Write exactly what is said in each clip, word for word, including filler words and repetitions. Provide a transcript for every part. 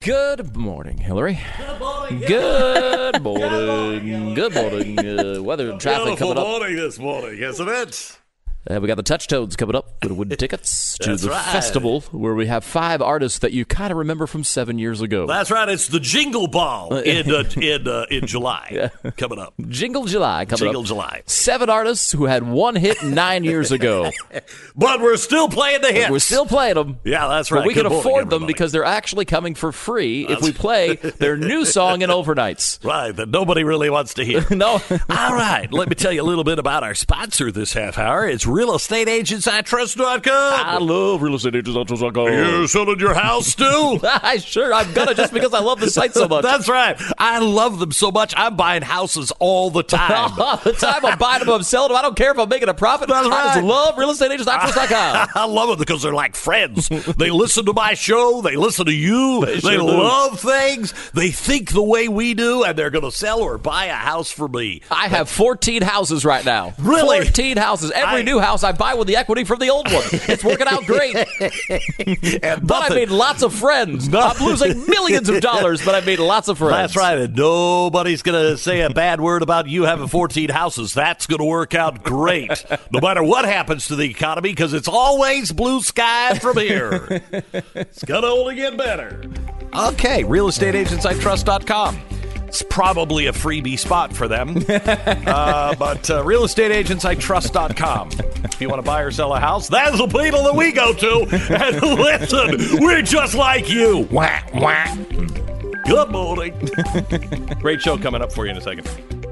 Good morning, Hillary. Good morning. Good morning. Good morning. Uh, weather and traffic Beautiful coming up. morning this morning, isn't it? Uh, we got the Touch Toads coming up. Going to win tickets to That's the right. festival where we have five artists that you kind of remember from seven years ago. That's right. It's the Jingle Ball in uh, in uh, in July Yeah. coming up. Jingle July coming Jingle up. July. Seven artists who had one hit nine years ago. But we're still playing the hits. We're still playing them. Yeah, that's right. But we Good can morning, afford them everybody. because they're actually coming for free if we play their new song in overnights. Right, that nobody really wants to hear. No. All right, let me tell you a little bit about our sponsor this half hour. It's real estate agents I trust dot com. I love real estate agents I trust dot com. You're selling your house still? I sure I'm gonna just because I love the site so much. That's right. I love them so much. I'm buying houses all the time. All the time I'm buying them, I'm selling them. I don't care if I'm making a profit. That's I just right. love real estate agents I trust dot com. I love it because they're like friends. They listen to my show. They listen to you. They, sure do. love things. They think the way we do, and they're going to sell or buy a house for me. I have fourteen houses right now. Really? fourteen houses. Every I- new house I buy with the equity from the old one. It's working out great. And But I nothing- made lots of friends. No. I'm losing millions of dollars, but I made lots of friends. That's right. And nobody's going to say a bad word about you having fourteen houses. That's going to work out great, no matter what happens to the economy, because it's always blue sky from here. It's going to only get better. Okay, real estate agents I trust dot com. It's probably a freebie spot for them. uh, but uh, real estate agents I trust dot com. If you want to buy or sell a house, that's the people that we go to. And listen, we're just like you. Wah, wah. Good morning. Great show coming up for you in a second.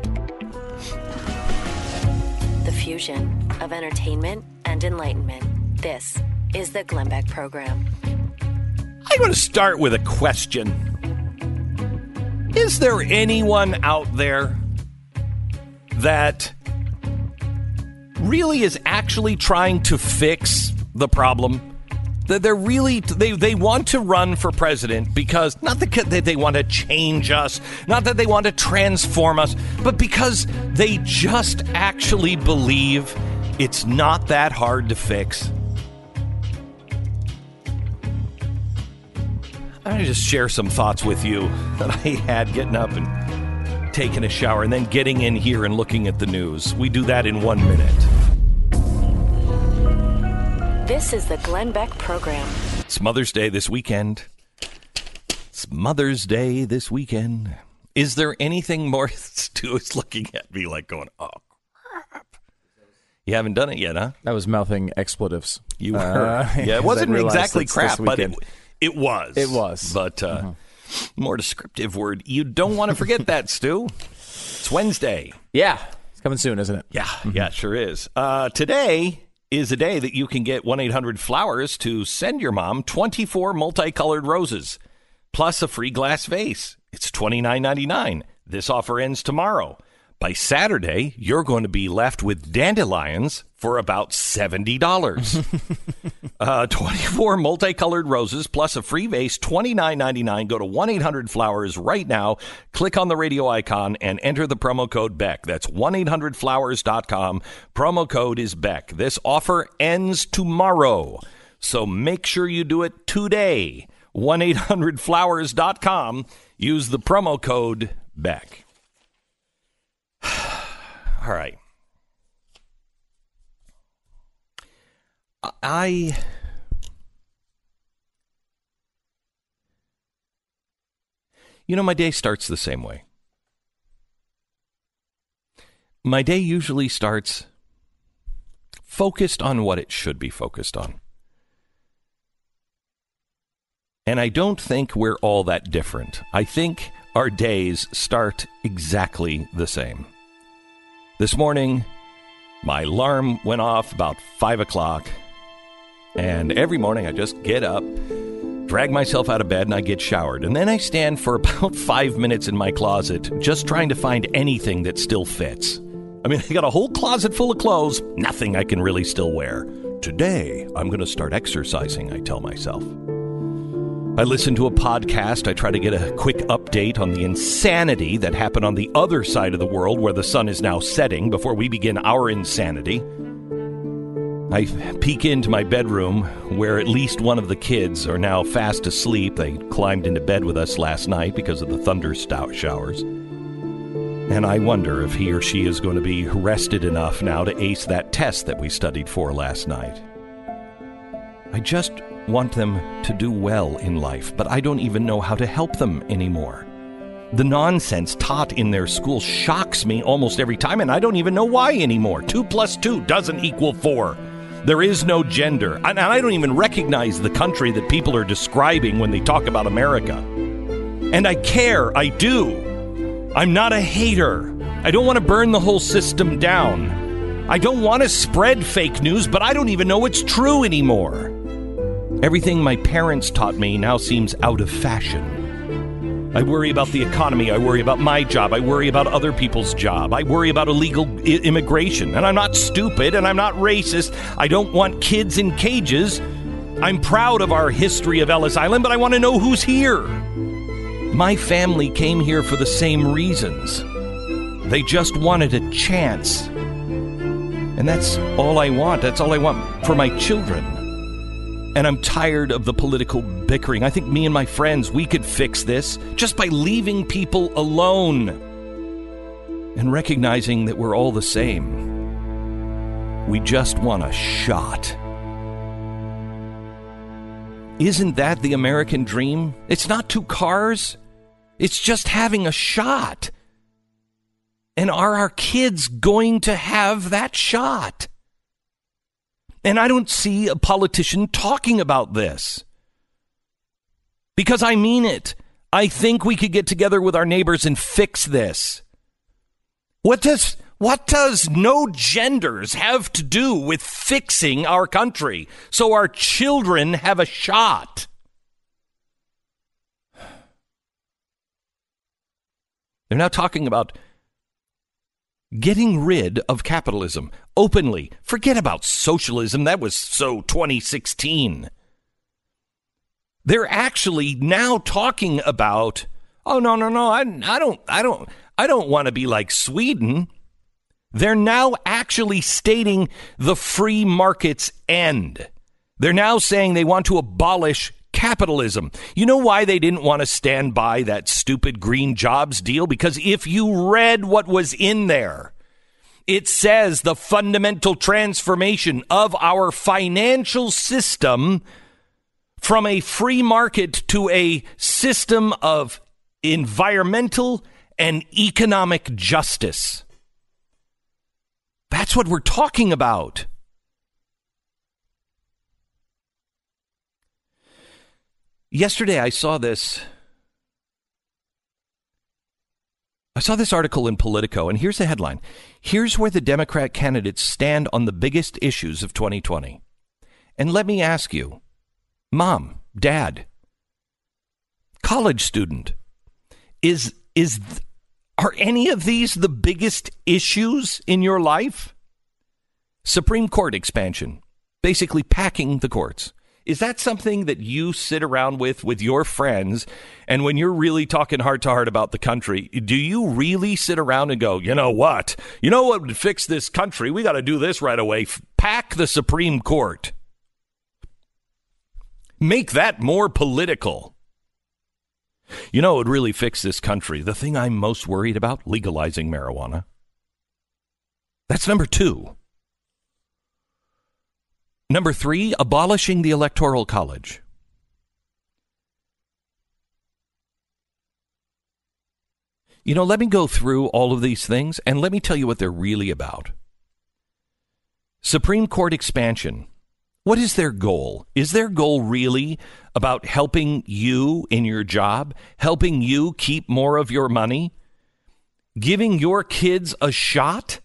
The fusion of entertainment and enlightenment. This is the Glenn Beck Program. I'm going to start with a question. Is there anyone out there that really is actually trying to fix the problem? That they're really, they, they want to run for president because, not that they want to change us, not that they want to transform us, but because they just actually believe it's not that hard to fix. I'm going to just share some thoughts with you that I had getting up and taking a shower and then getting in here and looking at the news. We do that in one minute. This is the Glenn Beck Program. It's Mother's Day this weekend. It's Mother's Day this weekend. Is there anything more? Stu is looking at me like going, oh, crap. You haven't done it yet, huh? I was mouthing expletives. You were. Uh, yeah, it wasn't exactly crap, but it, weekend. it was. It was. But uh, Mm-hmm. more descriptive word. You don't want to forget that, Stu. It's Wednesday. Yeah. It's coming soon, isn't it? Yeah, yeah, it sure is. Uh, today is a day that you can get one eight hundred flowers to send your mom twenty-four multicolored roses, plus a free glass vase. It's twenty-nine ninety-nine. This offer ends tomorrow. By Saturday, you're going to be left with dandelions for about seventy dollars. uh, twenty-four multicolored roses plus a free vase, twenty-nine ninety-nine. Go to one eight hundred flowers right now. Click on the radio icon and enter the promo code Beck. That's one eight hundred flowers dot com. Promo code is Beck. This offer ends tomorrow, so make sure you do it today. one eight hundred flowers dot com. Use the promo code Beck. All right. I You know, my day starts the same way. My day usually starts focused on what it should be focused on. And I don't think we're all that different. I think our days start exactly the same. This morning, my alarm went off about five o'clock. And every morning I just get up, drag myself out of bed, and I get showered. And then I stand for about five minutes in my closet, just trying to find anything that still fits. I mean, I got a whole closet full of clothes, nothing I can really still wear. Today, I'm going to start exercising, I tell myself. I listen to a podcast. I try to get a quick update on the insanity that happened on the other side of the world where the sun is now setting before we begin our insanity. I peek into my bedroom where at least one of the kids are now fast asleep. They climbed into bed with us last night because of the thunder showers. And I wonder if he or she is going to be rested enough now to ace that test that we studied for last night. I just want them to do well in life, but I don't even know how to help them anymore. The nonsense taught in their school shocks me almost every time, and I don't even know why anymore. Two plus two doesn't equal four. There is no gender. And I don't even recognize the country that people are describing when they talk about America. And I care. I do. I'm not a hater. I don't want to burn the whole system down. I don't want to spread fake news, but I don't even know it's true anymore. Everything my parents taught me now seems out of fashion. I worry about the economy. I worry about my job. I worry about other people's job. I worry about illegal I- immigration. And I'm not stupid and I'm not racist. I don't want kids in cages. I'm proud of our history of Ellis Island, but I want to know who's here. My family came here for the same reasons. They just wanted a chance. And that's all I want. That's all I want for my children. And I'm tired of the political bickering. I think me and my friends, we could fix this just by leaving people alone and recognizing that we're all the same. We just want a shot. Isn't that the American dream? It's not two cars. It's just having a shot. And are our kids going to have that shot? And I don't see a politician talking about this. Because I mean it. I think we could get together with our neighbors and fix this. What does what does no genders have to do with fixing our country so our children have a shot? They're now talking about getting rid of capitalism openly. Forget about socialism. That was so twenty sixteen. They're actually now talking about, oh, no, no, no, I, I don't, I don't, I don't want to be like Sweden. They're now actually stating the free market's end. They're now saying they want to abolish capitalism. You know why they didn't want to stand by that stupid green jobs deal? Because if you read what was in there, it says the fundamental transformation of our financial system from a free market to a system of environmental and economic justice. That's what we're talking about. Yesterday, I saw this. I saw this article in Politico, and here's the headline. Here's where the Democrat candidates stand on the biggest issues of twenty twenty. And let me ask you, Mom, Dad, college student, is is are any of these the biggest issues in your life? Supreme Court expansion, basically packing the courts. Is that something that you sit around with with your friends, and when you're really talking heart to heart about the country, do you really sit around and go, you know what? You know what would fix this country? We got to do this right away. Pack the Supreme Court. Make that more political. You know what would really fix this country? The thing I'm most worried about, legalizing marijuana. That's number two. Number three, abolishing the Electoral College. You know, let me go through all of these things and let me tell you what they're really about. Supreme Court expansion. What is their goal? Is their goal really about helping you in your job, helping you keep more of your money, giving your kids a shot?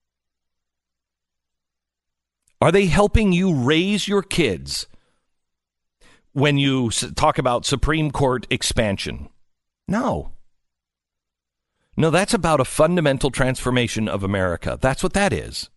Are they helping you raise your kids when you talk about Supreme Court expansion? No. No, that's about a fundamental transformation of America. That's what that is.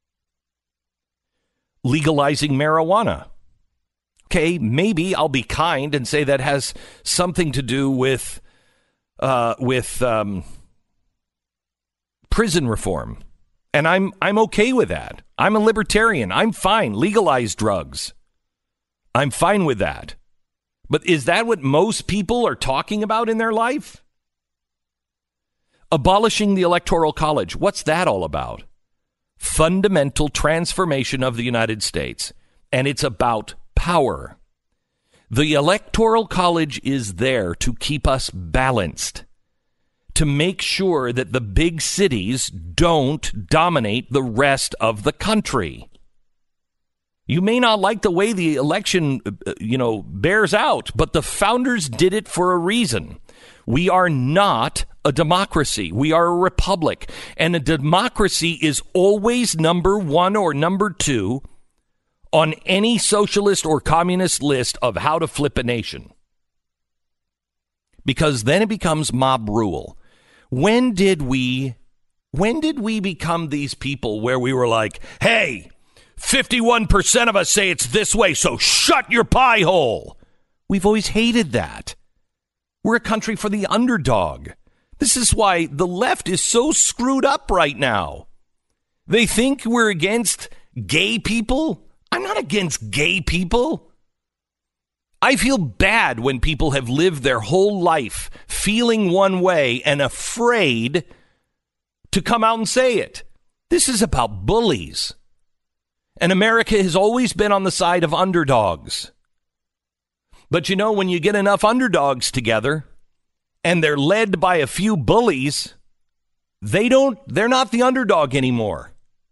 Legalizing marijuana. Okay, maybe I'll be kind and say that has something to do with uh, with um, prison reform. And I'm I'm okay with that. I'm a libertarian. I'm fine. Legalize drugs. I'm fine with that. But is that what most people are talking about in their life? Abolishing the Electoral College. What's that all about? Fundamental transformation of the United States. And it's about power. The Electoral College is there to keep us balanced, to make sure that the big cities don't dominate the rest of the country. You may not like the way the election, you know, bears out, but the founders did it for a reason. We are not a democracy. We are a republic. And a democracy is always number one or number two on any socialist or communist list of how to flip a nation. Because then it becomes mob rule. When did we, when did we become these people where we were like, hey, fifty-one percent of us say it's this way, so shut your pie hole. We've always hated that. We're a country for the underdog. This is why the left is so screwed up right now. They think we're against gay people. I'm not against gay people. I feel bad when people have lived their whole life feeling one way and afraid to come out and say it. This is about bullies. And America has always been on the side of underdogs. But you know, when you get enough underdogs together and they're led by a few bullies, they don't, they're not the underdog anymore.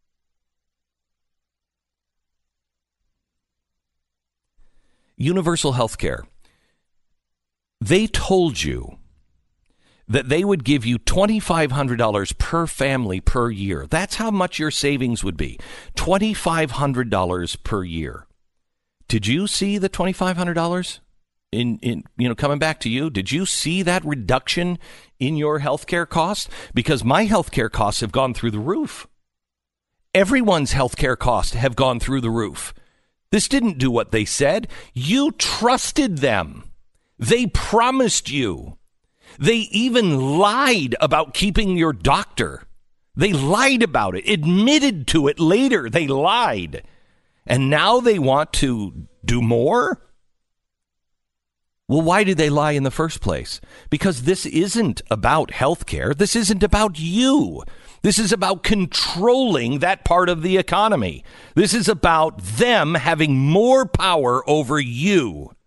Universal health care. They told you that they would give you twenty-five hundred dollars per family per year. That's how much your savings would be. twenty-five hundred dollars per year. Did you see the twenty-five hundred dollars in, in, you know, coming back to you? Did you see that reduction in your health care costs? Because my health care costs have gone through the roof. Everyone's health care costs have gone through the roof. This didn't do what they said. You trusted them. They promised you. They even lied about keeping your doctor. They lied about it, admitted to it later. They lied. And now they want to do more? Well, why did they lie in the first place? Because this isn't about health care. This isn't about you. This is about controlling that part of the economy. This is about them having more power over you.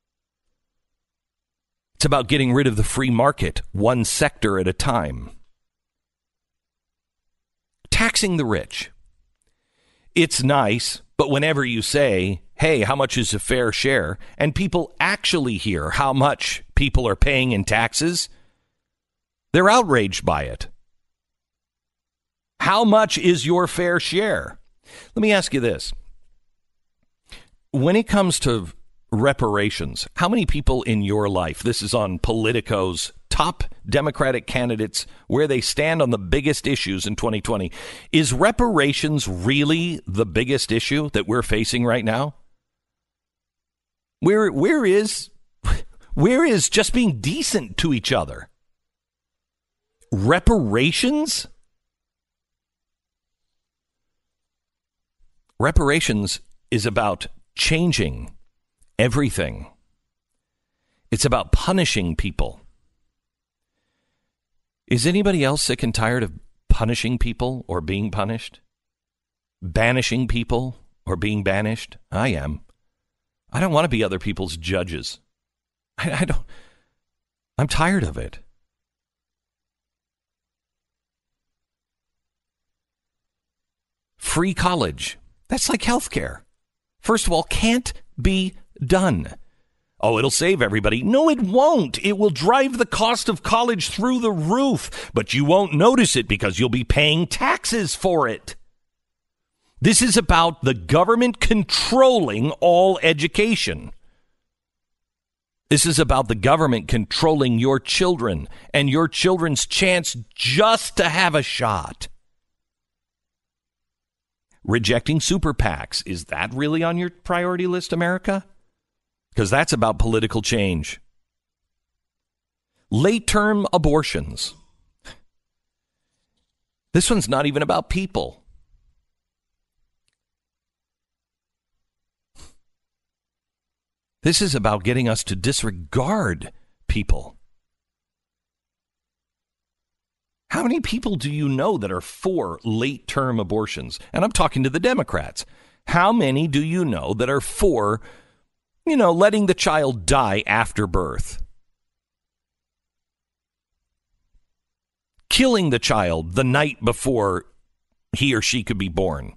It's about getting rid of the free market, one sector at a time. Taxing the rich. It's nice, but whenever you say, hey, how much is a fair share? And people actually hear how much people are paying in taxes, they're outraged by it. How much is your fair share? Let me ask you this. When it comes to reparations, how many people in your life, this is on Politico's top Democratic candidates, where they stand on the biggest issues in twenty twenty, is reparations really the biggest issue that we're facing right now? Where, where is, where is just being decent to each other? Reparations? Reparations is about changing everything. It's about punishing people. Is anybody else sick and tired of punishing people or being punished? Banishing people or being banished? I am. I don't want to be other people's judges. I, I don't. I'm tired of it. Free college. That's like health care. First of all, can't be done. Oh, it'll save everybody. No, it won't. It will drive the cost of college through the roof, but you won't notice it because you'll be paying taxes for it. This is about the government controlling all education. This is about the government controlling your children and your children's chance just to have a shot. Rejecting super PACs. Is that really on your priority list, America? Because that's about political change. Late-term abortions. This one's not even about people. This is about getting us to disregard people. How many people do you know that are for late-term abortions? And I'm talking to the Democrats. How many do you know that are for, you know, letting the child die after birth? Killing the child the night before he or she could be born.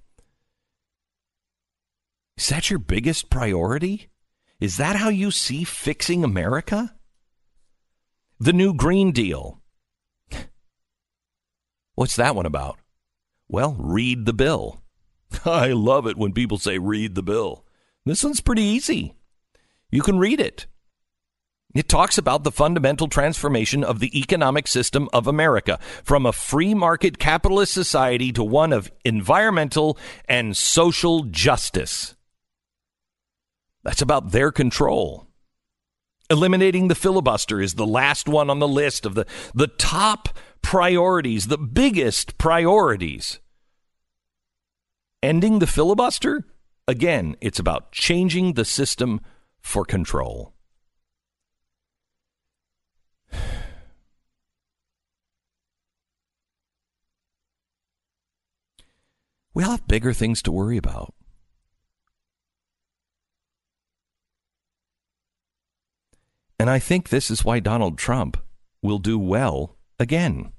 Is that your biggest priority? Is that how you see fixing America? The new Green Deal. What's that one about? Well, read the bill. I love it when people say read the bill. This one's pretty easy. You can read it. It talks about the fundamental transformation of the economic system of America from a free market capitalist society to one of environmental and social justice. That's about their control. Eliminating the filibuster is the last one on the list of the, the top priorities, the biggest priorities. Ending the filibuster? Again, it's about changing the system for control. We all have bigger things to worry about. And I think this is why Donald Trump will do well again.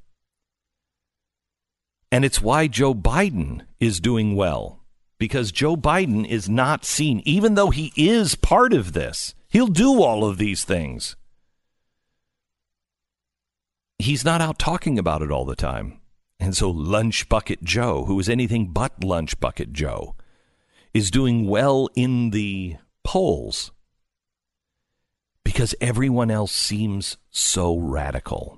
And it's why Joe Biden is doing well. Because Joe Biden is not seen, even though he is part of this. He'll do all of these things. He's not out talking about it all the time. And so Lunch Bucket Joe, who is anything but Lunch Bucket Joe, is doing well in the polls. Because everyone else seems so radical.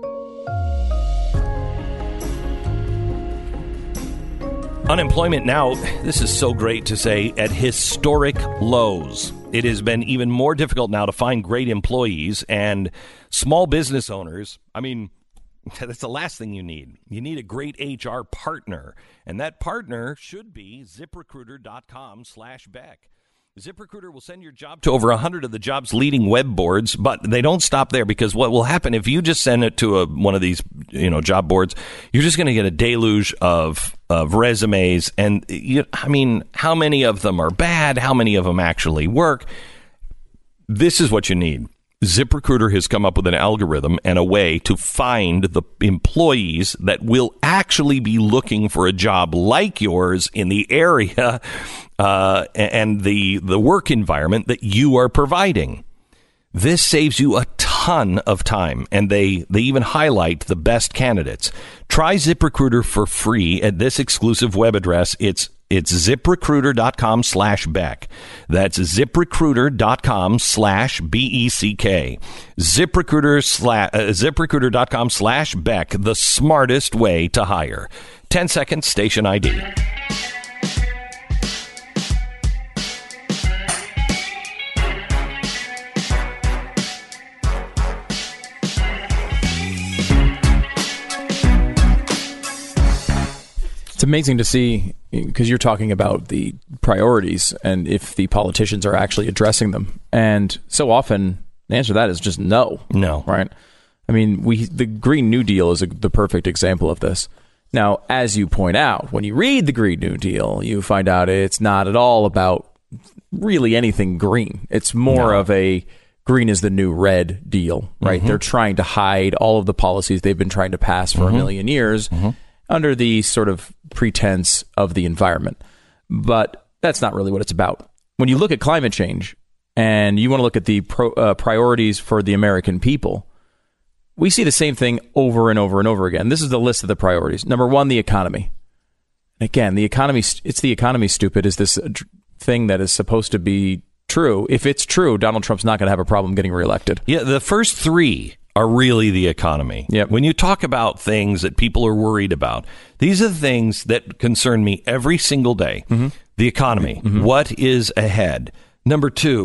Unemployment now, this is so great to say, at historic lows. It has been even more difficult now to find great employees and small business owners. I mean, that's the last thing you need. You need a great H R partner. And that partner should be ZipRecruiter.com slash Beck. ZipRecruiter will send your job to over one hundred of the job's leading web boards, but they don't stop there, because what will happen if you just send it to a, one of these, you know, job boards, you're just going to get a deluge of of resumes. And you, I mean, how many of them are bad? How many of them actually work? This is what you need. ZipRecruiter has come up with an algorithm and a way to find the employees that will actually be looking for a job like yours in the area uh, and the the work environment that you are providing. This saves you a ton of time, and they, they even highlight the best candidates. Try ZipRecruiter for free at this exclusive web address. It's It's ZipRecruiter.com slash Beck. That's ZipRecruiter.com slash B E C K. ZipRecruiter slash, uh, ZipRecruiter.com slash Beck, the smartest way to hire. ten seconds, station I D. It's amazing to see, because you're talking about the priorities and if the politicians are actually addressing them. And so often the answer to that is just no. No. Right? I mean, we the Green New Deal is a, the perfect example of this. Now, as you point out, when you read the Green New Deal, you find out it's not at all about really anything green. It's more no. of a green is the new red deal, right? Mm-hmm. They're trying to hide all of the policies they've been trying to pass for mm-hmm. a million years. Mm-hmm. under the sort of pretense of the environment. But that's not really what it's about. When you look at climate change and you want to look at the pro, uh, priorities for the American people, we see the same thing over and over and over again. This is the list of the priorities. Number one, the economy. Again, the economy, it's the economy, stupid, is this thing that is supposed to be true. If it's true, Donald Trump's not going to have a problem getting reelected. Yeah, the first three are really the economy. Yep. When you talk about things that people are worried about, these are the things that concern me every single day. Mm-hmm. The economy. Mm-hmm. What is ahead? Number two,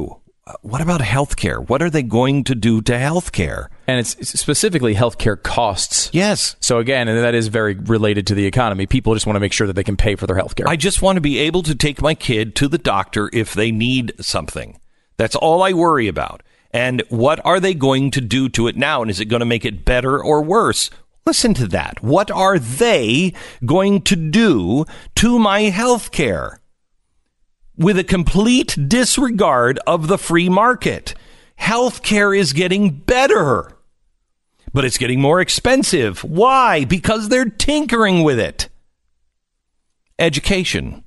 what about health care? What are they going to do to health care? And it's specifically healthcare costs. Yes. So again, and that is very related to the economy. People just want to make sure that they can pay for their healthcare. I just want to be able to take my kid to the doctor if they need something. That's all I worry about. And what are they going to do to it now? And is it going to make it better or worse? Listen to that. What are they going to do to my health care? With a complete disregard of the free market. Healthcare is getting better, but it's getting more expensive. Why? Because they're tinkering with it. Education.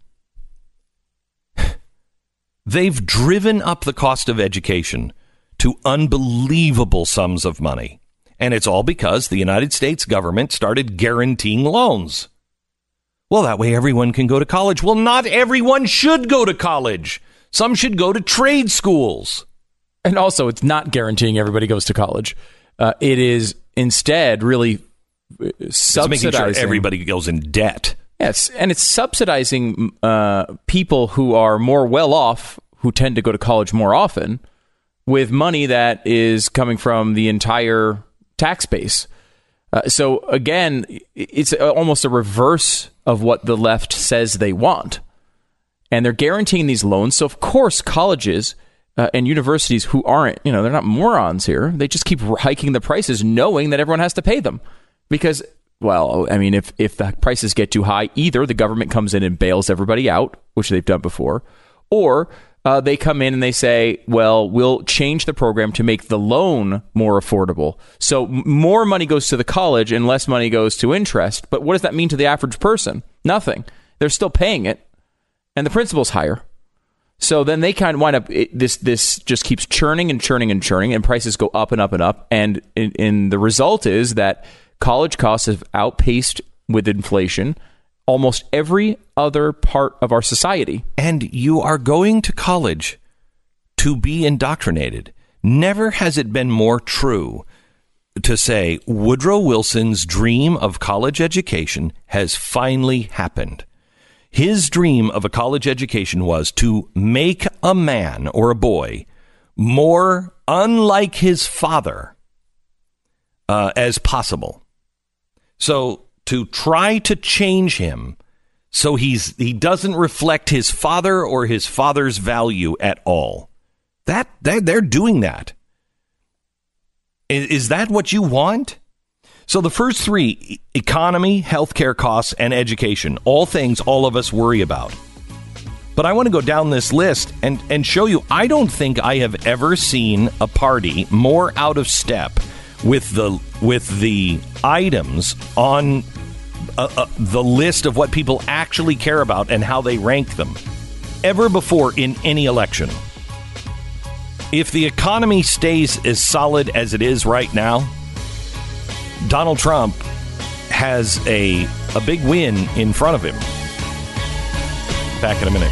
They've driven up the cost of education to unbelievable sums of money. And it's all because the United States government started guaranteeing loans. Well, that way everyone can go to college. Well, not everyone should go to college. Some should go to trade schools. And also, it's not guaranteeing everybody goes to college. Uh, it is instead really subsidizing. It's making sure everybody goes in debt. Yes, and it's subsidizing uh, people who are more well off, who tend to go to college more often, with money that is coming from the entire tax base. Uh, so again, it's almost a reverse of what the left says they want. And they're guaranteeing these loans. So of course, colleges uh, and universities who aren't, you know, they're not morons here. They just keep hiking the prices knowing that everyone has to pay them. Because, well, I mean, if, if the prices get too high, either the government comes in and bails everybody out, which they've done before, or Uh, they come in and they say, well, we'll change the program to make the loan more affordable. So m- more money goes to the college and less money goes to interest. But what does that mean to the average person? Nothing. They're still paying it. And the principal's higher. So then they kind of wind up, it, this this just keeps churning and churning and churning, and prices go up and up and up. And in, in the result is that college costs have outpaced with inflation almost every other part of our society. And you are going to college to be indoctrinated. Never has it been more true to say Woodrow Wilson's dream of college education has finally happened. His dream of a college education was to make a man or a boy more unlike his father uh, as possible. So to try to change him so he's he doesn't reflect his father or his father's value at all. That they're, they're doing that. Is, is that what you want? So the first three, economy, healthcare costs, and education, all things all of us worry about. But I want to go down this list and, and show you, I don't think I have ever seen a party more out of step with the with the items on uh, uh, the list of what people actually care about and how they rank them ever before in any election. If the economy stays as solid as it is right now, Donald Trump has a a big win in front of him. Back in a minute.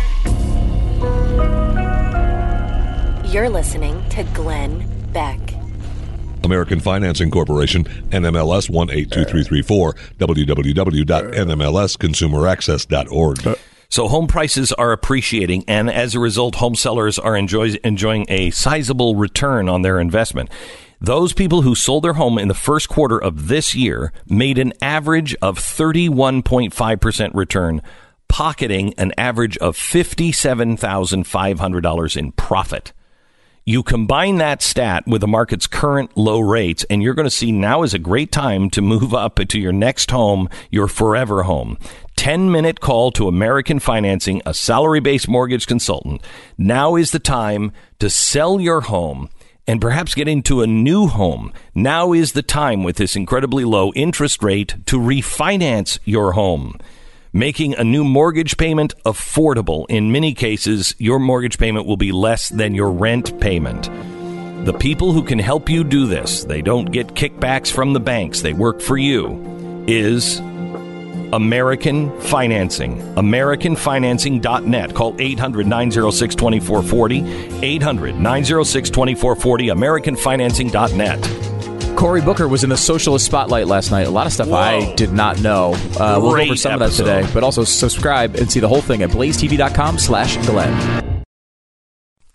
You're listening to Glenn Beck. American Financing Corporation, N M L S one eight two three three four, w w w dot n m l s consumer access dot org. So home prices are appreciating, and as a result, home sellers are enjoy, enjoying a sizable return on their investment. Those people who sold their home in the first quarter of this year made an average of thirty-one point five percent return, pocketing an average of fifty-seven thousand five hundred dollars in profit. You combine that stat with the market's current low rates, and you're going to see now is a great time to move up to your next home, your forever home. ten-minute call to American Financing, a salary-based mortgage consultant. Now is the time to sell your home and perhaps get into a new home. Now is the time with this incredibly low interest rate to refinance your home, making a new mortgage payment affordable. In many cases, your mortgage payment will be less than your rent payment. The people who can help you do this, they don't get kickbacks from the banks, they work for you, is American Financing. American Financing dot net. Call eight hundred nine oh six two four four zero, eight hundred nine oh six two four four zero, American Financing dot net. Cory Booker was in the Socialist Spotlight last night. A lot of stuff Whoa. I did not know. Uh, we'll go over some episode. of that today. But also subscribe and see the whole thing at blaze t v dot com slash Glenn.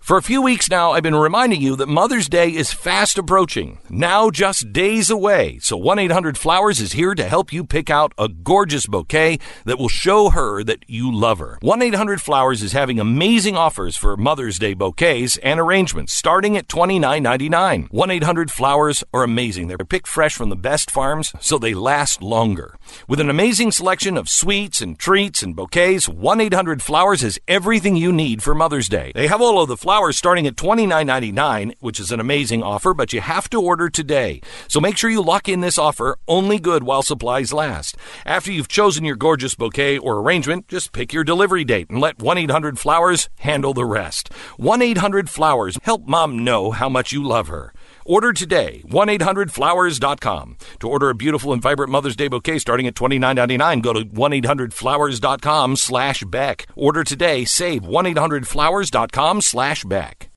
For a few weeks now, I've been reminding you that Mother's Day is fast approaching, now just days away. So one eight hundred flowers is here to help you pick out a gorgeous bouquet that will show her that you love her. one eight hundred flowers is having amazing offers for Mother's Day bouquets and arrangements starting at twenty-nine ninety-nine. one eight hundred flowers are amazing. They're picked fresh from the best farms, so they last longer. With an amazing selection of sweets and treats and bouquets, one eight hundred flowers has everything you need for Mother's Day. They have all of the flowers starting at twenty-nine ninety-nine, which is an amazing offer, but you have to order today. So make sure you lock in this offer, only good while supplies last. After you've chosen your gorgeous bouquet or arrangement, just pick your delivery date and let one eight hundred flowers handle the rest. one eight hundred flowers. Help Mom know how much you love her. Order today, one eight hundred flowers dot com. To order a beautiful and vibrant Mother's Day bouquet starting at twenty-nine ninety-nine, go to one eight hundred flowers dot com slash Beck. Order today, save one eight hundred flowers dot com slash Beck.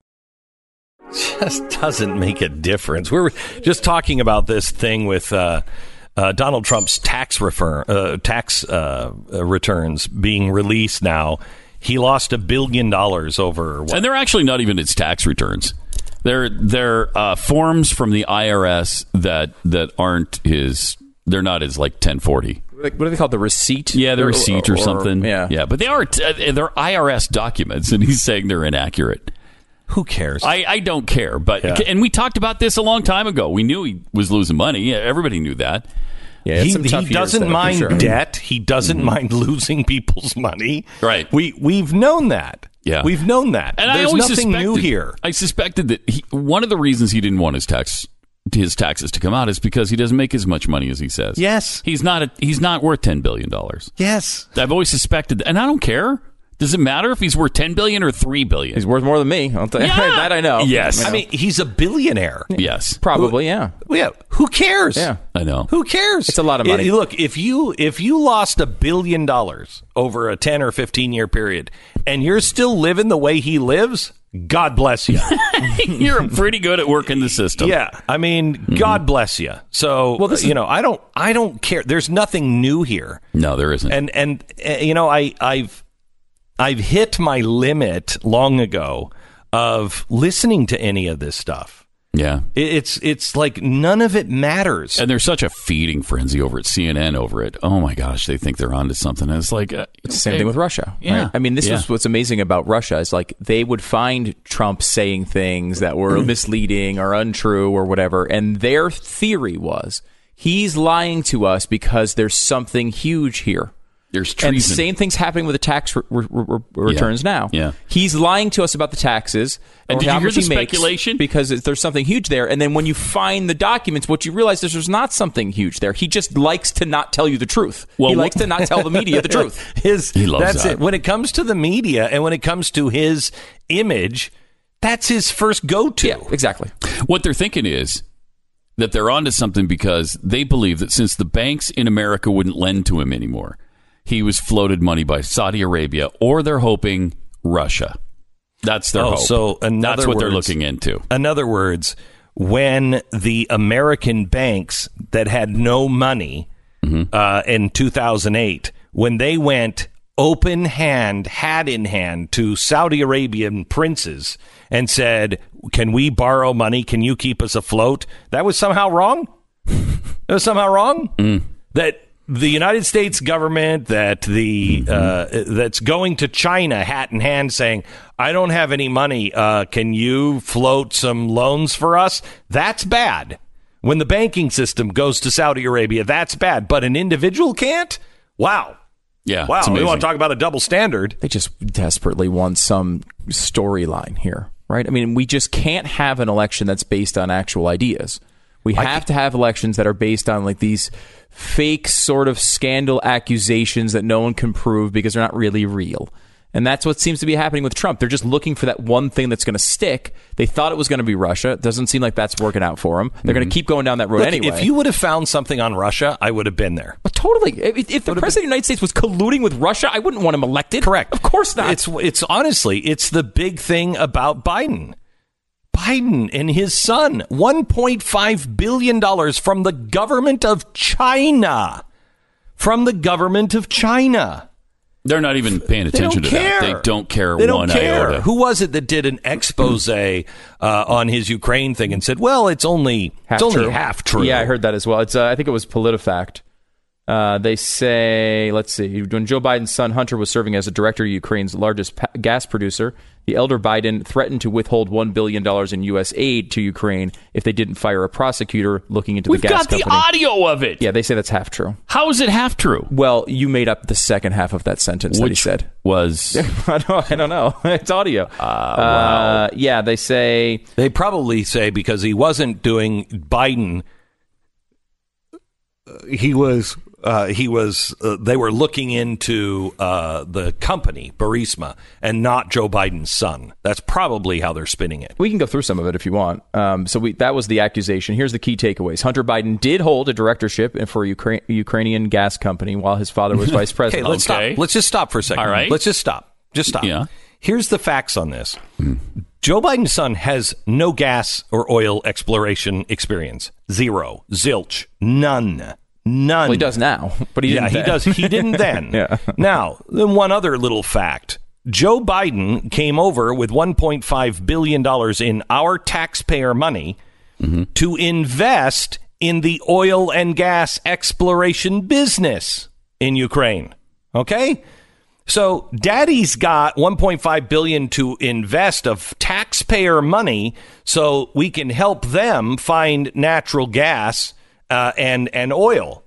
Just doesn't make a difference. We're just talking about this thing with uh, uh, Donald Trump's tax refer- uh, tax uh, returns being released now. He lost a billion dollars over what? And they're actually not even his tax returns. They're they're uh, forms from the I R S that that aren't his. They're not his like ten forty. What do they call it? The receipt? Yeah, the receipt or, or, or something. Yeah, yeah, but they are t- they're I R S documents, and he's saying they're inaccurate. Who cares? I, I don't care, but yeah. And we talked about this a long time ago. We knew he was losing money. Everybody knew that. Yeah, he he doesn't mind sure. debt. He doesn't mm-hmm. mind losing people's money. Right. We we've known that. Yeah, we've known that. And There's I always nothing suspected, new here. I suspected that he, one of the reasons he didn't want his tax his taxes to come out is because he doesn't make as much money as he says. Yes, he's not a, he's not worth ten billion dollars. Yes, I've always suspected, and I don't care. Does it matter if he's worth ten billion or three billion? He's worth more than me. I'll tell you. Yeah. That I know. Yes, I, know. I mean he's a billionaire. Yes, probably. Yeah. Yeah. Who cares? Yeah, I know. Who cares? It's a lot of money. It, look, if you if you lost a billion dollars over a ten or fifteen year period, and you're still living the way he lives, God bless you. You're pretty good at working the system. Yeah, I mean, mm-hmm. God bless you. So, well, this you is, know, I don't, I don't care. There's nothing new here. No, there isn't. And and uh, you know, I I've I've hit my limit long ago of listening to any of this stuff. Yeah, it's it's like none of it matters. And there's such a feeding frenzy over at C N N over it. Oh my gosh, they think they're onto something. And it's like uh, it's the same hey, thing with Russia. Yeah, right? I mean, this yeah. is what's amazing about Russia is like they would find Trump saying things that were misleading or untrue or whatever, and their theory was he's lying to us because there's something huge here. There's treason. And the same thing's happening with the tax re- re- re- returns yeah. now. Yeah. He's lying to us about the taxes. And did you hear the speculation? Because there's something huge there. And then when you find the documents, what you realize is there's not something huge there. He just likes to not tell you the truth. Well, he likes to not tell the media the truth. His, he loves that's that. it. When it comes to the media and when it comes to his image, that's his first go-to. Yeah, exactly. What they're thinking is that they're onto something because they believe that since the banks in America wouldn't lend to him anymore, he was floated money by Saudi Arabia, or they're hoping Russia. That's their oh, hope. So in that's what words, they're looking into. In other words, when the American banks that had no money mm-hmm. uh, in two thousand eight, when they went open hand, hat in hand to Saudi Arabian princes and said, "Can we borrow money? Can you keep us afloat?" That was somehow wrong. That was somehow wrong. Mm. That. The United States government that the uh, that's going to China hat in hand saying, I don't have any money. Uh, can you float some loans for us? That's bad. When the banking system goes to Saudi Arabia, that's bad. But an individual can't? Wow. Yeah. Wow. We want to talk about a double standard. They just desperately want some storyline here, right? I mean, we just can't have an election that's based on actual ideas. We have to have elections that are based on like these fake sort of scandal accusations that no one can prove because they're not really real. And that's what seems to be happening with Trump. They're just looking for that one thing that's going to stick. They thought it was going to be Russia. It doesn't seem like that's working out for them. They're mm-hmm. going to keep going down that road Look, anyway. If you would have found something on Russia, I would have been there. But totally. If, if the president of the United States was colluding with Russia, I wouldn't want him elected. Correct. Of course not. It's it's honestly, it's the big thing about Biden. Biden and his son, one point five billion dollars from the government of China. From the government of China. They're not even paying attention to care. that. They don't care They don't one care. iota. Who was it that did an expose uh, on his Ukraine thing and said, "Well, it's only Half it's only true. half true." Yeah, I heard that as well. It's uh, I think it was PolitiFact. Uh, they say, let's see, when Joe Biden's son Hunter was serving as a director of Ukraine's largest pa- gas producer, the elder Biden threatened to withhold one billion dollars in U S aid to Ukraine if they didn't fire a prosecutor looking into We've the gas got company. the audio of it. Yeah, they say that's half true. How is it half true? Well, you made up the second half of that sentence that he Which said. was I don't, I don't know. It's audio. Uh, wow. uh, yeah, they say... They probably say because he wasn't doing Biden, uh, he was... Uh, he was. Uh, they were looking into uh, the company Burisma and not Joe Biden's son. That's probably how they're spinning it. We can go through some of it if you want. Um, so we, that was the accusation. Here's the key takeaways. Hunter Biden did hold a directorship for a Ukra- Ukrainian gas company while his father was vice Okay, president. let's Okay. stop. Let's just stop for a second. All right. Let's just stop. Just stop. Yeah. Here's the facts on this. Joe Biden's son has no gas or oil exploration experience. Zero. Zilch. None. None. Well, he does now, but he yeah, didn't he then. does. He didn't then. Yeah. Now, then one other little fact. Joe Biden came over with one point five billion dollars in our taxpayer money mm-hmm. to invest in the oil and gas exploration business in Ukraine. Okay? So daddy's got one point five billion dollars to invest of taxpayer money so we can help them find natural gas Uh, and and oil.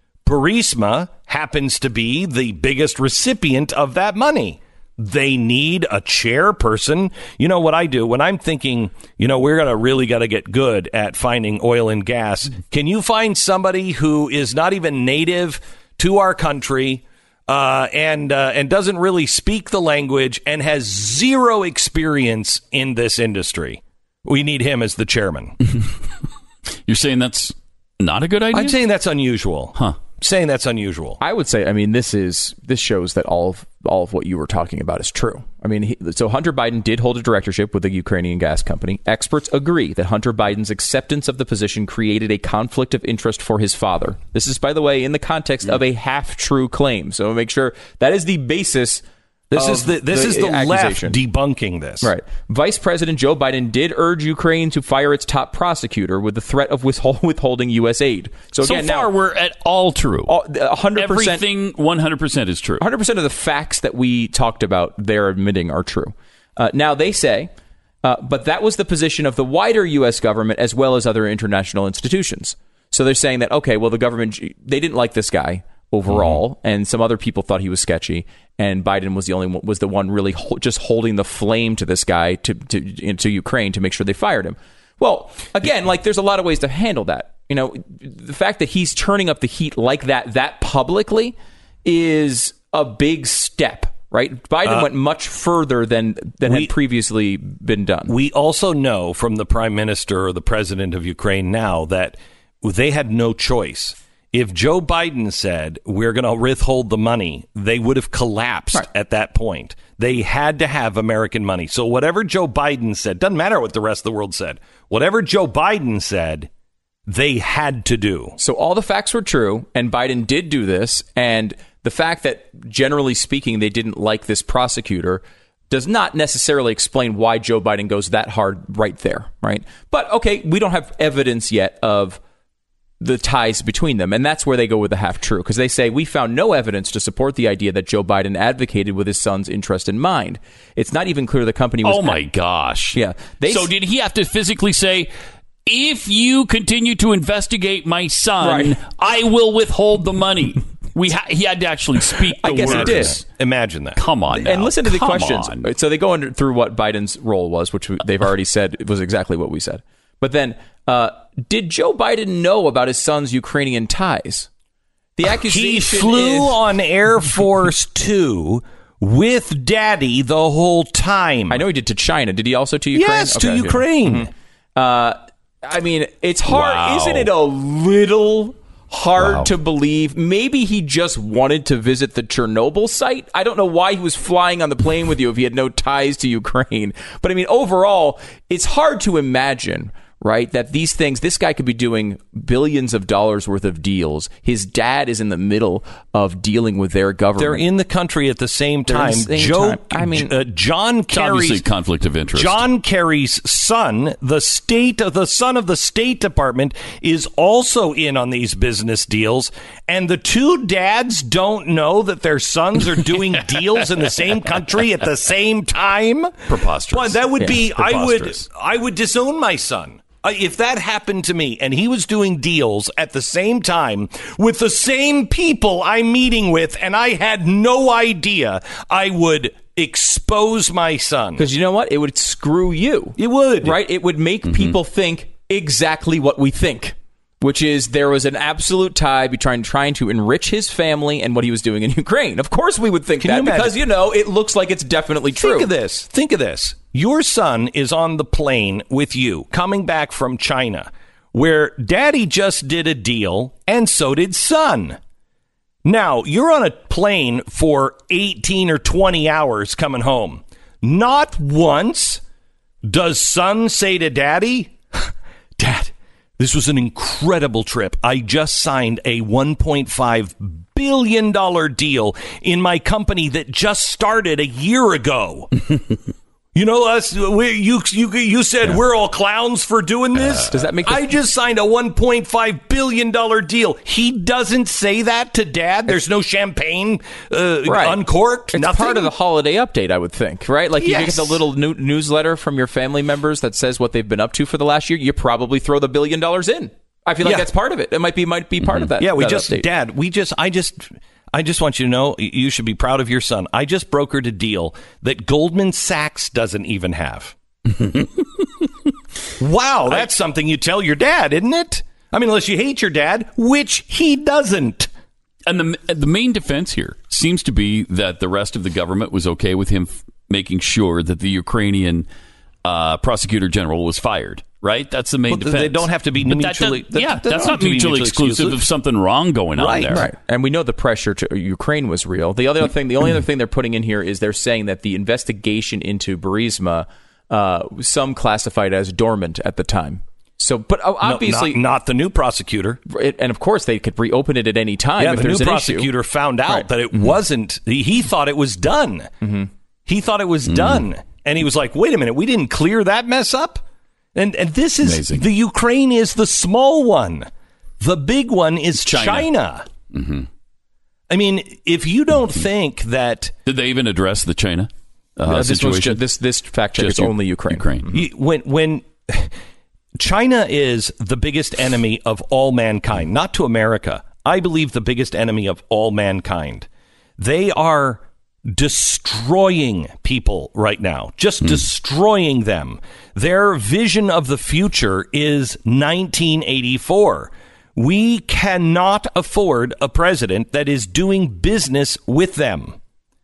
Burisma happens to be the biggest recipient of that money. They need a chairperson. You know what I do when I'm thinking, you know, we're gonna really got to get good at finding oil and gas. Can you find somebody who is not even native to our country uh, and uh, and doesn't really speak the language and has zero experience in this industry? We need him as the chairman. You're saying that's not a good idea? I'm saying that's unusual. Huh. I'm saying that's unusual. I would say, I mean, this is this shows that all of all of what you were talking about is true. I mean, he, so Hunter Biden did hold a directorship with the Ukrainian gas company. Experts agree that Hunter Biden's acceptance of the position created a conflict of interest for his father. This is, by the way, in the context of a half-true claim. So make sure that is the basis. This is the this the is the accusation. left debunking this. Right. Vice President Joe Biden did urge Ukraine to fire its top prosecutor with the threat of withhold, withholding U S aid. So, So again, far, now, we're at all true. all- one hundred percent, Everything one hundred percent is true. one hundred percent of the facts that we talked about, they're admitting are true. Uh, now, they say, uh, but that was the position of the wider U S government as well as other international institutions. So they're saying that, okay, well, the government, they didn't like this guy overall, mm-hmm. and some other people thought he was sketchy, and Biden was the only one, was the one really ho- just holding the flame to this guy to, to to Ukraine to make sure they fired him. Well, again, like there's a lot of ways to handle that. You know, the fact that he's turning up the heat like that that publicly is a big step, right? Biden uh, went much further than than we, had previously been done. We also know from the prime minister or the president of Ukraine now that they had no choice. If Joe Biden said, we're going to withhold the money, they would have collapsed right. at that point. They had to have American money. So whatever Joe Biden said, doesn't matter what the rest of the world said. Whatever Joe Biden said, they had to do. So all the facts were true, and Biden did do this. And the fact that, generally speaking, they didn't like this prosecutor does not necessarily explain why Joe Biden goes that hard right there, right? But, okay, we don't have evidence yet of the ties between them. And that's where they go with the half true, because they say we found no evidence to support the idea that Joe Biden advocated with his son's interest in mind. It's not even clear the company was. Oh, my gosh. Yeah. They so s- did he have to physically say, if you continue to investigate my son, right. I will withhold the money? We ha- he had to actually speak the I guess words. He did. Imagine that. Come on now. And listen to the Come questions. on. So they go under, through what Biden's role was, which they've already said was exactly what we said. But then, uh, did Joe Biden know about his son's Ukrainian ties? The accusation He flew is, on Air Force Two with Daddy the whole time. I know he did to China. Did he also to Ukraine? Yes, okay, to Ukraine. Mm-hmm. Uh, I mean, it's hard. Wow. Isn't it a little hard Wow. to believe? Maybe he just wanted to visit the Chernobyl site. I don't know why he was flying on the plane with you if he had no ties to Ukraine. But I mean, overall, it's hard to imagine, right? That these things, this guy could be doing billions of dollars worth of deals. His dad is in the middle of dealing with their government. They're in the country at the same time. The same Joe, time. I mean, uh, John It's obviously Kerry's conflict of interest. John Kerry's son, the state of the son of the State Department, is also in on these business deals, and the two dads don't know that their sons are doing deals in the same country at the same time. Preposterous. Well, that would Yeah, be. I would. preposterous. I would disown my son. Uh, If that happened to me and he was doing deals at the same time with the same people I'm meeting with and I had no idea, I would expose my son. because you know what? It would screw you. It would. Right? It would make people think exactly what we think, which is there was an absolute tie between trying to enrich his family and what he was doing in Ukraine. Of course we would think Can that you imagine? because, you know, it looks like it's definitely true. Think of this. Think of this. Your son is on the plane with you coming back from China, where daddy just did a deal and so did son. Now, you're on a plane for eighteen or twenty hours coming home. Not once does son say to daddy, Dad, this was an incredible trip. I just signed a one point five billion dollars deal in my company that just started a year ago. You know, us. We, you you you said yeah. we're all clowns for doing this. Uh, does that make? The- I just signed a one point five billion dollars deal. He doesn't say that to Dad. There's no champagne uh, right. uncorked. It's nothing. part of the holiday update, I would think, right? Like yes. you get the little new- newsletter from your family members that says what they've been up to for the last year. You probably throw the billion dollars in. I feel like yeah. that's part of it. It might be might be part mm-hmm. of that. Yeah, we that just update. Dad. We just I just. I just want you to know you should be proud of your son. I just brokered a deal that Goldman Sachs doesn't even have. Wow, that's something you tell your dad, isn't it? I mean, unless you hate your dad, which he doesn't. And the the main defense here seems to be that the rest of the government was okay with him f- making sure that the Ukrainian uh, prosecutor general was fired. Right? That's the main Well, defense. They don't have to be But mutually. That, that, yeah, that that's don't not have to be mutually exclusive of something wrong going on Right. there. Right. And we know the pressure to Ukraine was real. The other thing, the only other thing they're putting in here is they're saying that the investigation into Burisma, uh, some classified as dormant at the time. So, but obviously, no, not, not the new prosecutor. It, and of course, they could reopen it at any time. Yeah, if the new there's an prosecutor issue. found out right. that it mm-hmm. wasn't. He, he thought it was done. Mm-hmm. He thought it was mm-hmm. done, and he was like, "Wait a minute, we didn't clear that mess up." And and this is Amazing. the Ukraine is the small one. The big one is China. China. Mm-hmm. I mean, if you don't think that Did they even address the China uh, Uh, this, was situation? ju- this this fact check Just is U- only Ukraine. Ukraine. Mm-hmm. you- when when China is the biggest enemy of all mankind, not to America. I believe the biggest enemy of all mankind. They are destroying people right now, just Mm. destroying them. Their vision of the future is nineteen eighty-four. We cannot afford a president that is doing business with them.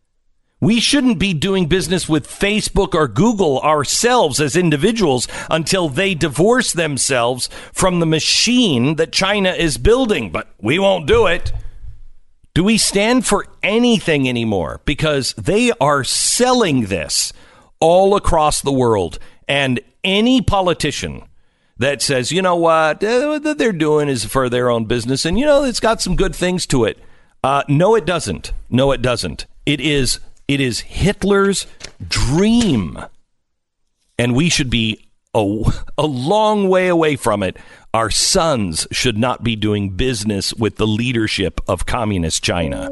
We shouldn't be doing business with Facebook or Google ourselves as individuals until they divorce themselves from the machine that China is building. But we won't do it. Do we stand for anything anymore? Because they are selling this all across the world. And any politician that says, you know what, what they're doing is for their own business, and, you know, it's got some good things to it. Uh, no, it doesn't. No, it doesn't. It is it is Hitler's dream. And we should be a, a long way away from it. Our sons should not be doing business with the leadership of communist China.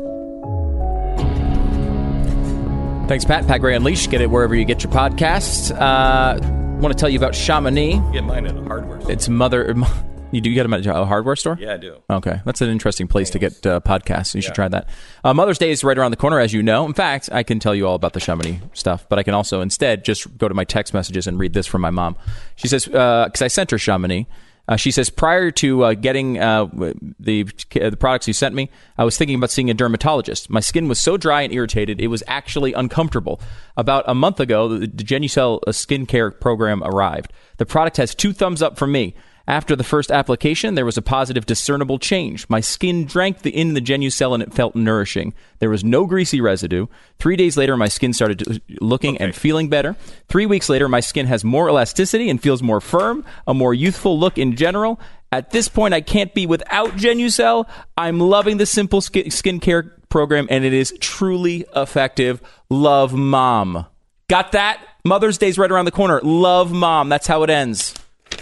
Thanks, Pat. Pat Gray Unleashed. Get it wherever you get your podcasts. Uh, I want to tell you about Chamonix. Get mine at a hardware store. It's mother. You do get them at a hardware store? Yeah, I do. Okay. That's an interesting place to get uh, podcasts. You should try that. Uh, Mother's Day is right around the corner, as you know. In fact, I can tell you all about the Chamonix stuff, but I can also instead just go to my text messages and read this from my mom. She says, because uh, I sent her Chamonix. Uh, she says, prior to uh, getting uh, the the products you sent me, I was thinking about seeing a dermatologist. My skin was so dry and irritated, it was actually uncomfortable. About a month ago, the, the Genucel skincare program arrived. The product has two thumbs up from me. After the first application, there was a positive discernible change. My skin drank the, in the Genucel and it felt nourishing. There was no greasy residue. Three days later, my skin started looking okay. and feeling better. Three weeks later, my skin has more elasticity and feels more firm, a more youthful look in general. At this point, I can't be without Genucel. I'm loving the simple skin skincare program, and it is truly effective. Love, Mom. Got that? Mother's Day's right around the corner. Love, Mom. That's how it ends.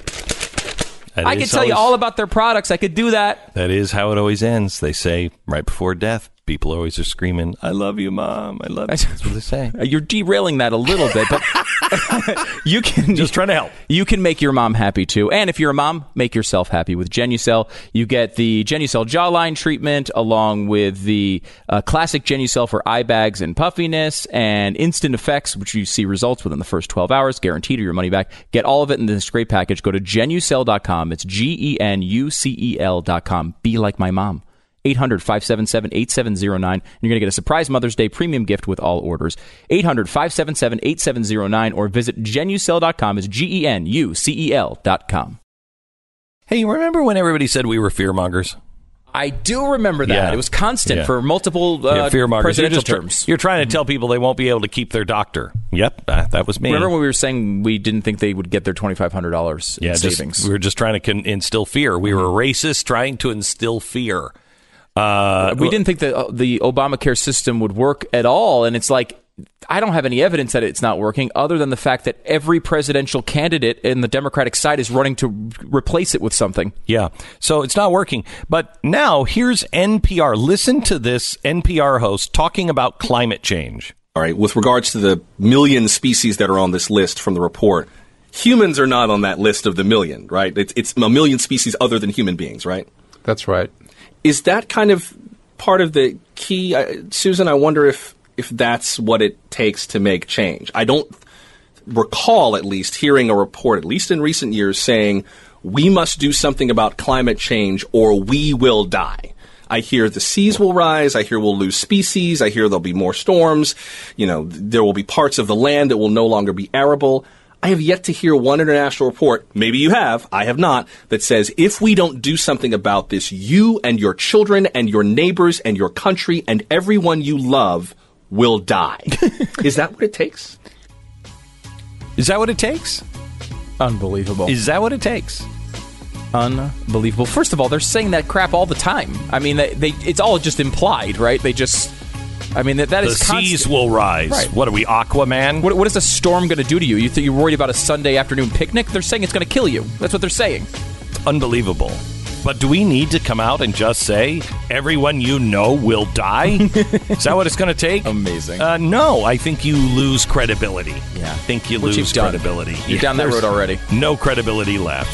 That I could tell always, you all about their products. I could do that. That is how it always ends. They say right before death, people always are screaming, I love you, Mom. I love you. That's what they say. You're derailing that a little bit, but you can just trying to help. You can make your mom happy too. And if you're a mom, make yourself happy with Genucel. You get the Genucel jawline treatment along with the uh, classic Genucel for eye bags and puffiness and instant effects, which you see results within the first twelve hours, guaranteed or your money back. Get all of it in this great package. Go to Genucel dot com. It's G E N U C E L dot com. Be like my mom. eight hundred, five seven seven, eight seven zero nine. And you're going to get a surprise Mother's Day premium gift with all orders. eight hundred, five seven seven, eight seven zero nine or visit Genucel dot com. It's G E N U C E L dot com. Hey, you remember when everybody said we were fearmongers? I do remember that. Yeah. It was constant yeah. for multiple uh, yeah, fearmongers. presidential you're terms. Tr- you're trying to tell people they won't be able to keep their doctor. Yep, uh, that was me. Remember when we were saying we didn't think they would get their twenty-five hundred dollars in yeah, savings? Just, we were just trying to con- instill fear. We were racist trying to instill fear. Uh, we didn't think that uh, the Obamacare system would work at all. And it's like, I don't have any evidence that it's not working other than the fact that every presidential candidate in the Democratic side is running to replace it with something. Yeah. So it's not working. But now here's N P R. Listen to this N P R host talking about climate change. All right. With regards to the million species that are on this list from the report, humans are not on that list of the million, right? It's, it's a million species other than human beings, right? That's right. Is that kind of part of the key? Uh, Susan, I wonder if, if that's what it takes to make change. I don't recall, at least, hearing a report, at least in recent years, saying we must do something about climate change or we will die. I hear the seas will rise. I hear we'll lose species. I hear there'll be more storms. You know, there will be parts of the land that will no longer be arable. I have yet to hear one international report, maybe you have, I have not, that says if we don't do something about this, you and your children and your neighbors and your country and everyone you love will die. Is that what it takes? Is that what it takes? Unbelievable. Is that what it takes? Unbelievable. First of all, they're saying that crap all the time. I mean, they, they it's all just implied, right? They just... I mean, that, that the is The seas constant. will rise. Right. What are we, Aquaman? What, what is a storm going to do to you? You think you're worried about a Sunday afternoon picnic? They're saying it's going to kill you. That's what they're saying. Unbelievable. But do we need to come out and just say, everyone you know will die? Is that what it's going to take? Amazing. Uh, no, I think you lose credibility. Yeah. I think you Which lose credibility. You're yeah, down that road already. No credibility left.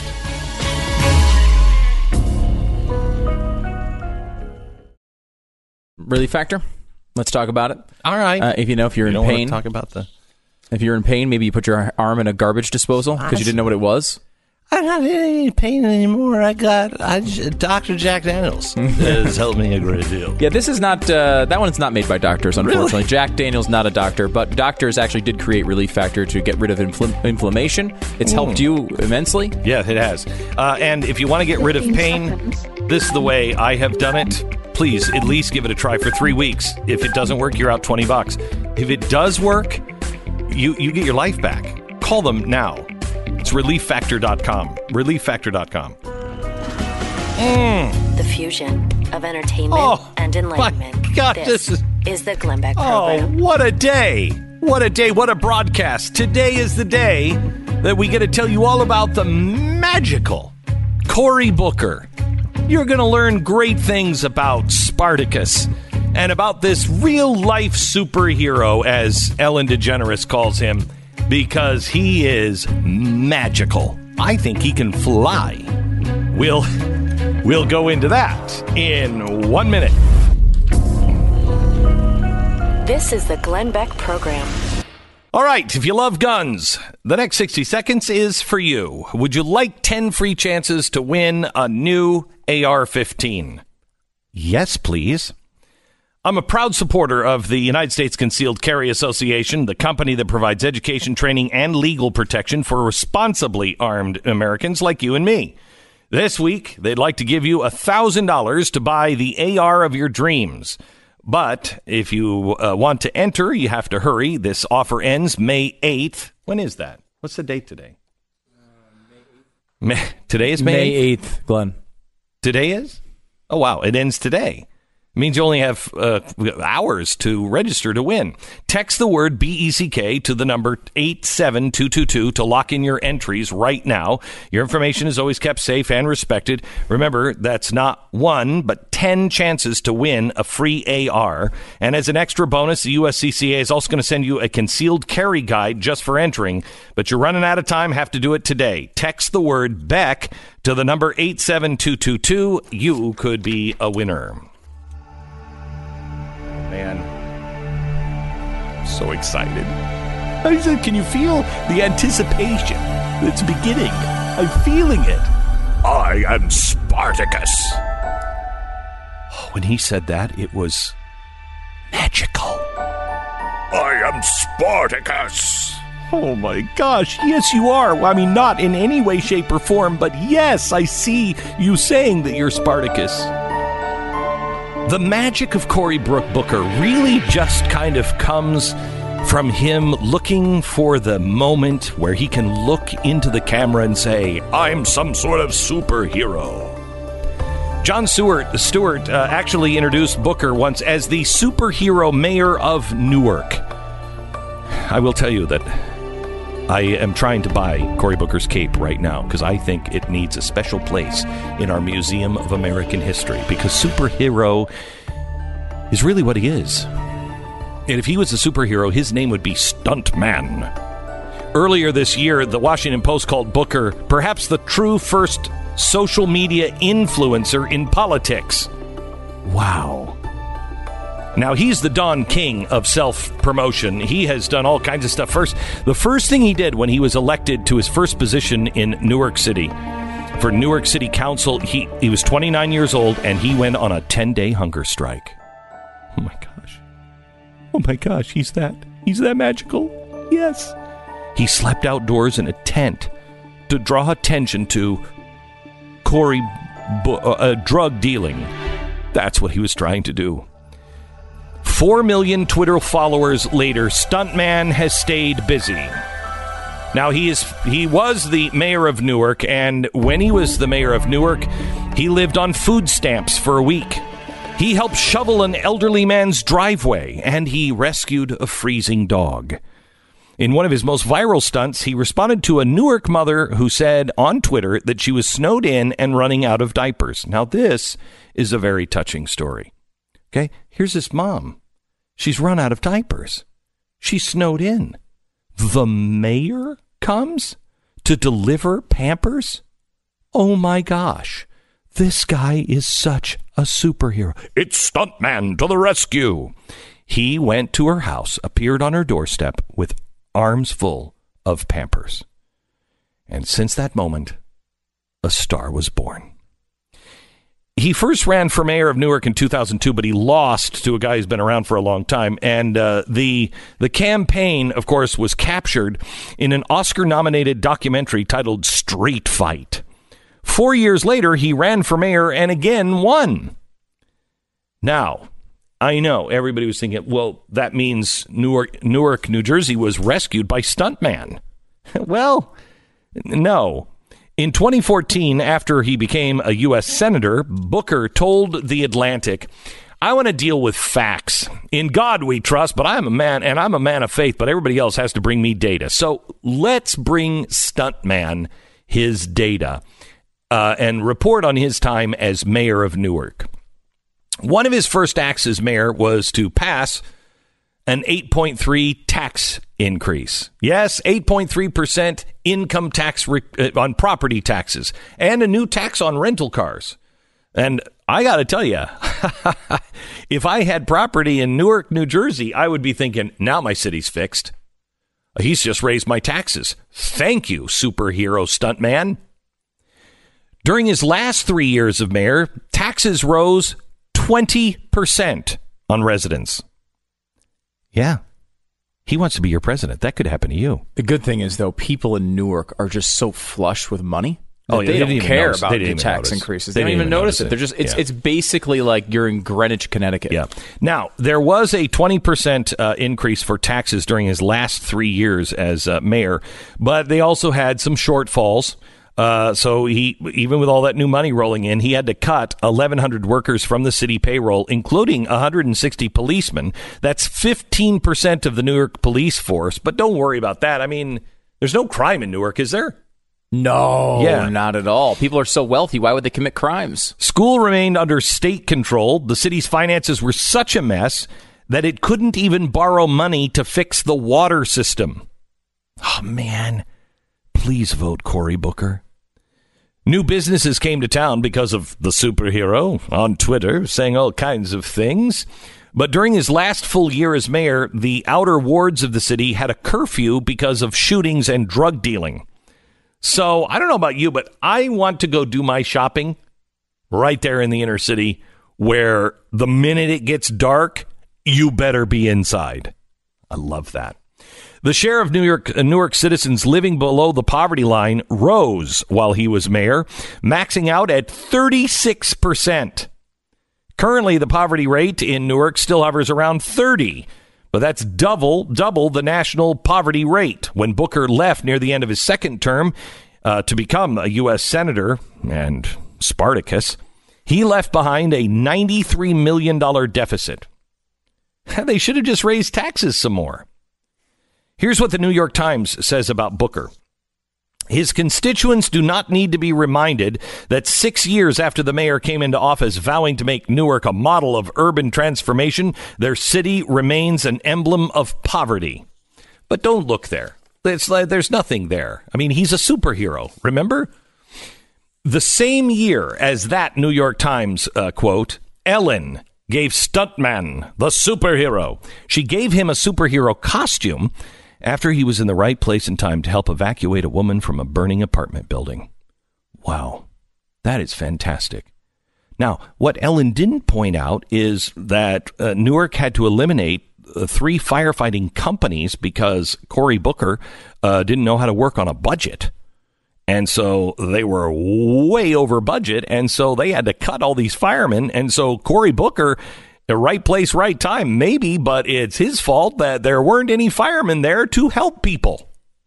Relief factor? Let's talk about it. All right. Uh, if you know if you're you in don't pain, want to talk about the. If you're in pain, maybe you put your arm in a garbage disposal because you didn't know what it was. I'm not in any pain anymore. I got I, Doctor Jack Daniels has helped me a great deal. Yeah, this is not uh, that one's not made by doctors, unfortunately. Really? Jack Daniels not a doctor, but doctors actually did create Relief Factor to get rid of infl- inflammation. It's mm. helped you immensely. Yeah, it has. Uh, and if you want to get rid of pain, this is the way I have done it. Please, at least give it a try for three weeks. If it doesn't work, you're out twenty bucks. If it does work, you, you get your life back. Call them now. It's relief factor dot com. relief factor dot com. Mm. The fusion of entertainment oh, and enlightenment. My God, this, this is... is the Glenn Beck Oh, program. what a day. What a day. What a broadcast. Today is the day that we get to tell you all about the magical Cory Booker. You're going to learn great things about Spartacus and about this real-life superhero, as Ellen DeGeneres calls him, because he is magical. I think he can fly. We'll, we'll go into that in one minute. This is the Glenn Beck program. All right, if you love guns, the next sixty seconds is for you. Would you like ten free chances to win a new A R fifteen? Yes, please. I'm a proud supporter of the United States Concealed Carry Association, the company that provides education, training, and legal protection for responsibly armed Americans like you and me. This week, they'd like to give you one thousand dollars to buy the A R of your dreams. But if you uh, want to enter, you have to hurry. This offer ends May eighth. When is that? What's the date today? Uh, May eighth. May, today is May, May eighth, Glenn. Today is? Oh, wow. It ends today. It means you only have uh, hours to register to win. Text the word B E C K to the number eight seven two two two to lock in your entries right now. Your information is always kept safe and respected. Remember, that's not one, but ten chances to win a free A R. And as an extra bonus, the U S C C A is also going to send you a concealed carry guide just for entering. But you're running out of time. Have to do it today. Text the word Beck to the number eight seven two two two. You could be a winner. Man, I'm so excited. I said, can you feel the anticipation that's beginning? I'm feeling it. I am Spartacus. When he said that, it was magical. I am Spartacus. Oh my gosh, yes you are. I mean, not in any way, shape, or form, but yes, I see you saying that you're Spartacus. The magic of Cory Brooke Booker really just kind of comes from him looking for the moment where he can look into the camera and say, I'm some sort of superhero. Jon Stewart, Stewart uh, actually introduced Booker once as the superhero mayor of Newark. I will tell you that I am trying to buy Cory Booker's cape right now because I think it needs a special place in our Museum of American History because superhero is really what he is. And if he was a superhero, his name would be Stuntman. Earlier this year, the Washington Post called Booker perhaps the true first social media influencer in politics. Wow. Now, he's the Don King of self-promotion. He has done all kinds of stuff. First, the first thing he did when he was elected to his first position in Newark City, for Newark City Council, he, he was twenty-nine years old, and he went on a ten-day hunger strike. Oh, my gosh. Oh, my gosh, he's that. He's that magical. Yes. He slept outdoors in a tent to draw attention to Cory bu- uh, drug dealing. That's what he was trying to do. Four million Twitter followers later, Stuntman has stayed busy. Now, he is he was the mayor of Newark, and when he was the mayor of Newark, he lived on food stamps for a week. He helped shovel an elderly man's driveway, and he rescued a freezing dog. In one of his most viral stunts, he responded to a Newark mother who said on Twitter that she was snowed in and running out of diapers. Now, this is a very touching story. Okay, here's his mom. She's run out of diapers. She's snowed in. The mayor comes to deliver Pampers? Oh, my gosh. This guy is such a superhero. It's Stuntman to the rescue. He went to her house, appeared on her doorstep with arms full of Pampers. And since that moment, a star was born. He first ran for mayor of Newark in two thousand two, but he lost to a guy who's been around for a long time. And uh, the the campaign, of course, was captured in an Oscar-nominated documentary titled Street Fight. Four years later, he ran for mayor and again won. Now, I know everybody was thinking, well, that means Newark, Newark, New Jersey was rescued by Stuntman. Well, no. In twenty fourteen, after he became a U S senator, Booker told The Atlantic, I want to deal with facts. In God we trust, but I'm a man, and I'm a man of faith, but everybody else has to bring me data. So let's bring Stuntman his data uh, and report on his time as mayor of Newark. One of his first acts as mayor was to pass an eight point three tax increase. Yes, eight point three percent income tax re- on property taxes and a new tax on rental cars. And I got to tell you, if I had property in Newark, New Jersey, I would be thinking, now my city's fixed. He's just raised my taxes. Thank you, superhero Stuntman. During his last three years of mayor, taxes rose twenty percent on residents. Yeah. He wants to be your president. That could happen to you. The good thing is, though, people in Newark are just so flush with money. Oh, yeah, they, they don't didn't even care notice. about They the didn't even tax notice. increases. They They, don't didn't even even notice notice it. it. They're just it's Yeah. it's basically like you're in Greenwich, Connecticut. Yeah. Now, there was a twenty percent uh, increase for taxes during his last three years as uh, mayor, but they also had some shortfalls. Uh, so he, even with all that new money rolling in, he had to cut eleven hundred workers from the city payroll, including one hundred sixty policemen. That's fifteen percent of the Newark police force. But don't worry about that. I mean, there's no crime in Newark, is there? No, Yeah. not at all. People are so wealthy. Why would they commit crimes? School remained under state control. The city's finances were such a mess that it couldn't even borrow money to fix the water system. Oh, man. Please vote Cory Booker. New businesses came to town because of the superhero on Twitter, saying all kinds of things. But during his last full year as mayor, the outer wards of the city had a curfew because of shootings and drug dealing. So I don't know about you, but I want to go do my shopping right there in the inner city where the minute it gets dark, you better be inside. I love that. The share of New York, uh, Newark citizens living below the poverty line rose while he was mayor, maxing out at thirty-six percent. Currently, the poverty rate in Newark still hovers around thirty, but that's double, double the national poverty rate. When Booker left near the end of his second term uh, to become a U S senator and Spartacus, he left behind a ninety-three million dollars deficit. They should have just raised taxes some more. Here's what the New York Times says about Booker. His constituents do not need to be reminded that six years after the mayor came into office vowing to make Newark a model of urban transformation, their city remains an emblem of poverty. But don't look there. It's like there's nothing there. I mean, he's a superhero, remember? The same year as that New York Times uh, quote, Ellen gave Stuntman the superhero. She gave him a superhero costume after he was in the right place in time to help evacuate a woman from a burning apartment building. Wow, that is fantastic. Now, what Ellen didn't point out is that uh, Newark had to eliminate uh, three firefighting companies because Cory Booker uh, didn't know how to work on a budget. And so they were way over budget, and so they had to cut all these firemen. And so Cory Booker, the right place, right time, maybe, but it's his fault that there weren't any firemen there to help people.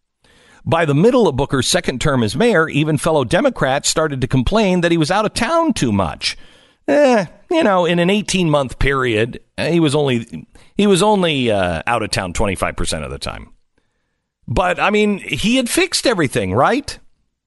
By the middle of Booker's second term as mayor, even fellow Democrats started to complain that he was out of town too much. Eh, you know, in an eighteen-month period, he was only he was only uh, out of town twenty-five percent of the time. But, I mean, he had fixed everything, right?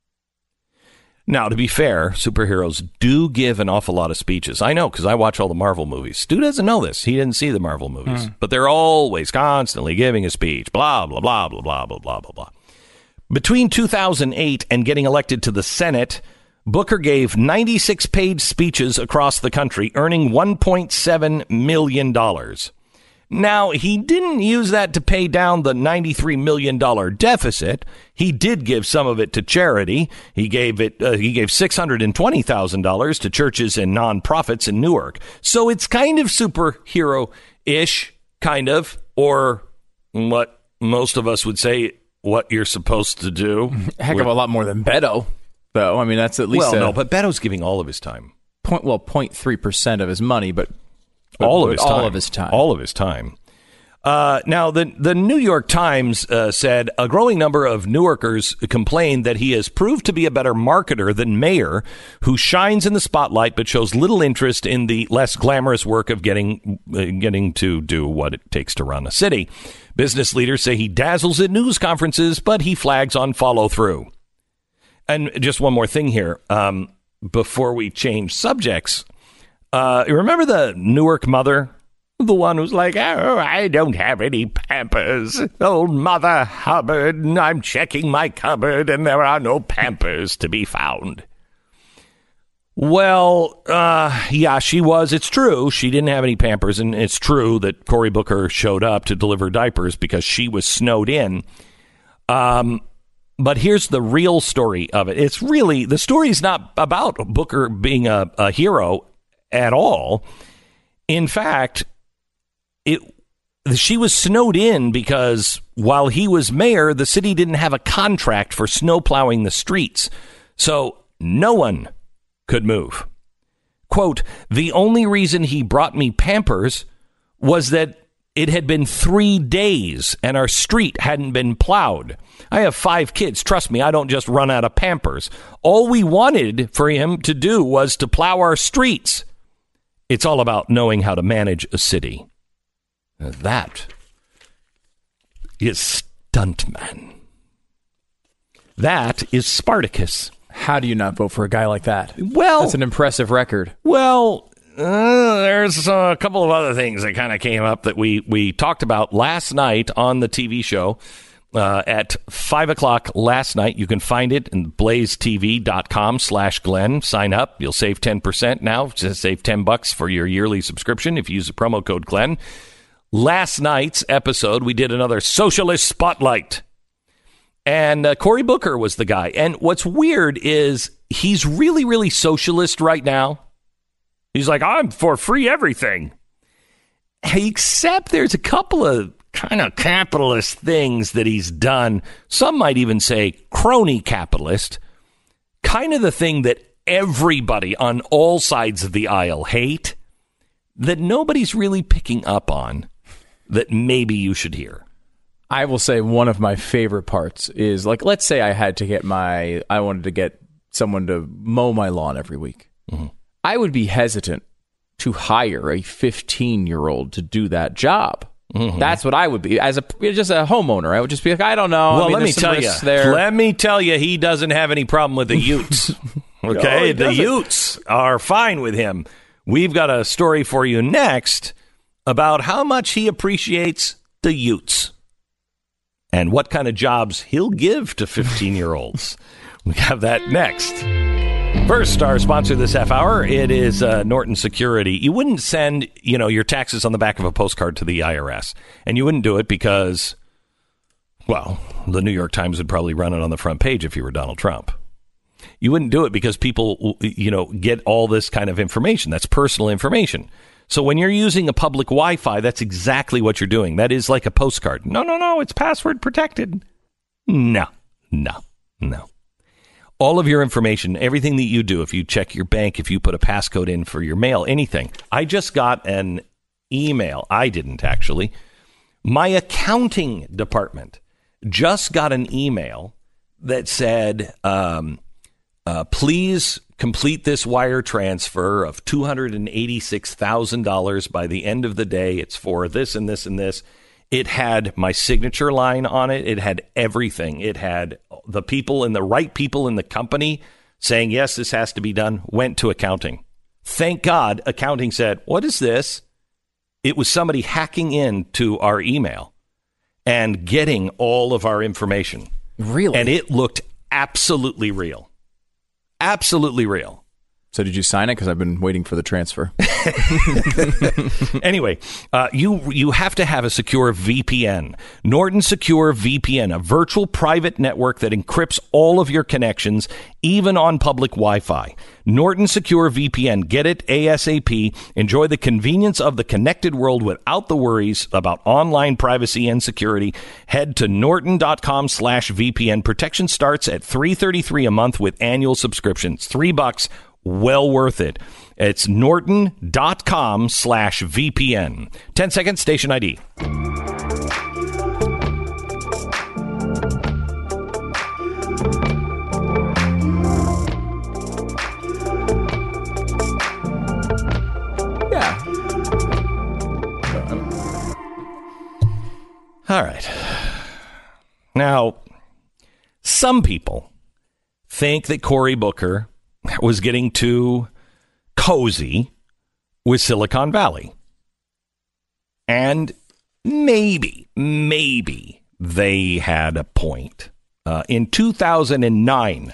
Now, to be fair, superheroes do give an awful lot of speeches. I know, because I watch all the Marvel movies. Stu doesn't know this. He didn't see the Marvel movies. Hmm. But they're always constantly giving a speech. Blah, blah, blah, blah, blah, blah, blah, blah, blah. Between two thousand eight and getting elected to the Senate, Booker gave ninety-six paid speeches across the country, earning one point seven million dollars. Now, he didn't use that to pay down the ninety-three million dollars deficit. He did give some of it to charity. He gave it. Uh, he gave six hundred twenty thousand dollars to churches and nonprofits in Newark. So it's kind of superhero-ish, kind of, or what most of us would say, what you're supposed to do. Heck of a lot more than Beto, though. I mean, that's at least well, a no, but Beto's giving all of his time. Point, well, zero point three percent of his money, but all of his all time. of his time. All of his time. Uh, now, the, the New York Times uh, said a growing number of Newarkers complained that he has proved to be a better marketer than mayor, who shines in the spotlight but shows little interest in the less glamorous work of getting uh, getting to do what it takes to run a city. Business leaders say he dazzles at news conferences, but he flags on follow-through. And just one more thing here, um, before we change subjects. Uh, remember the Newark mother? The one who's like, oh, I don't have any Pampers. Old Mother Hubbard, I'm checking my cupboard, and there are no Pampers to be found. Well, uh, yeah, she was. It's true. She didn't have any Pampers, and it's true that Cory Booker showed up to deliver diapers because she was snowed in. Um, but here's the real story of it. It's really, the story's not about Booker being a, a hero at all. In fact, It, she was snowed in because while he was mayor, the city didn't have a contract for snow plowing the streets. So no one could move. Quote, the only reason he brought me Pampers was that it had been three days and our street hadn't been plowed. I have five kids. Trust me, I don't just run out of Pampers. All we wanted for him to do was to plow our streets. It's all about knowing how to manage a city. That is Stuntman. That is Spartacus. How do you not vote for a guy like that? Well, that's an impressive record. Well, uh, there's a couple of other things that kind of came up that we, we talked about last night on the T V show uh, at five o'clock last night. You can find it in blazetv.com slash Glenn. Sign up. You'll save ten percent now. Just save ten bucks for your yearly subscription if you use the promo code Glenn. Last night's episode, we did another Socialist Spotlight. And uh, Cory Booker was the guy. And what's weird is he's really, really socialist right now. He's like, I'm for free everything. Except there's a couple of kind of capitalist things that he's done. Some might even say crony capitalist. Kind of the thing that everybody on all sides of the aisle hate, that nobody's really picking up on, that maybe you should hear. I will say one of my favorite parts is, like, let's say I had to get my, I wanted to get someone to mow my lawn every week. Mm-hmm. I would be hesitant to hire a fifteen-year-old to do that job. Mm-hmm. That's what I would be. As a just a homeowner, I would just be like, I don't know. Well, I mean, let me tell you, there. let me tell you, he doesn't have any problem with the Utes. Okay, no, the Utes are fine with him. We've got a story for you next about how much he appreciates the Utes and what kind of jobs he'll give to fifteen-year-olds. We have that next. First, our sponsor this half hour, it is uh, Norton Security. You wouldn't send, you know, your taxes on the back of a postcard to the I R S, and you wouldn't do it because, well, the New York Times would probably run it on the front page if you were Donald Trump. You wouldn't do it because people, you know, get all this kind of information. That's personal information. So when you're using a public Wi-Fi, that's exactly what you're doing. That is like a postcard. No, no, no, it's password protected. No, no, no. All of your information, everything that you do, if you check your bank, if you put a passcode in for your mail, anything. I just got an email. I didn't, actually. My accounting department just got an email that said, um, uh, please complete this wire transfer of two hundred eighty-six thousand dollars by the end of the day. It's for this and this and this. It had my signature line on it. It had everything. It had the people and the right people in the company saying, yes, this has to be done, went to accounting. Thank God accounting said, what is this? It was somebody hacking into our email and getting all of our information. Really? And it looked absolutely real. Absolutely real. So did you sign it? Because I've been waiting for the transfer. Anyway, uh, you you have to have a secure V P N. Norton Secure V P N, a virtual private network that encrypts all of your connections, even on public Wi-Fi. Norton Secure V P N. Get it ASAP. Enjoy the convenience of the connected world without the worries about online privacy and security. Head to norton.com slash VPN. Protection starts at three hundred thirty-three dollars a month with annual subscriptions. Three bucks. Well worth it. It's norton.com slash VPN. ten seconds, station I D. Yeah. All right. Now, some people think that Cory Booker was getting too cozy with Silicon Valley. And maybe, maybe they had a point. Uh, in two thousand nine,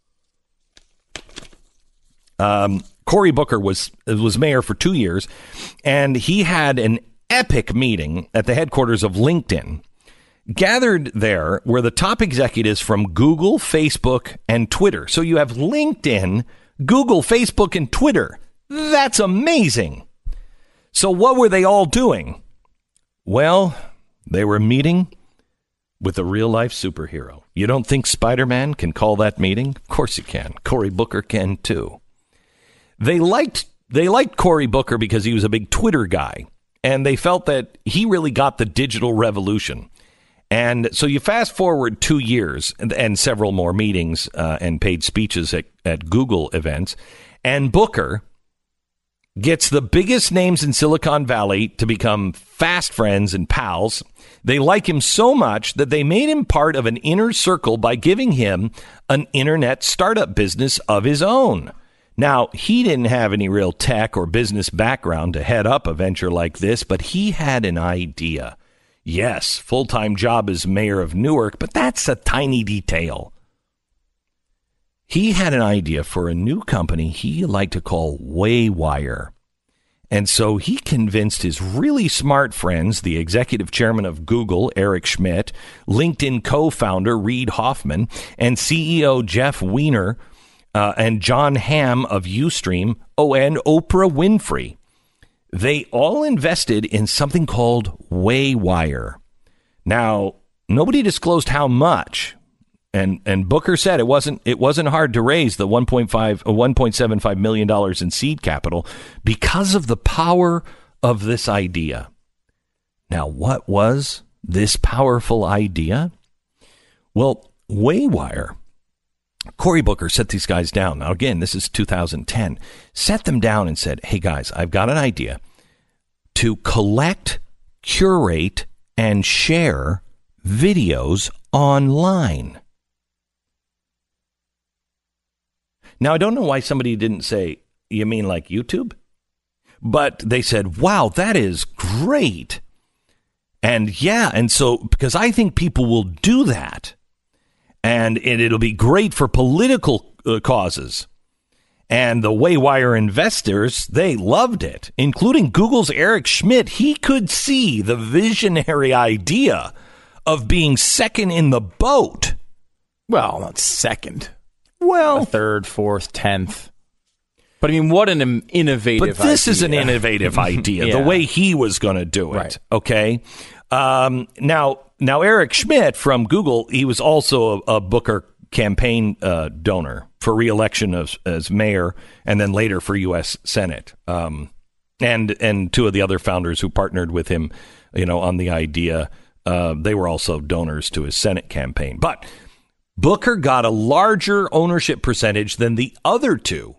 um, Cory Booker was was mayor for two years, and he had an epic meeting at the headquarters of LinkedIn. Gathered there were the top executives from Google, Facebook, and Twitter. So you have LinkedIn, Google, Facebook, and Twitter. That's amazing. So what were they all doing? Well, they were meeting with a real-life superhero. You don't think Spider-Man can call that meeting? Of course he can. Cory Booker can, too. They liked they liked Cory Booker because he was a big Twitter guy, and they felt that he really got the digital revolution. And so you fast forward two years and, and several more meetings uh, and paid speeches at, at Google events, and Booker gets the biggest names in Silicon Valley to become fast friends and pals. They like him so much that they made him part of an inner circle by giving him an internet startup business of his own. Now, he didn't have any real tech or business background to head up a venture like this, but he had an idea. Yes, full-time job as mayor of Newark, but that's a tiny detail. He had an idea for a new company he liked to call Waywire. And so he convinced his really smart friends, the executive chairman of Google, Eric Schmidt, LinkedIn co-founder Reid Hoffman, and C E O Jeff Weiner, uh, and John Hamm of Ustream, oh, and Oprah Winfrey. They all invested in something called Waywire. Now, nobody disclosed how much. And and Booker said it wasn't it wasn't hard to raise the one point five one point seven five million dollars in seed capital because of the power of this idea. Now, what was this powerful idea? Well, Waywire. Cory Booker set these guys down. Now, again, this is two thousand ten. Set them down and said, "Hey guys, I've got an idea to collect, curate, and share videos online." Now, I don't know why somebody didn't say, you mean like YouTube? But they said, wow, that is great. And yeah, and so, because I think people will do that. And, and it'll be great for political uh, causes. And the Waywire investors, they loved it, including Google's Eric Schmidt. He could see the visionary idea of being second in the boat. Well, not second. Well, a third, fourth, tenth. But I mean, what an im- innovative But this idea. is an innovative idea, Yeah. the way he was going to do it. Right. Okay. Um, now, now, Eric Schmidt from Google, he was also a, a Booker campaign uh, donor for re-election as, as mayor and then later for U S Senate. Um, and and two of the other founders who partnered with him, you know, on the idea, uh, they were also donors to his Senate campaign. But Booker got a larger ownership percentage than the other two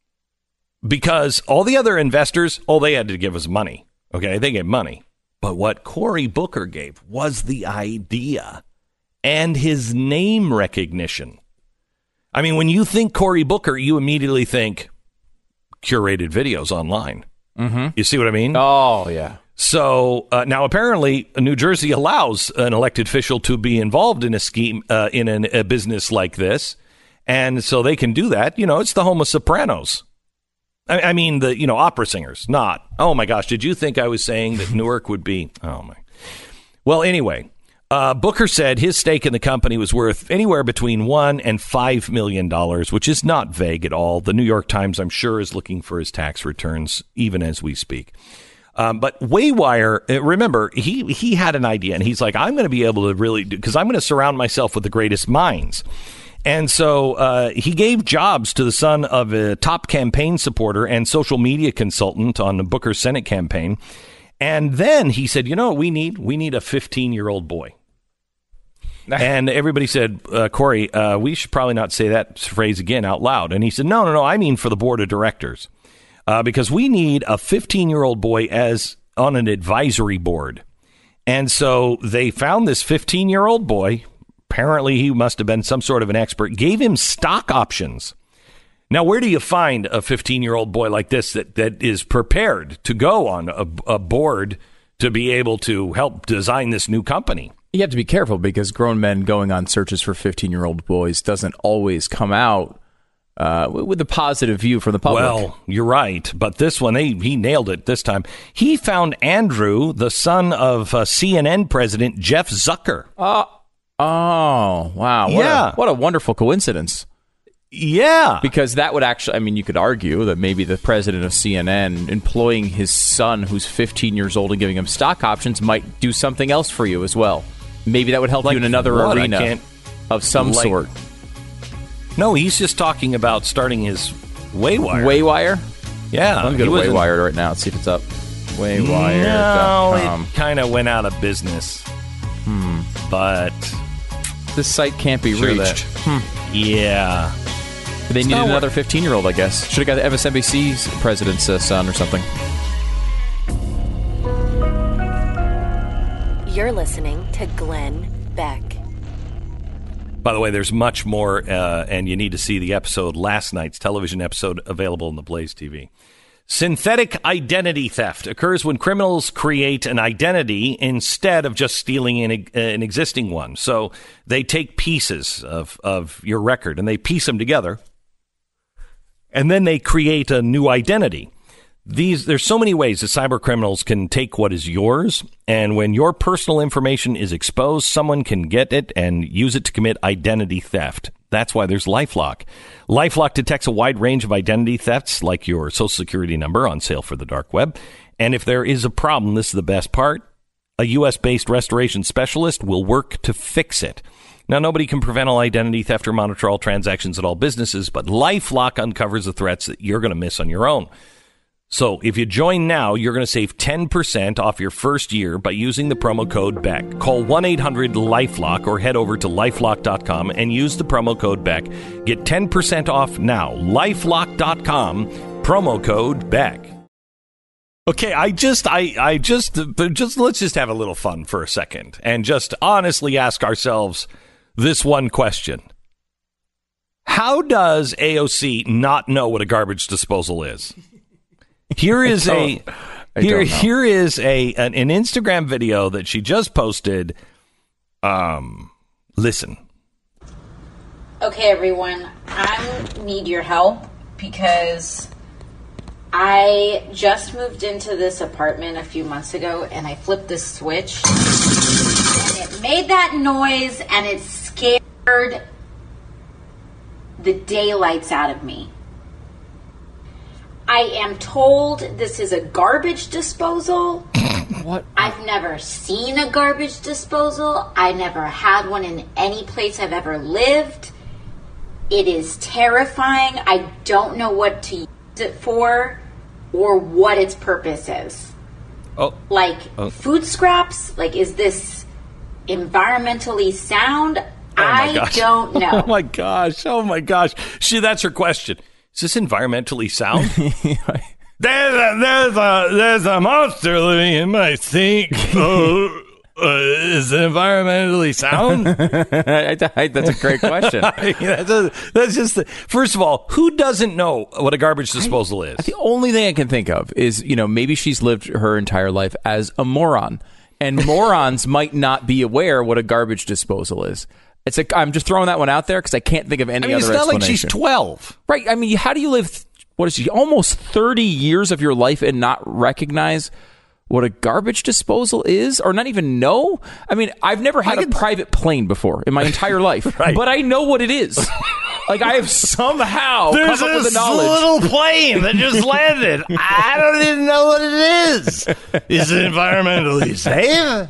because all the other investors, all they had to give was money. Okay, they gave money. But what Cory Booker gave was the idea and his name recognition. I mean, when you think Cory Booker, you immediately think curated videos online. Mm-hmm. You see what I mean? Oh, yeah. So uh, now apparently New Jersey allows an elected official to be involved in a scheme, uh, in an, a business like this. And so they can do that. You know, it's the home of Sopranos. I, I mean, the, you know, opera singers, not. Oh, my gosh. Did you think I was saying that Newark would be? Oh, my. Well, anyway, uh, Booker said his stake in the company was worth anywhere between one and five million dollars, which is not vague at all. The New York Times, I'm sure, is looking for his tax returns even as we speak. Um, but Waywire, remember, he he had an idea, and he's like, I'm going to be able to really do, because I'm going to surround myself with the greatest minds. And so uh, he gave jobs to the son of a top campaign supporter and social media consultant on the Booker Senate campaign. And then he said, you know what we need? We need a fifteen-year-old boy. And everybody said, uh, Cory, uh, we should probably not say that phrase again out loud. And he said, no, no, no, I mean for the board of directors. Uh, because we need a fifteen-year-old boy as on an advisory board. And so they found this fifteen-year-old boy. Apparently, he must have been some sort of an expert. Gave him stock options. Now, where do you find a fifteen-year-old boy like this that, that is prepared to go on a, a board to be able to help design this new company? You have to be careful because grown men going on searches for fifteen-year-old boys doesn't always come out Uh, with a positive view for the public. Well, you're right. But this one, they, he nailed it this time. He found Andrew, the son of uh, C N N president Jeff Zucker. Uh, oh, wow. What Yeah. A, what a wonderful coincidence. Yeah. Because that would actually, I mean, you could argue that maybe the president of C N N employing his son who's fifteen years old and giving him stock options might do something else for you as well. maybe that would help Like you in another what? I arena can't- of some like- sort. No, he's just talking about starting his Waywire. Waywire? Yeah. Let me go he to wasn't- Waywire right now. Let's see if it's up. Waywire No, dot com. it kind of went out of business. Hmm. But, This site can't be Sure reached. yeah. They needed not another fifteen-year-old, I guess. Should have got the M S N B C's president's uh, son or something. You're listening to Glenn Beck. By the way, there's much more, uh, and you need to see the episode, last night's television episode, available on the Blaze T V. Synthetic identity theft occurs when criminals create an identity instead of just stealing an, an existing one. So they take pieces of, of your record and they piece them together, and then they create a new identity. These there's so many ways that cyber criminals can take what is yours, and when your personal information is exposed, someone can get it and use it to commit identity theft. That's why there's LifeLock. LifeLock detects a wide range of identity thefts, like your social security number on sale for the dark web. And if there is a problem, this is the best part, a U S-based restoration specialist will work to fix it. Now, nobody can prevent all identity theft or monitor all transactions at all businesses, but LifeLock uncovers the threats that you're going to miss on your own. So if you join now, you're going to save ten percent off your first year by using the promo code BECK. Call one eight hundred LifeLock or head over to lifelock dot com and use the promo code BECK. Get ten percent off now. lifelock dot com, promo code BECK. Okay, I just, I, I just, just, let's just have a little fun for a second and just honestly ask ourselves this one question. How does A O C not know what a garbage disposal is? Here is a here here is a an, an Instagram video that she just posted. Um, listen. Okay, everyone, I need your help because I just moved into this apartment a few months ago and I flipped this switch and it made that noise and it scared the daylights out of me. I am told this is a garbage disposal. What? I've never seen a garbage disposal. I never had one in any place I've ever lived. It is terrifying. I don't know what to use it for or what its purpose is. Oh, Like Oh. food scraps? Like, is this environmentally sound? I gosh. don't know. oh my gosh! Oh my gosh! She that's her question. Is this environmentally sound? there's a there's a there's a monster living in my sink. Oh, uh, is it environmentally sound? I- I- That's a great question. that's, a, that's just the, first of all, who doesn't know what a garbage disposal is? The only thing I can think of is, you know, maybe she's lived her entire life as a moron, and morons might not be aware what a garbage disposal is. It's like, I'm just throwing that one out there because I can't think of any I mean, other it's not like explanation. she's twelve. Right. I mean, how do you live, what is she, almost thirty years of your life and not recognize what a garbage disposal is, or not even know? I mean, I've never had I a could- private plane before in my entire life, Right. but I know what it is. Like, I have somehow There's come up with this the knowledge. little plane that just landed. I don't even know what it is. Is it environmentally safe?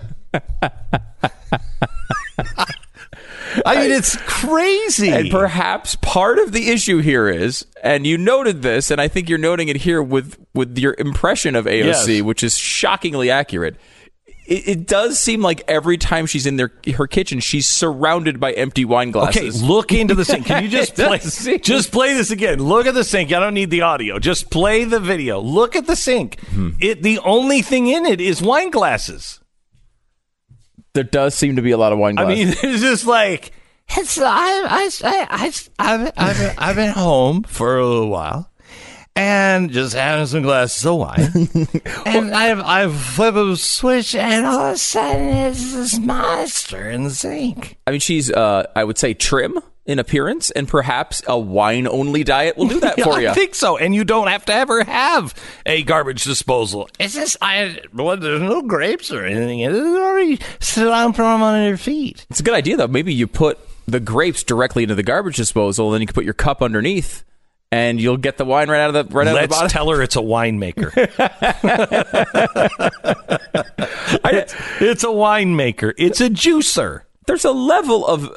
I mean, it's crazy. And perhaps part of the issue here is, and you noted this, and I think you're noting it here with, with your impression of A O C, Yes. which is shockingly accurate. It, it does seem like every time she's in their her kitchen, she's surrounded by empty wine Okay, glasses. look into the sink. Can you just It play? does seem- Just play this again. Look at the sink. I don't need the audio. Just play the video. Look at the sink. Hmm. It the only thing in it is wine glasses. There does seem to be a lot of wine I glasses. mean, it's just like it's. I I I I I've I've been, I've been home for a little while, and just having some glasses of wine, and I've I've flipped a switch, and all of a sudden it's this monster in the sink. I mean, she's, uh, I would say, trim in appearance, and perhaps a wine-only diet will do that for you. I think so, and you don't have to ever have a garbage disposal. It's just I. Well, there's no grapes or anything. It's already sit down, put them on your feet. It's a good idea, though. Maybe you put the grapes directly into the garbage disposal, then you can put your cup underneath, and you'll get the wine right out of the right out of the Let's bottom. tell her it's a winemaker. it's, it's a winemaker. It's a juicer. There's a level of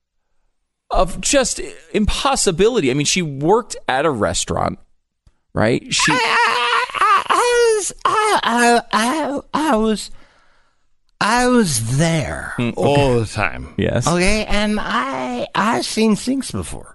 of just impossibility. I mean, she worked at a restaurant, right? She, I, I, I was, I, I, I was, I was there Mm, okay. all the time. Yes. Okay, and I, I've seen things before.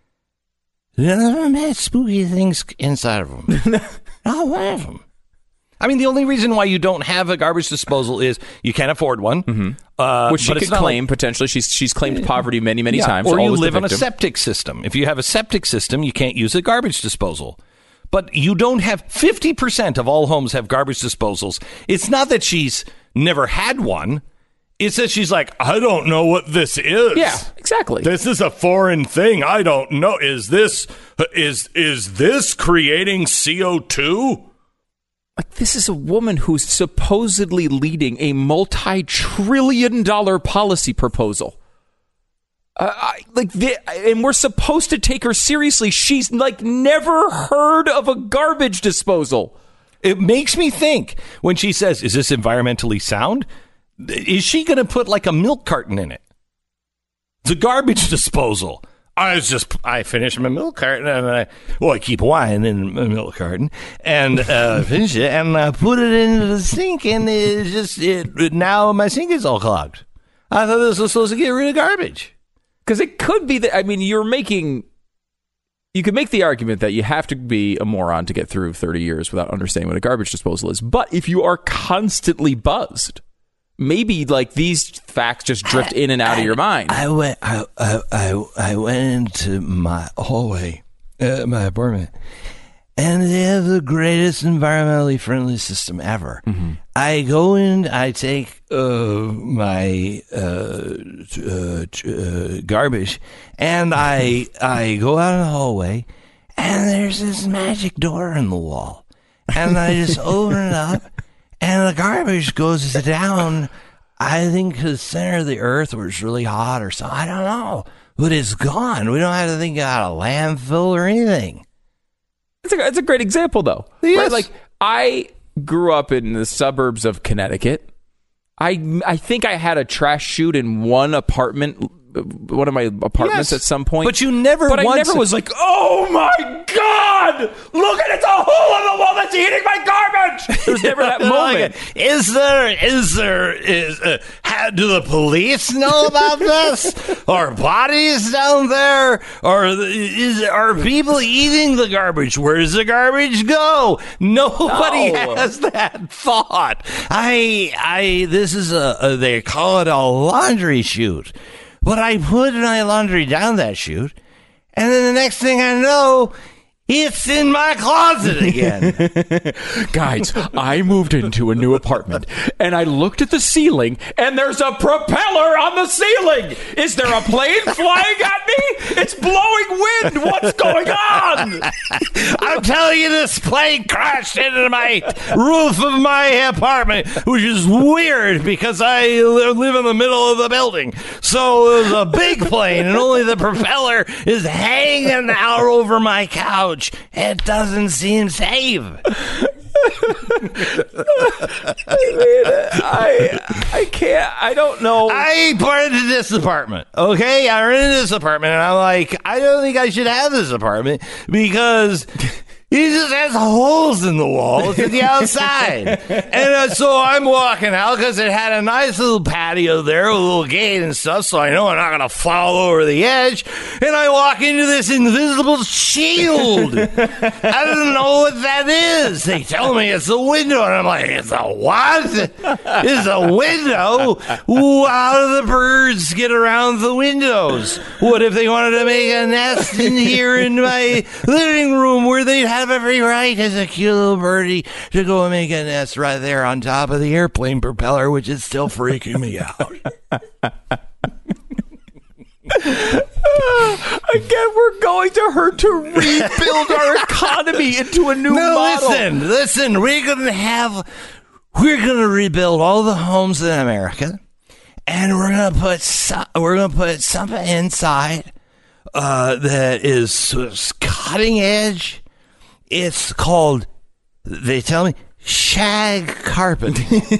None of them had spooky things inside of them. Not one of them. I mean, the only reason why you don't have a garbage disposal is you can't afford one. Mm-hmm. Uh, which she but could it's not claim like- potentially. She's she's claimed poverty many, many Yeah, times. or you always the live on a victim. septic system. If you have a septic system, you can't use a garbage disposal. But you don't have fifty percent of all homes have garbage disposals. It's not that she's never had one. It's that she's like, I don't know what this is. Yeah, exactly. This is a foreign thing. I don't know. Is this is is this creating C O two? Like, this is a woman who's supposedly leading a multi-trillion dollar policy proposal. Uh, I, like, the, and we're supposed to take her seriously. She's like never heard of a garbage disposal. It makes me think when she says, "Is this environmentally sound?" Is she going to put like a milk carton in it? It's a garbage disposal. I was just, I finished my milk carton, and I, well, I keep wine in my milk carton, and uh, finish it, and I put it into the sink, and it just, it, now my sink is all clogged. I thought this was supposed to get rid of garbage. Because it could be that, I mean, you're making, you could make the argument that you have to be a moron to get through thirty years without understanding what a garbage disposal is. But if you are constantly buzzed, maybe like these facts just drift in and out of your mind. I went. I I I, I went into my hallway, uh, my apartment, and they have the greatest environmentally friendly system ever. Mm-hmm. I go in. I take uh, my uh, uh, uh, garbage, and I I go out in the hallway, and there's this magic door in the wall, and I just open it up. And the garbage goes down, I think, to the center of the earth where it's really hot or something. I don't know. But it's gone. We don't have to think about a landfill or anything. It's a, it's a great example, though. Yes. Right? Like, I grew up in the suburbs of Connecticut. I, I think I had a trash chute in one apartment, one of my apartments Yes. at some point. But you never But I once- never was like, oh my God! Look at it's a hole in the wall that's eating my garbage! There was never that moment. Is there, is there, is, uh, how, do the police know about this? Are bodies down there? Or is, are people eating the garbage? Where does the garbage go? Nobody No. has that thought. I, I, this is a, a, they call it a laundry chute. But I put my laundry down that chute, and then the next thing I know, it's in my closet again. Guys, I moved into a new apartment and I looked at the ceiling and there's a propeller on the ceiling. Is there a plane flying at me? It's blowing wind. What's going on? I'm telling you, this plane crashed into my roof of my apartment, which is weird because I live in the middle of the building. So it was a big plane, and only the propeller is hanging out over my couch. It doesn't seem safe. I I can't. I don't know. I rented this apartment, okay? I rented this apartment, and I'm like, I don't think I should have this apartment because it just has holes in the walls at the outside. And uh, so I'm walking out because it had a nice little patio there with a little gate and stuff, so I know I'm not going to fall over the edge. And I walk into this invisible shield. I don't know what that is. They tell me it's a window, and I'm like, it's a what? It's a window? Ooh, how do the birds get around the windows? What if they wanted to make a nest in here in my living room where they'd have every right as a cute little birdie to go and make a nest right there on top of the airplane propeller, which is still freaking me out. Again, we're going to her to rebuild our economy into a new No, model. listen, listen. We're gonna have, we're gonna rebuild all the homes in America, and we're gonna put, so, we're gonna put something inside uh, that is cutting edge. It's called, they tell me, shag carpet.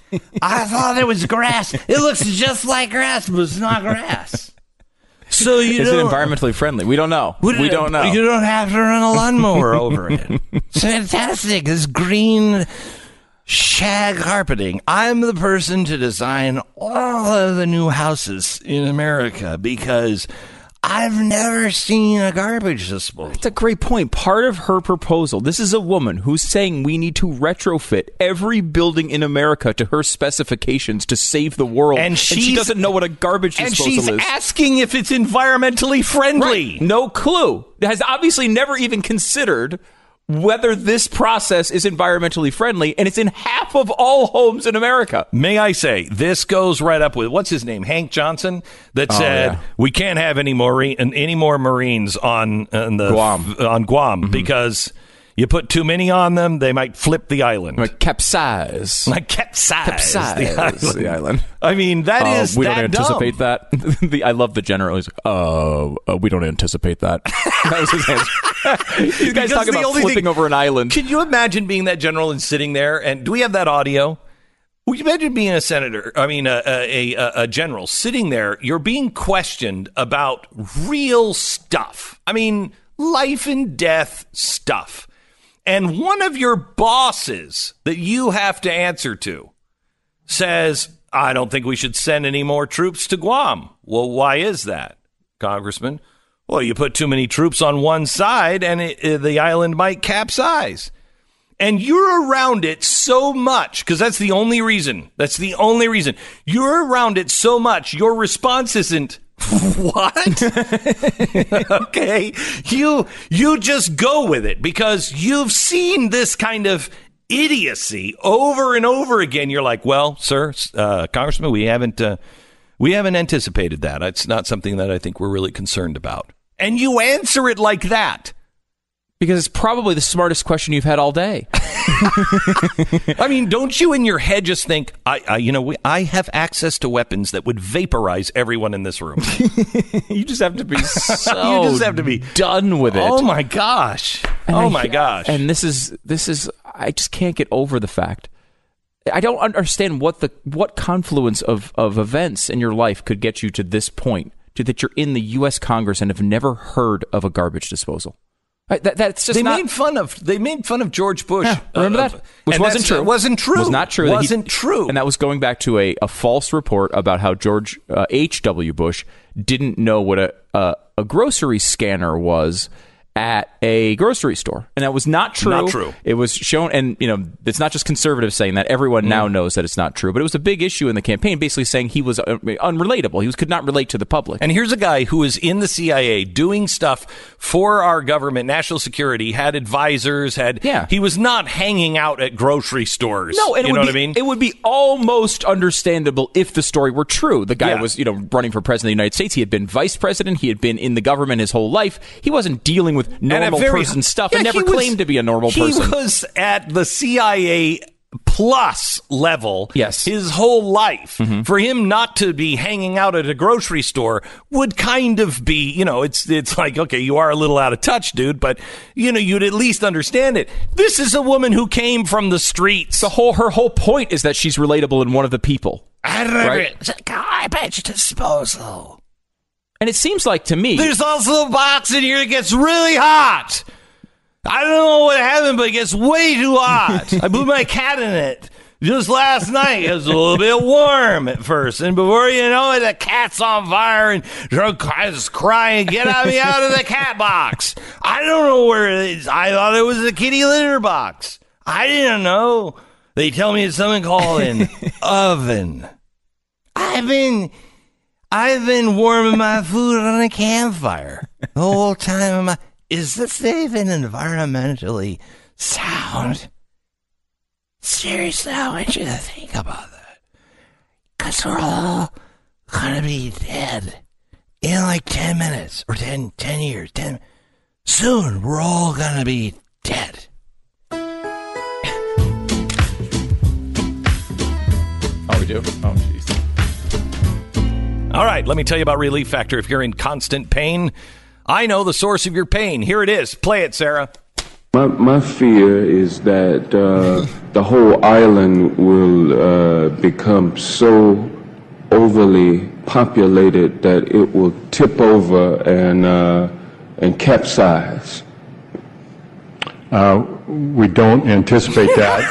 I thought it was grass. It looks just like grass, but it's not grass. So you Is it don't, environmentally friendly? We don't know. We, we don't know. You don't have to run a lawnmower over it. It's fantastic. This green shag carpeting. I'm the person to design all of the new houses in America because I've never seen a garbage disposal. That's a great point. Part of her proposal, this is a woman who's saying we need to retrofit every building in America to her specifications to save the world. And And, she she's- doesn't know what a garbage And disposal she's is. asking if it's environmentally friendly. Right. No clue. Has obviously never even considered whether this process is environmentally friendly, and it's in half of all homes in America. May I say, this goes right up with, what's his name, Hank Johnson, that Oh, said, yeah. we can't have any more, any more Marines on, on, the, Guam. on Guam Mm-hmm. because you put too many on them, they might flip the island. Like capsize. Like capsize, Capsize the island. the island. I mean, that Uh, is we that don't anticipate dumb. that. the, I love the general. He's like, uh, uh, we don't anticipate that. That was his answer. These guys Because talking the about only flipping thing- over an island. Can you imagine being that general and sitting there? And do we have that audio? Would you imagine being a senator? I mean, a, a, a, a general sitting there. You're being questioned about real stuff. I mean, life and death stuff. And one of your bosses that you have to answer to says, I don't think we should send any more troops to Guam. Well, why is that, Congressman? Well, you put too many troops on one side and it, uh, the island might capsize. And you're around it so much, because that's the only reason. That's the only reason. You're around it so much, your response isn't, what? Okay. You, you just go with it because you've seen this kind of idiocy over and over again. You're like, well, sir, uh, Congressman, we haven't, uh, we haven't anticipated that. It's not something that I think we're really concerned about. And you answer it like that. Because it's probably the smartest question you've had all day. I mean, don't you in your head just think, I, I you know, we, I have access to weapons that would vaporize everyone in this room. You just have to be so You just have to be done with it. Oh my gosh. And oh I- my gosh. And this is this is I just can't get over the fact. I don't understand what the what confluence of, of events in your life could get you to this point, to that you're in the U S Congress and have never heard of a garbage disposal. Right, that, that's just they not, made fun of they made fun of George Bush. Yeah, remember uh, that? Which and wasn't that's- true. It wasn't true. Was not true. that he- Wasn't true. And that was going back to a, a false report about how George uh, H W. Bush didn't know what a, a a grocery scanner was at a grocery store, and that was not true. Not true. It was shown, and you know, it's not just conservatives saying that. Everyone now knows that it's not true. But it was a big issue in the campaign, basically saying he was uh, unrelatable. He was, could not relate to the public. And here's a guy who is in the C I A doing stuff for our government, national security, had advisors, had Yeah. he was not hanging out at grocery stores. No, and it you would know be, what I mean? It would be almost understandable if the story were true. The guy Yeah. was, you know, running for president of the United States. He had been vice president. He had been in the government his whole life. He wasn't dealing with And a normal very- person stuff Yeah, and never he was- claimed to be a normal he person. was at the C I A plus level Yes. his whole life. Mm-hmm. For him not to be hanging out at a grocery store would kind of be, you know, it's it's like, okay, you are a little out of touch, dude, but you know, you'd at least understand it. This is a woman who came from the streets. the whole her whole point is that she's relatable and one of the people. Right? Garbage disposal. And it seems like to me, There's also a box in here that gets really hot. I don't know what happened, but it gets way too hot. I put my cat in it just last night. It was a little bit warm at first, and before you know it, the cat's on fire, and I was crying, "Get me out of the cat box!" I don't know where it is. I thought it was a kitty litter box. I didn't know. They tell me it's something called an oven. I've been. I've been warming my food on a campfire the whole time. My, is this even environmentally sound? Seriously, I want you to think about that. Because we're all going to be dead in like ten minutes or ten, ten years. ten, soon, we're all going to be dead. oh, we do. Oh, jeez. All right, let me tell you about Relief Factor. If you're in constant pain, I know the source of your pain. Here it is. Play it, Sarah. My, my fear is that uh, the whole island will uh, become so overly populated that it will tip over and uh, and capsize. Uh, we don't anticipate that.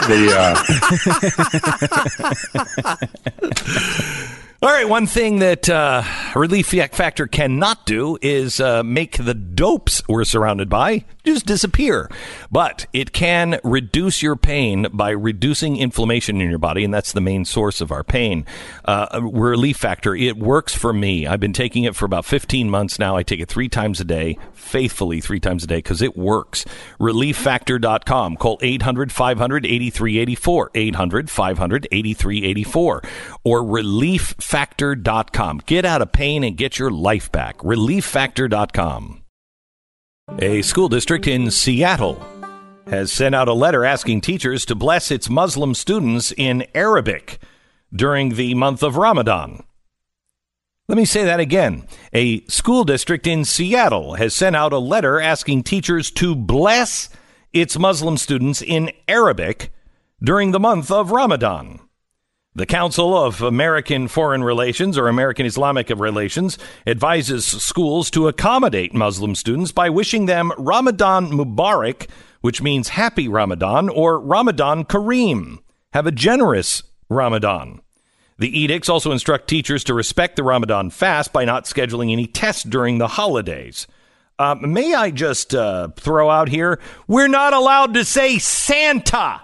The uh... All right, one thing that uh, Relief Factor cannot do is uh, make the dopes we're surrounded by just disappear. But it can reduce your pain by reducing inflammation in your body, and that's the main source of our pain. Uh, Relief Factor, it works for me. I've been taking it for about fifteen months now. I take it three times a day, faithfully three times a day, because it works. relief factor dot com. Call eight hundred, five hundred, eighty-three eighty-four, eight hundred, five hundred, eighty-three eighty-four, or relief factor dot com. Get out of pain and get your life back. relief factor dot com. A school district in Seattle has sent out a letter asking teachers to bless its Muslim students in Arabic during the month of Ramadan. Let me say that again. A school district in Seattle has sent out a letter asking teachers to bless its Muslim students in Arabic during the month of Ramadan. The Council of American Foreign Relations, or American Islamic Relations, advises schools to accommodate Muslim students by wishing them Ramadan Mubarak, which means happy Ramadan, or Ramadan Kareem. Have a generous Ramadan. The edicts also instruct teachers to respect the Ramadan fast by not scheduling any tests during the holidays. Uh, may I just uh, throw out here, we're not allowed to say Santa.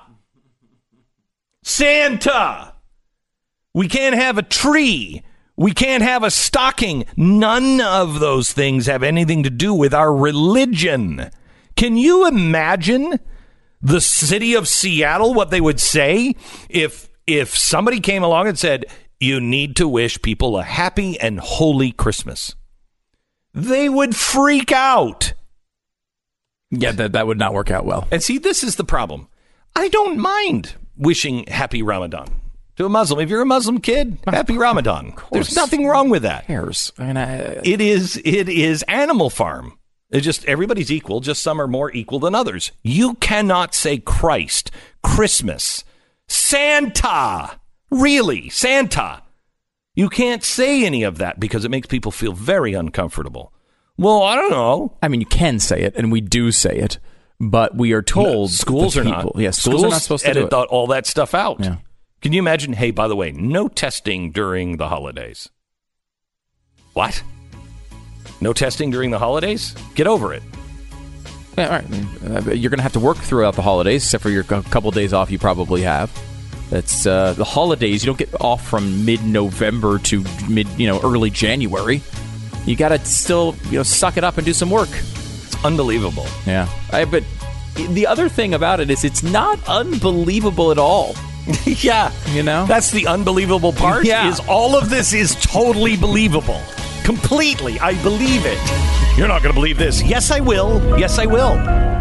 Santa. We can't have a tree. We can't have a stocking. None of those things have anything to do with our religion. Can you imagine the city of Seattle, what they would say if if somebody came along and said, you need to wish people a happy and holy Christmas? They would freak out. Yeah, that, that would not work out well. And see, this is the problem. I don't mind wishing happy Ramadan to a Muslim. If you're a Muslim kid, happy Ramadan. There's nothing wrong with that. Cares? I mean, I, it is it is Animal Farm. It's just everybody's equal, just some are more equal than others. You cannot say Christ, Christmas, Santa. Really, Santa. You can't say any of that because it makes people feel very uncomfortable. Well, I don't know. I mean, you can say it, and we do say it, but we are told no, schools are people, not. Yeah, schools, schools are not supposed to edit do it. all that stuff out. Yeah. Can you imagine? Hey, by the way, no testing during the holidays. What? No testing during the holidays? Get over it. Yeah, all right. Uh, you're going to have to work throughout the holidays, except for your couple days off you probably have. That's uh, the holidays. You don't get off from mid-November to mid, you know, early January. You got to still, you know, suck it up and do some work. It's unbelievable. Yeah. I, but the other thing about it is it's not unbelievable at all. Yeah. You know? That's the unbelievable part. Yeah. Is all of this is totally believable. Completely. I believe it. You're not going to believe this. Yes, I will. Yes, I will.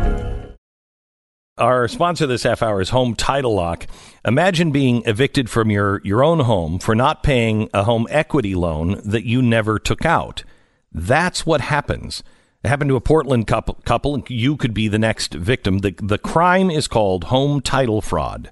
Our sponsor this half hour is Home Title Lock. Imagine being evicted from your, your own home for not paying a home equity loan that you never took out. That's what happens. It happened to a Portland couple, couple and you could be the next victim. The, the crime is called home title fraud.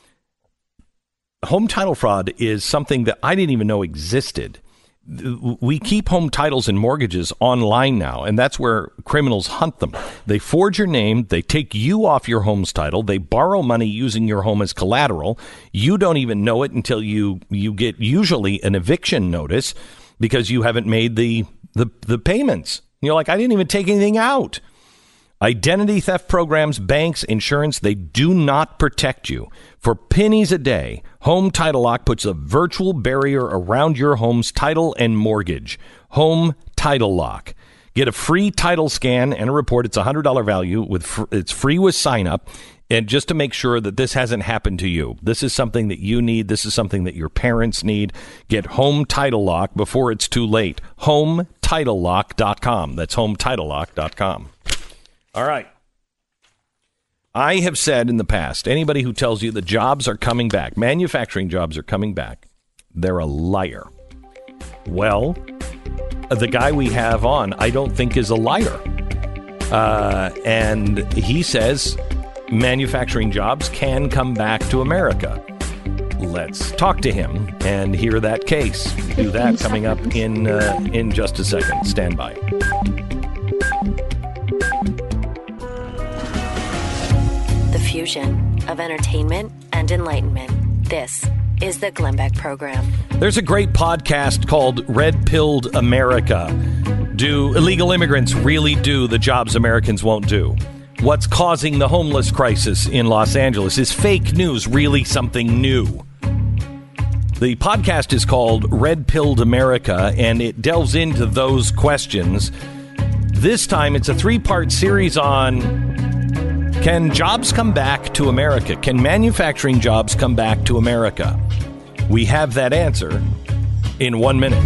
Home title fraud is something that I didn't even know existed. We keep home titles and mortgages online now, and that's where criminals hunt them. They forge your name, they take you off your home's title, they borrow money using your home as collateral. You don't even know it until you, you get usually an eviction notice because you haven't made the, the, the payments. You're like, I didn't even take anything out. Identity theft programs, banks, insurance, they do not protect you. For pennies a day, Home Title Lock puts a virtual barrier around your home's title and mortgage. Home Title Lock. Get a free title scan and a report. It's a one hundred dollars value. With fr- It's free with sign up. And just to make sure that this hasn't happened to you. This is something that you need. This is something that your parents need. Get Home Title Lock before it's too late. home title lock dot com. That's home title lock dot com. All right. I have said in the past, anybody who tells you the jobs are coming back, manufacturing jobs are coming back, they're a liar. Well, the guy we have on, I don't think is a liar. Uh, and he says manufacturing jobs can come back to America. Let's talk to him and hear that case. Do that coming up in uh, in just a second. Stand by. The fusion of entertainment and enlightenment. This is the Glenn Beck Program. There's a great podcast called Red Pilled America. Do illegal immigrants really do the jobs Americans won't do? What's causing the homeless crisis in Los Angeles? Is fake news really something new? The podcast is called Red Pilled America, and it delves into those questions. This time, it's a three-part series on, can jobs come back to America? Can manufacturing jobs come back to America? We have that answer in one minute.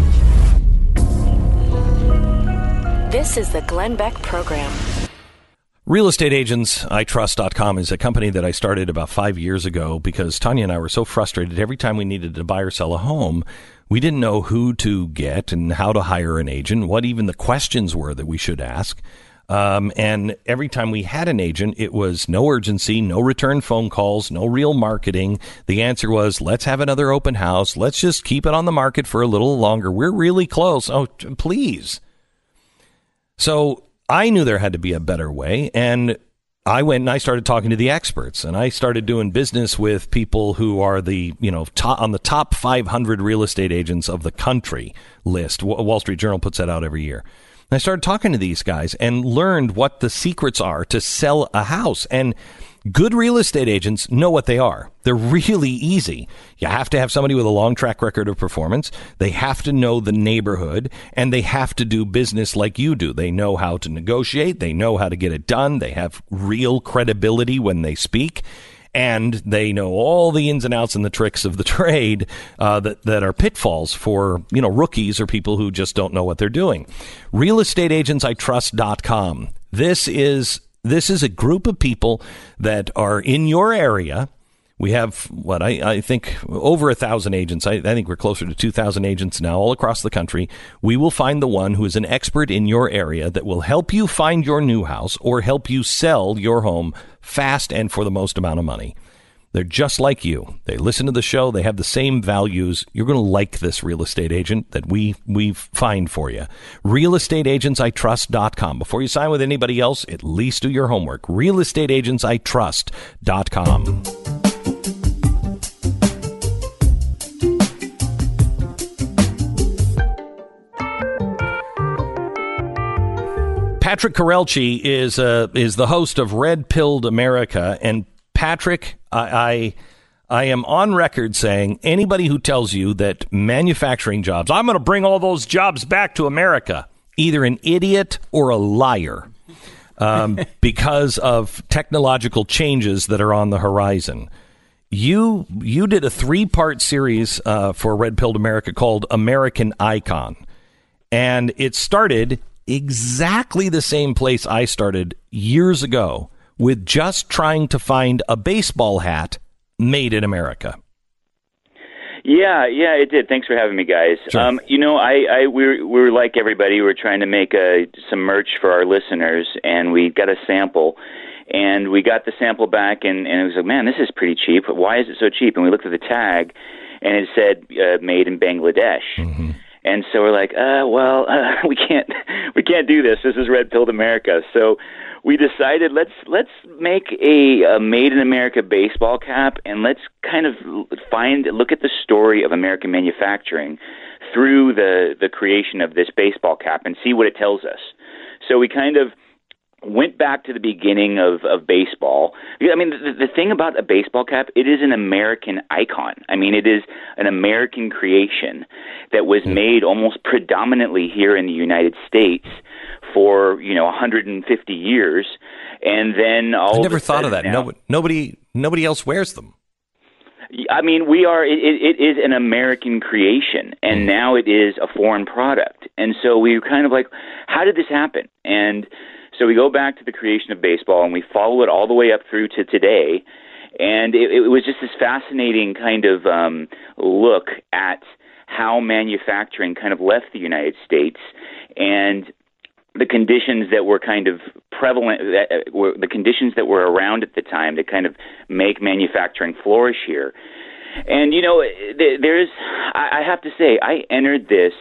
This is the Glenn Beck Program. Real Estate Agents I Trust dot com is a company that I started about five years ago because Tanya and I were so frustrated every time we needed to buy or sell a home. We didn't know who to get and how to hire an agent, what even the questions were that we should ask. Um, and every time we had an agent, it was no urgency, no return phone calls, no real marketing. The answer was, let's have another open house. Let's just keep it on the market for a little longer. We're really close. Oh, please. So I knew there had to be a better way, and I went and I started talking to the experts, and I started doing business with people who are the, you know, top, on the top five hundred real estate agents of the country list. Wall Street Journal puts that out every year. And I started talking to these guys and learned what the secrets are to sell a house. And good real estate agents know what they are. They're really easy. You have to have somebody with a long track record of performance. They have to know the neighborhood, and they have to do business like you do. They know how to negotiate. They know how to get it done. They have real credibility when they speak, and they know all the ins and outs and the tricks of the trade uh, that, that are pitfalls for, you know, rookies or people who just don't know what they're doing. Real Estate Agents I Trust dot com. This is This is a group of people that are in your area. We have, what, I, I think over a thousand agents. I, I think we're closer to two thousand agents now all across the country. We will find the one who is an expert in your area that will help you find your new house or help you sell your home fast and for the most amount of money. They're just like you. They listen to the show. They have the same values. You're going to like this real estate agent that we we find for you. Real Estate Agents I Trust dot com. Before you sign with anybody else, at least do your homework. Real Estate Agents I Trust dot com. Patrick Karelchi is uh, is the host of Red Pilled America, and Patrick, I, I I am on record saying anybody who tells you that manufacturing jobs, I'm going to bring all those jobs back to America, either an idiot or a liar, um, because of technological changes that are on the horizon. You you did a three-part series uh, for Red Pilled America called American Icon, and it started exactly the same place I started years ago, with just trying to find a baseball hat made in America. Yeah, yeah, it did. Thanks for having me, guys. Sure. Um, you know, I, I we were, we were like everybody. We were trying to make a, some merch for our listeners, and we got a sample. And we got the sample back, and, and it was like, man, this is pretty cheap. Why is it so cheap? And we looked at the tag, and it said uh, made in Bangladesh. Mm-hmm. And so we're like, uh, well, uh, we can't we can't do this. This is Red Pilled America. So we decided let's let's make a, a made in America baseball cap, and let's kind of find look at the story of American manufacturing through the the creation of this baseball cap and see what it tells us. So we kind of went back to the beginning of, of baseball. I mean, the, the thing about a baseball cap, it is an American icon. I mean, it is an American creation that was made almost predominantly here in the United States for, you know, one hundred fifty years. And then all I never of thought of that. Now, no, nobody, nobody else wears them. I mean, we are, it, it is an American creation, and now it is a foreign product. And so we were kind of like, how did this happen? And so we go back to the creation of baseball, and we follow it all the way up through to today. And it, it was just this fascinating kind of um, look at how manufacturing kind of left the United States. And the conditions that were kind of prevalent, uh, were the conditions that were around at the time that kind of make manufacturing flourish here. And, you know, there's, I have to say, I entered this,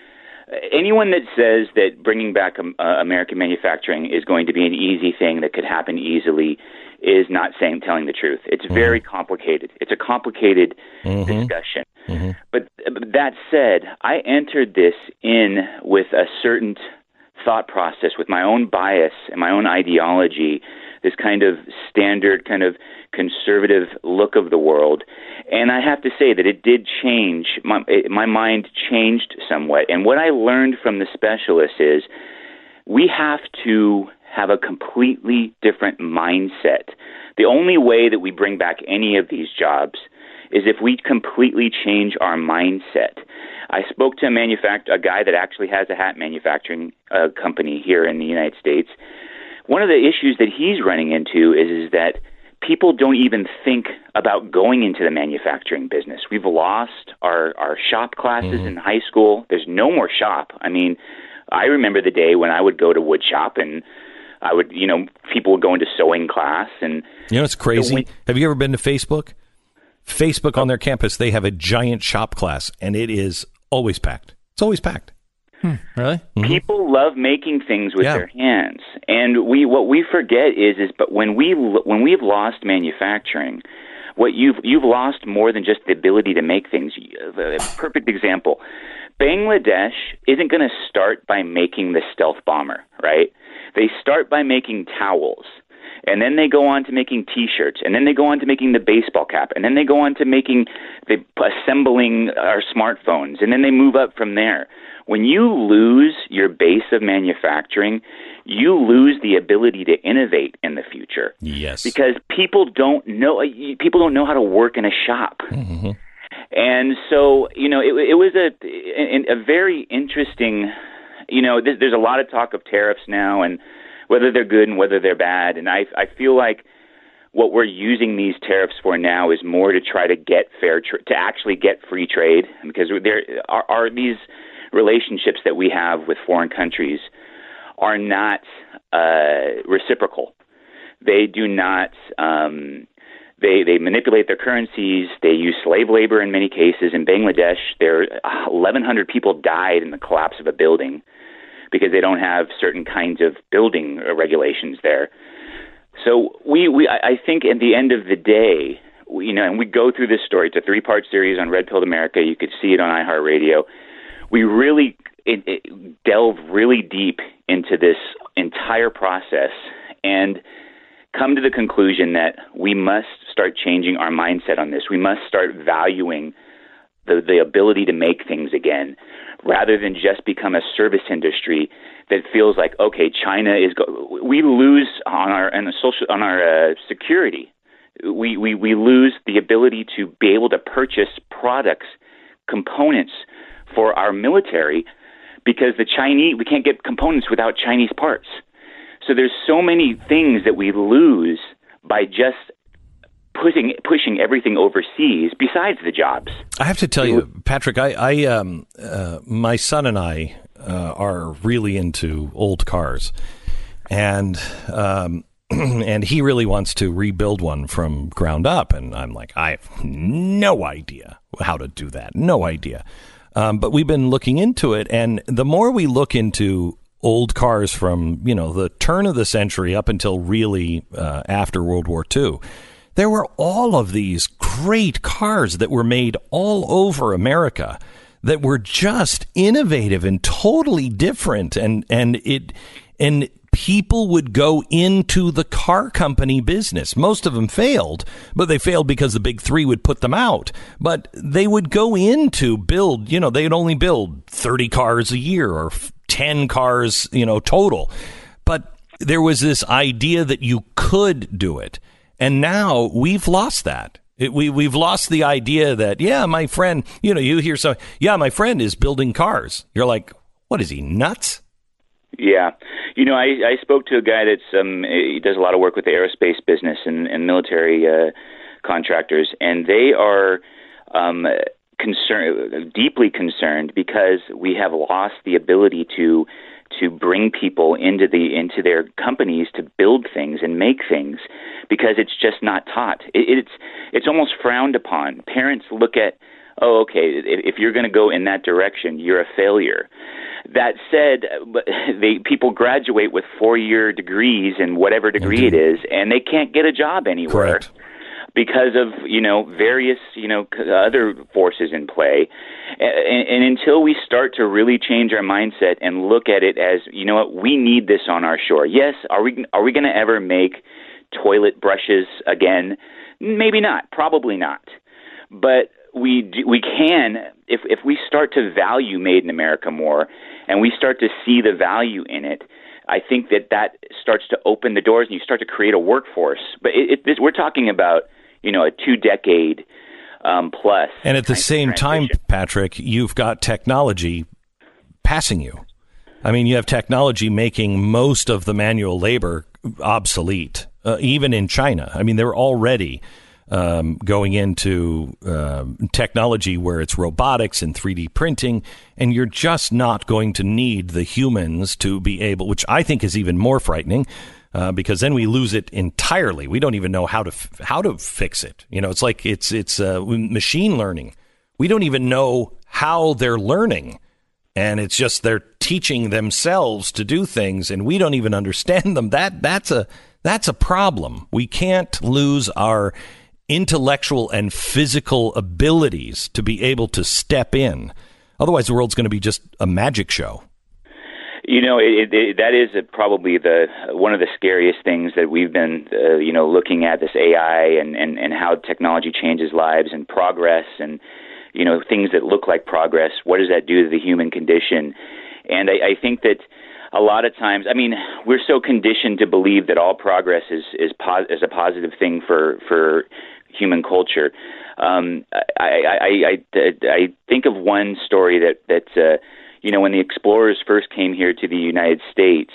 anyone that says that bringing back um, uh, American manufacturing is going to be an easy thing that could happen easily is not saying, telling the truth. It's mm-hmm. very complicated. It's a complicated mm-hmm. discussion. Mm-hmm. But, but that said, I entered this in with a certain thought process, with my own bias and my own ideology, this kind of standard kind of conservative look of the world. And I have to say that it did change. My, it, my mind changed somewhat. And what I learned from the specialists is we have to have a completely different mindset. The only way that we bring back any of these jobs is if we completely change our mindset. I spoke to a manufact- a guy that actually has a hat manufacturing uh, company here in the United States. One of the issues that he's running into is, is that people don't even think about going into the manufacturing business. We've lost our, our shop classes mm-hmm. in high school. There's no more shop. I mean, I remember the day when I would go to wood shop and I would, you know, people would go into sewing class. And you know, it's crazy. When, Have you ever been to Facebook? Facebook on their campus, they have a giant shop class, and it is always packed. It's always packed. Hmm, really? Mm-hmm. People love making things with yeah. their hands, and we what we forget is is but when we when we've lost manufacturing, what you've you've lost more than just the ability to make things. A perfect example: Bangladesh isn't going to start by making the stealth bomber, right? They start by making towels. And then they go on to making T-shirts, and then they go on to making the baseball cap, and then they go on to making the assembling our smartphones, and then they move up from there. When you lose your base of manufacturing, you lose the ability to innovate in the future. Yes, because people don't know people don't know how to work in a shop. Mm-hmm. And so, you know, it, it was a a very interesting. You know, there's a lot of talk of tariffs now, and whether they're good and whether they're bad. And I, I feel like what we're using these tariffs for now is more to try to get fair, tra- to actually get free trade, because there are, are these relationships that we have with foreign countries are not uh, reciprocal. They do not. Um, they they manipulate their currencies. They use slave labor in many cases. In Bangladesh, there eleven hundred people died in the collapse of a building because they don't have certain kinds of building regulations there. So we, we I think at the end of the day, we, you know, and we go through this story. It's a three-part series on Red Pilled America. You could see it on iHeartRadio. We really it, it delve really deep into this entire process and come to the conclusion that we must start changing our mindset on this. We must start valuing the, the ability to make things again, rather than just become a service industry that feels like, okay, China is go- we lose on our on social on our uh, security. We, we we lose the ability to be able to purchase products, components for our military, because the Chinese we can't get components without Chinese parts. So there's so many things that we lose by just pushing pushing everything overseas besides the jobs. I have to tell you, Patrick, I, I um, uh, my son and I uh, are really into old cars, and um, and he really wants to rebuild one from ground up, and I'm like, I have no idea how to do that, no idea. Um, but we've been looking into it, and the more we look into old cars from, you know, the turn of the century up until really uh, after World War Two, there were all of these great cars that were made all over America that were just innovative and totally different. And, and it, and people would go into the car company business. Most of them failed, but they failed because the big three would put them out. But they would go into build, you know, they'd only build thirty cars a year or ten cars, you know, total. But there was this idea that you could do it. And now we've lost that. It, we, we've lost the idea that, yeah, my friend, you know, you hear so, yeah, my friend is building cars. You're like, what is he, nuts? Yeah. You know, I, I spoke to a guy that's, um, he does a lot of work with the aerospace business and, and military uh, contractors, and they are um, concerned, deeply concerned, because we have lost the ability to to bring people into the into their companies to build things and make things, because it's just not taught. It, it's it's almost frowned upon. Parents look at, oh, okay, if you're going to go in that direction, you're a failure. That said, they people graduate with four-year degrees in whatever degree it is, and they can't get a job anywhere. Correct. Because of, you know, various, you know, other forces in play. And, and until we start to really change our mindset and look at it as, you know what, we need this on our shore. Yes, are we are we going to ever make toilet brushes again? Maybe not, probably not. But we do, we can, if if we start to value Made in America more and we start to see the value in it, I think that that starts to open the doors and you start to create a workforce. But it, it, we're talking about, you know, a two-decade um, plus. And at the same time, Patrick, you've got technology passing you. I mean, you have technology making most of the manual labor obsolete, uh, even in China. I mean, they're already um, going into uh, technology where it's robotics and three D printing, and you're just not going to need the humans to be able, which I think is even more frightening. Uh, because then we lose it entirely. We don't even know how to f- how to fix it. You know, it's like it's it's uh, machine learning. We don't even know how they're learning, and it's just they're teaching themselves to do things, and we don't even understand them. That that's a that's a problem. We can't lose our intellectual and physical abilities to be able to step in. Otherwise, the world's going to be just a magic show. You know, it, it, that is a, probably the one of the scariest things that we've been, uh, you know, looking at, this A I and, and, and how technology changes lives and progress and, you know, things that look like progress. What does that do to the human condition? And I, I think that a lot of times, I mean, we're so conditioned to believe that all progress is is, pos- is a positive thing for, for human culture. Um, I, I, I, I think of one story that, that uh, you know, when the explorers first came here to the United States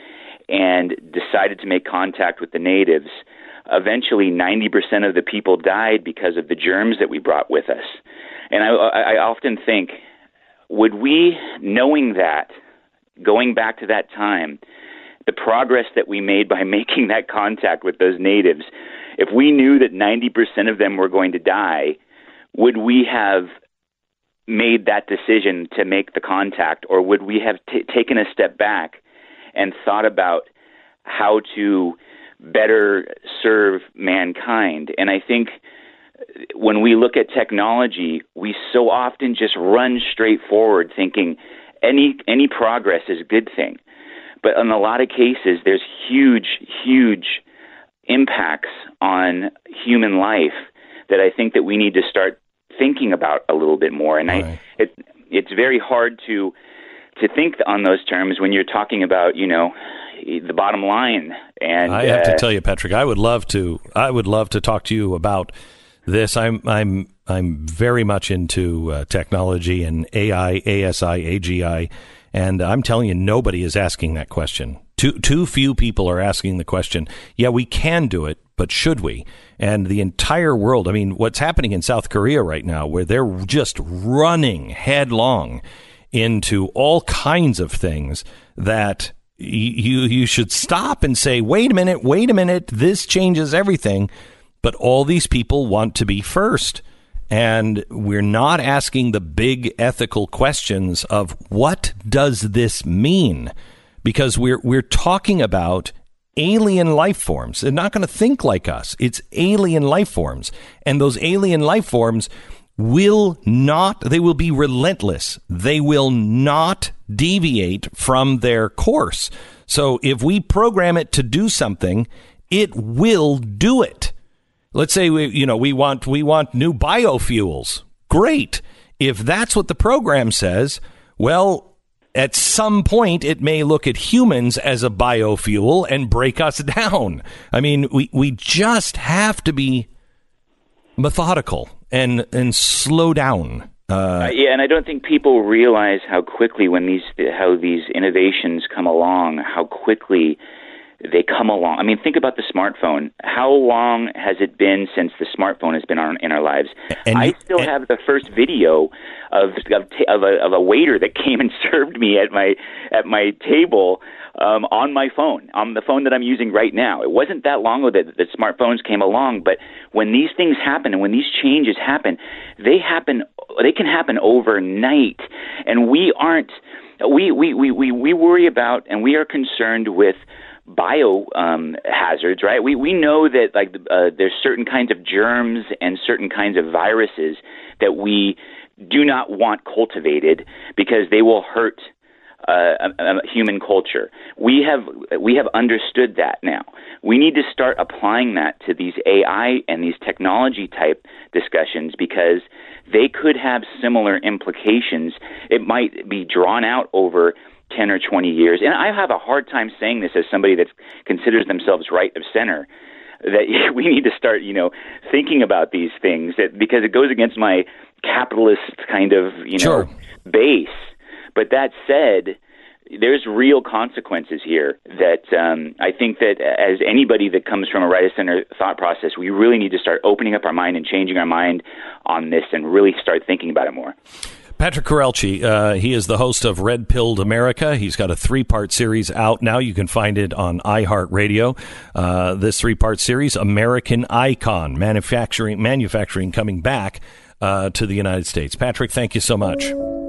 and decided to make contact with the natives, eventually ninety percent of the people died because of the germs that we brought with us. And I, I often think, would we, knowing that, going back to that time, the progress that we made by making that contact with those natives, if we knew that ninety percent of them were going to die, would we have made that decision to make the contact, or would we have t- taken a step back and thought about how to better serve mankind? And I think when we look at technology, we so often just run straight forward thinking any any progress is a good thing. But in a lot of cases, there's huge, huge impacts on human life that I think that we need to start thinking about a little bit more. And right. I, it, it's very hard to to think on those terms when you're talking about, you know, the bottom line. And I have uh, to tell you, Patrick, I would love to. I would love to talk to you about this. I'm I'm I'm very much into uh, technology and A I, A S I, A G I, and I'm telling you, nobody is asking that question. Too too few people are asking the question. Yeah, we can do it, but should we? And the entire world, I mean, what's happening in South Korea right now, where they're just running headlong into all kinds of things that you you should stop and say, wait a minute, wait a minute, this changes everything. But all these people want to be first. And we're not asking the big ethical questions of what does this mean? Because we're we're talking about alien life forms. They're not going to think like us. It's alien life forms. And those alien life forms will not, they will be relentless. They will not deviate from their course. So if we program it to do something, it will do it. Let's say we, you know, we want we want new biofuels. Great. If that's what the program says, well, at some point, it may look at humans as a biofuel and break us down. I mean, we, we just have to be methodical and and slow down. Uh, uh, yeah, and I don't think people realize how quickly when these how these innovations come along, how quickly they come along. I mean, think about the smartphone. How long has it been since the smartphone has been on, in our lives? And I still and, have the first video of of, of, a, of a waiter that came and served me at my at my table um, on my phone, on the phone that I'm using right now. It wasn't that long ago that the smartphones came along, but when these things happen and when these changes happen, they happen. They can happen overnight, and we aren't. We we we we, we worry about and we are concerned with bio um, hazards, right? We we know that like uh, there's certain kinds of germs and certain kinds of viruses that we do not want cultivated because they will hurt uh, a, a human culture. We have we have understood that now. We need to start applying that to these A I and these technology type discussions because they could have similar implications. It might be drawn out over ten or twenty years. And I have a hard time saying this as somebody that considers themselves right of center, that we need to start, you know, thinking about these things that, because it goes against my capitalist kind of, you know, sure. base. But that said, there's real consequences here that um, I think that as anybody that comes from a right of center thought process, we really need to start opening up our mind and changing our mind on this and really start thinking about it more. Patrick Korelchi, uh, he is the host of Red Pilled America. He's got a three-part series out now. You can find it on iHeartRadio. Uh, this three-part series, American Icon, manufacturing, manufacturing coming back uh, to the United States. Patrick, thank you so much.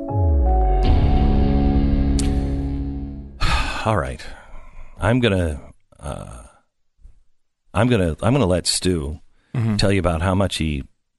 All right, I'm gonna, uh, I'm gonna, I'm gonna let Stu mm-hmm. tell you about how much he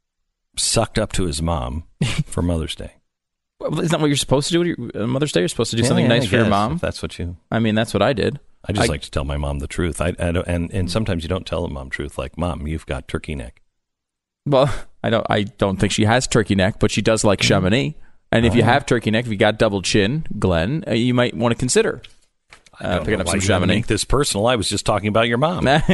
sucked up to his mom for Mother's Day. Well, isn't that what you're supposed to do on Mother's Day? You're supposed to do yeah, something yeah, nice I for your guess, mom. If that's what you. I mean, that's what I did. I just I, like to tell my mom the truth. I, I don't, and and sometimes you don't tell the mom truth. Like, Mom, you've got turkey neck. Well, I don't. I don't think she has turkey neck, but she does like Chamonix. And if you have turkey neck, if you got double chin, Glenn, uh, you might want to consider uh, picking up some Chamonix. Make this personal. I was just talking about your mom. uh,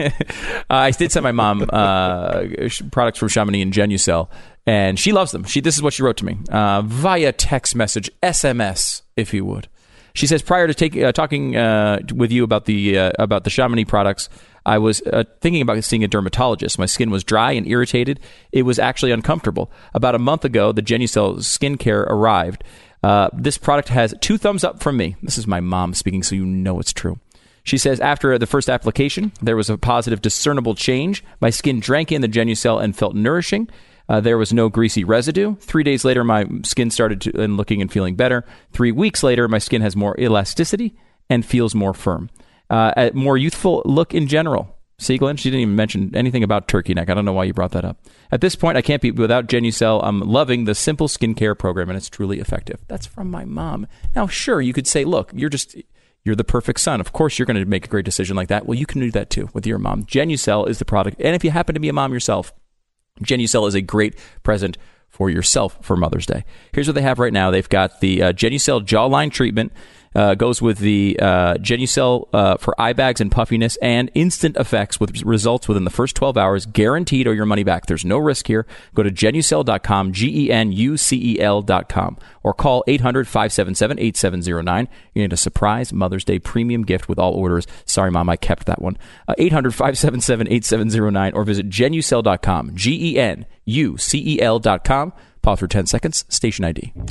I did send my mom uh, products from Chamonix and Genucel, and she loves them. She this is what she wrote to me uh, via text message, S M S, if you would. She says, prior to take, uh, talking uh, with you about the uh, about the Chamonix products, I was uh, thinking about seeing a dermatologist. My skin was dry and irritated. It was actually uncomfortable. About a month ago, the Genucel skincare arrived. Uh, this product has two thumbs up from me. This is my mom speaking, so you know it's true. She says, after the first application, there was a positive, discernible change. My skin drank in the Genucel and felt nourishing. Uh, there was no greasy residue. Three days later, my skin started to, and looking and feeling better. Three weeks later, my skin has more elasticity and feels more firm. Uh, a more youthful look in general. See, Glenn, she didn't even mention anything about turkey neck. I don't know why you brought that up. At this point, I can't be without Genucel. I'm loving the simple skincare program, and it's truly effective. That's from my mom. Now, sure, you could say, look, you're just... You're the perfect son. Of course, you're going to make a great decision like that. Well, you can do that too with your mom. Genucel is the product. And if you happen to be a mom yourself, Genucel is a great present for yourself for Mother's Day. Here's what they have right now. They've got the uh, Genucel jawline treatment. Uh, goes with the uh, Genucel uh, for eye bags and puffiness, and instant effects with results within the first twelve hours, guaranteed, or your money back. There's no risk here. Go to Genucel dot com, G E N U C E L dot com, or call eight hundred, five seven seven, eight seven zero nine. You get a surprise Mother's Day premium gift with all orders. Sorry, Mom, I kept that one. Uh, eight hundred, five seven seven, eight seven zero nine, or visit Genucel dot com, G E N U C E L dot com. Pause for ten seconds. Station I D.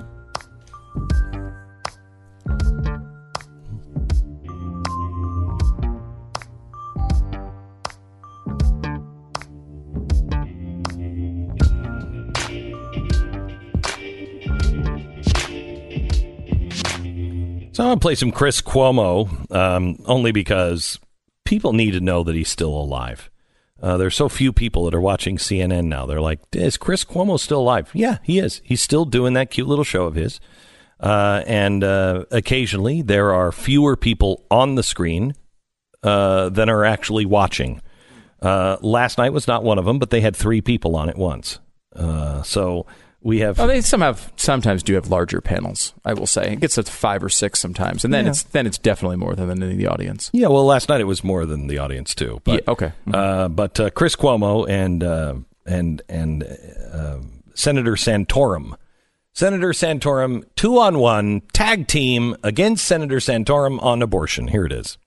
So I'm going to play some Chris Cuomo, um, only because people need to know that he's still alive. Uh, there's so few people that are watching C N N now. They're like, is Chris Cuomo still alive? Yeah, he is. He's still doing that cute little show of his. Uh, and uh, occasionally there are fewer people on the screen uh, than are actually watching. Uh, last night was not one of them, but they had three people on at once. Uh, so... We have. Oh, they some have sometimes do have larger panels. I will say it gets up to five or six sometimes, and then yeah. it's then it's definitely more than in the audience. Yeah, well, last night it was more than the audience too. But, yeah, okay. Mm-hmm. Uh, but uh, Chris Cuomo and uh, and and uh, Senator Santorum, Senator Santorum, two on one tag team against Senator Santorum on abortion. Here it is.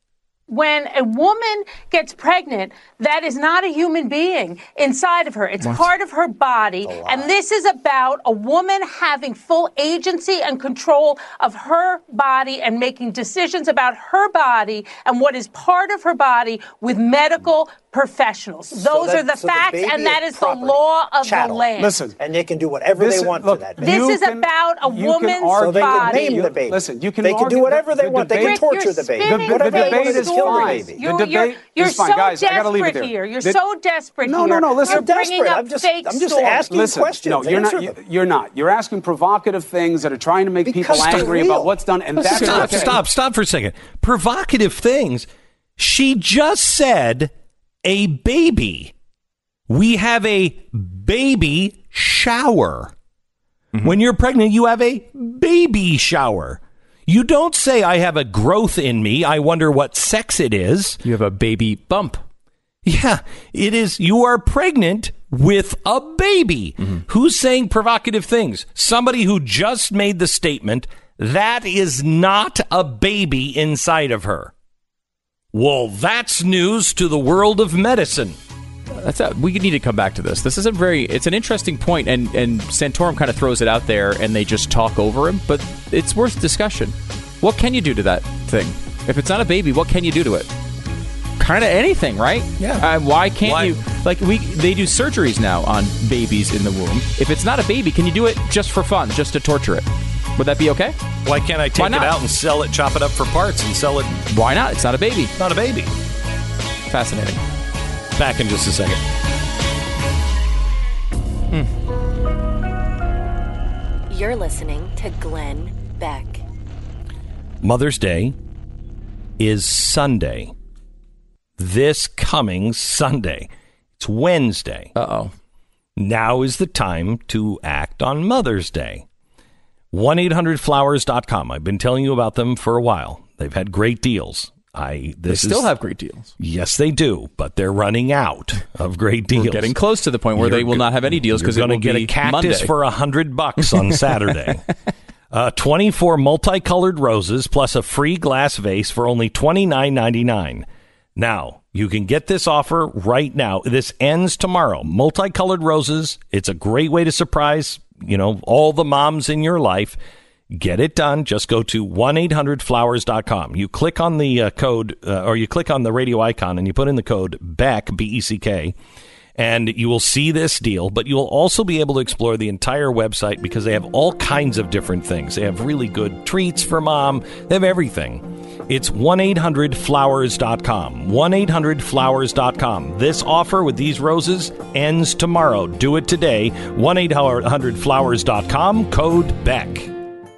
When a woman gets pregnant, that is not a human being inside of her. It's What? part of her body. And this is about a woman having full agency and control of her body and making decisions about her body and what is part of her body with medical professionals. Those So that- are the so the facts, baby and that is is the property. law of Chattel. the land. Listen, and they can do whatever This- they want look, to that. This you is can- about a you can woman's argue- So they can body. name the baby. Listen, you can They can argue do whatever the- they the want. They can debate- torture You're the baby. spinning The, the Whatever they want debate to is kill the fine. baby. The You're, debate you're, you're is fine. so Guys, I gotta leave it desperate there. here. You're The- so desperate No, here. no, no, listen. You're I'm bringing desperate. up I'm just- fake I'm just stories. asking Listen, questions. no, you're not. Answer you- them. You're not. You're asking provocative things that are trying to make Because people they're angry real. about what's done, and that's Stop, okay. stop, stop for a second. Provocative things. She just said a baby. We have a baby shower. Mm-hmm. When you're pregnant, you have a baby shower. You don't say, I have a growth in me. I wonder what sex it is. You have a baby bump. Yeah, it is. You are pregnant with a baby. Mm-hmm. Who's saying provocative things? Somebody who just made the statement, that is not a baby inside of her. Well, that's news to the world of medicine. That's a, we need to come back to this. This is a very, it's an interesting point, and, and Santorum kind of throws it out there, and they just talk over him, but it's worth discussion. What can you do to that thing? If it's not a baby, what can you do to it? Kind of anything, right? Yeah. Uh, why can't Why? you, like, we they do surgeries now on babies in the womb. If it's not a baby, can you do it just for fun, just to torture it? Would that be okay? Why can't I take Why it not? out and sell it, chop it up for parts and sell it? Why not? It's not a baby. Not a baby. Fascinating. Back in just a second. You're listening to Glenn Beck. Mother's Day is Sunday. This coming Sunday. It's Wednesday. Uh-oh. Now is the time to act on Mother's Day. one eight hundred flowers dot com. I've been telling you about them for a while. They've had great deals. I this They still is, have great deals. Yes, they do, but they're running out of great deals. We're getting close to the point where You're they will go- not have any deals because it you're will going to get be a cactus Monday. for a hundred bucks on Saturday. uh, twenty-four multicolored roses plus a free glass vase for only twenty-nine ninety-nine. Now you can get this offer right now. This ends tomorrow. Multicolored roses. It's a great way to surprise, you know, all the moms in your life. Get it done. Just go to one eight hundred flowers dot com. You click on the uh, code, uh, or you click on the radio icon, and you put in the code BECK, B E C K, and you will see this deal. But you'll also be able to explore the entire website because they have all kinds of different things. They have really good treats for mom. They have everything. It's one eight hundred flowers dot com. one eight hundred flowers dot com. This offer with these roses ends tomorrow. Do it today. one eight hundred flowers dot com. Code BECK.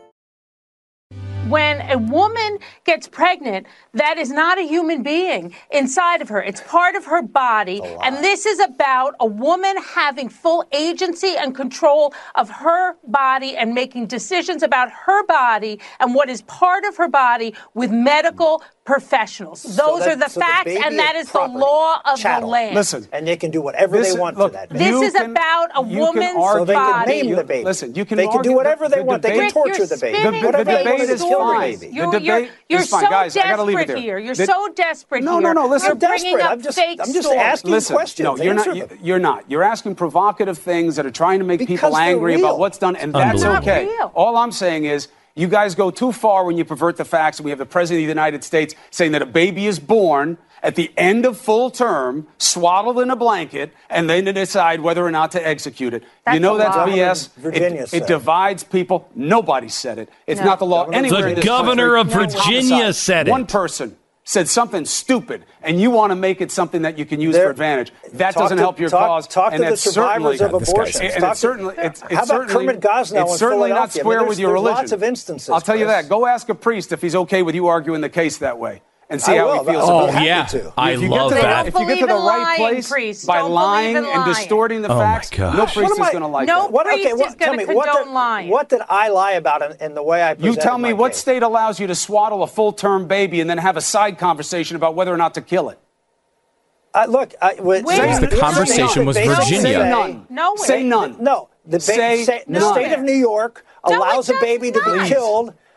When a woman gets pregnant, that is not a human being inside of her. It's part of her body. And this is about a woman having full agency and control of her body and making decisions about her body and what is part of her body with medical professionals. Those So that- are the so the facts, baby and that is is the property. law of Chattel. the land. Listen, And they can do whatever This- they want look, to that. This you is can- about a you can woman's argue- So they can body. name the baby. Listen, you can They can do argue whatever the- they the want. They can debate- torture You're the baby. spinning The- the Whatever they debate want is to kill the fine. baby. The You're, debate you're, you're is fine. so Guys, I gotta leave it desperate there. here. You're The- so desperate No, here. no, no, listen. You're I'm bringing desperate. up I'm just- fake I'm just stories. asking Listen, questions. no, you're not. Answer you- them. You're not. You're asking provocative things that are trying to make Because people they're angry real. about what's done, and that's Unbelievable. okay. Not real. All I'm saying is, you guys go too far when you pervert the facts, and we have the president of the United States saying that a baby is born at the end of full term, swaddled in a blanket, and then to decide whether or not to execute it. That's you know a that's lie. B S. Virginia it, said it it. divides people. Nobody said it. It's No. not the law Governor anywhere The in this governor country. of Virginia Homicide. said it. One person said something stupid, and you want to make it something that you can use There- for advantage. That Talk doesn't to- help your talk- cause. talk and to the it's certainly- survivors of this guy's- abortion. And Talk it's to- certainly, it's, it's How about certainly, Kermit Gosnell it's in certainly not Philadelphia? I mean, square there's- with your there's religion. lots of instances, I'll tell you Chris. that. Go ask a priest if he's okay with you arguing the case that way, and see I how will. he feels I'll about be it. happy yeah. to. I If you love get to that. The, if you get to Don't the believe in right lying, place priests. by Don't lying believe in and lying. distorting the Oh, my facts, gosh. no What priest am is I- going to like No that. What, priest okay, what, is gonna tell me, what condone did, lying. what did I lie about in, in the way I You presented tell me my what case? state allows you to swaddle a full-term baby and then have a side conversation about whether or not to kill it. Uh, look, I, with, Where? Because the conversation was Virginia. Say none. Nowhere. Say none. No, the, ba- Say say, the none. state of New York No, it allows a does baby to not. be killed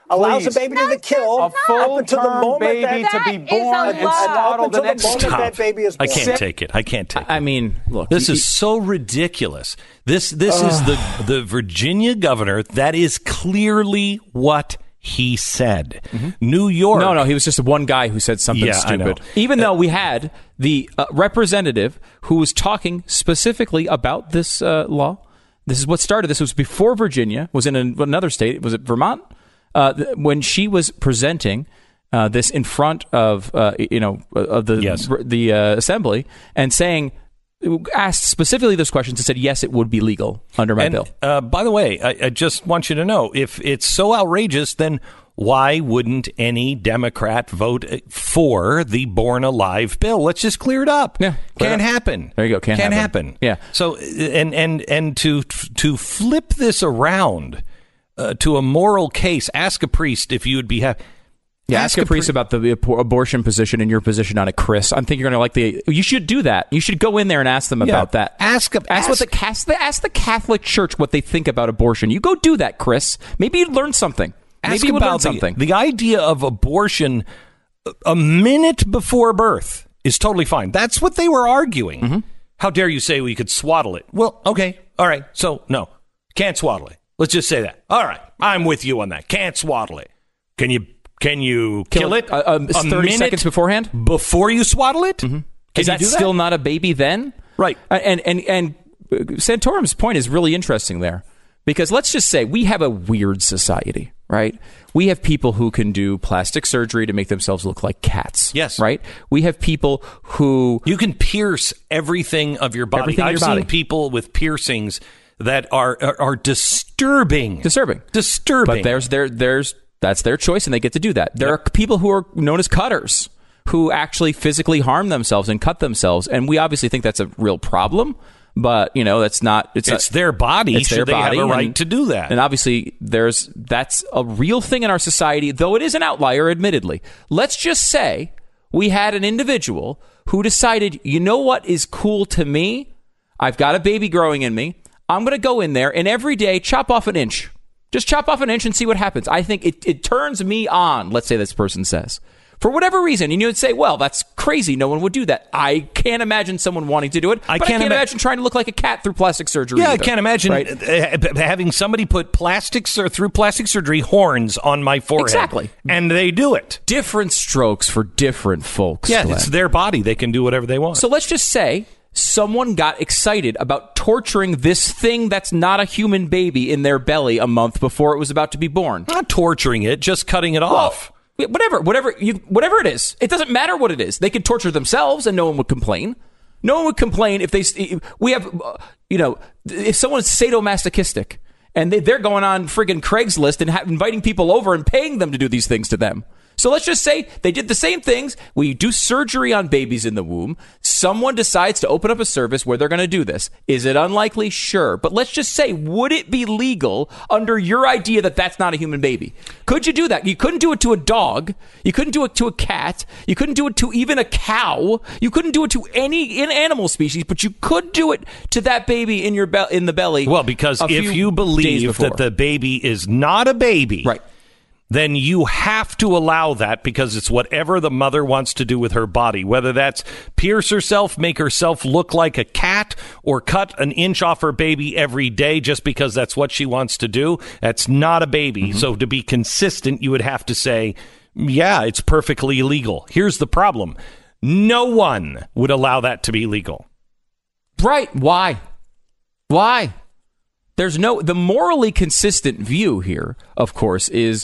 allows Please. a baby to be killed A up until the full-term moment baby that, to be That is born a and lie. swaddled Up until and the moment Stop. that baby is I born. can't take it. I can't take it. I mean, look, This you- is so ridiculous. This this is the the Virginia governor. That is clearly what he said. New York. No, no, he was just one guy who said something Yeah, I know. stupid. Even though we had the uh, representative who was talking specifically about this uh, law. This is what started. This was before Virginia was in an, another state. Was it Vermont? Uh, th- when she was presenting uh, this in front of uh, you know of the Yes. the uh, assembly and saying. Asked specifically those questions and said, yes, it would be legal under my and, bill. Uh, by the way, I, I just want you to know, if it's so outrageous, then why wouldn't any Democrat vote for the Born Alive bill? Let's just clear it up. Yeah, can't it up. happen. There you go. Can't, Can't happen. happen. Yeah. So and and and to to flip this around uh, to a moral case, ask a priest if you would be happy. Yeah, ask, ask a priest pri- about the abor- abortion position and your position on it, Chris. I think you're going to like the. You should do that. You should go in there and ask them Yeah. about that. Ask ask, ask what the ask the ask the Catholic Church what they think about abortion. You go do that, Chris. Maybe you'd learn something. Ask Maybe you would about learn the, something. The idea of abortion a minute before birth is totally fine. That's what they were arguing. Mm-hmm. How dare you say we could swaddle it? Well, okay, all right. So no, can't swaddle it. Let's just say that. All right, I'm with you on that. Can't swaddle it. Can you? Can you kill, kill it uh, um, a thirty minute seconds beforehand before you swaddle it? Mm-hmm. Can is you that do that still not a baby then? Right. Uh, and and and Santorum's point is really interesting there because let's just say we have a weird society, right? We have people who can do plastic surgery to make themselves look like cats. Yes. Right. We have people who you can pierce everything of your body. Everything I've your seen body. people with piercings that are are, are disturbing. Disturbing. Disturbing. But there's their there's that's their choice and they get to do that. There yep. are people who are known as cutters who actually physically harm themselves and cut themselves, and we obviously think that's a real problem. But you know that's not. It's, it's a, their body. It's Should their they body have a right and, to do that? And obviously, there's that's a real thing in our society, though it is an outlier, admittedly. Let's just say we had an individual who decided, you know what is cool to me? I've got a baby growing in me. I'm going to go in there and every day chop off an inch. Just chop off an inch and see what happens. I think it, it turns me on, let's say this person says. For whatever reason, and you would say, well, that's crazy. No one would do that. I can't imagine someone wanting to do it. I but can't, I can't ima- imagine trying to look like a cat through plastic surgery. Yeah, either, I can't imagine right? uh, having somebody put plastics or through plastic surgery horns on my forehead. Exactly. And they do it. Different strokes for different folks. Yeah, Glenn. it's their body. They can do whatever they want. So let's just say someone got excited about torturing this thing that's not a human baby in their belly a month before it was about to be born. Not torturing it, just cutting it well, off. Whatever, whatever, you, whatever it is. It doesn't matter what it is. They could torture themselves and no one would complain. No one would complain if they, we have, uh, you know, if someone's sadomasochistic and they, they're going on friggin' Craigslist and ha- inviting people over and paying them to do these things to them. So let's just say they did the same things. We do surgery on babies in the womb. Someone decides to open up a service where they're going to do this. Is it unlikely? Sure. But let's just say, would it be legal under your idea that that's not a human baby? Could you do that? You couldn't do it to a dog. You couldn't do it to a cat. You couldn't do it to even a cow. You couldn't do it to any in animal species, but you could do it to that baby in your be- in the belly. Well, because if you believe that the baby is not a baby, right, then you have to allow that because it's whatever the mother wants to do with her body, whether that's pierce herself, make herself look like a cat, or cut an inch off her baby every day just because that's what she wants to do. That's not a baby. Mm-hmm. So to be consistent, you would have to say, yeah, it's perfectly legal. Here's the problem. No one would allow that to be legal. Right. Why? Why? There's no, the morally consistent view here, of course, is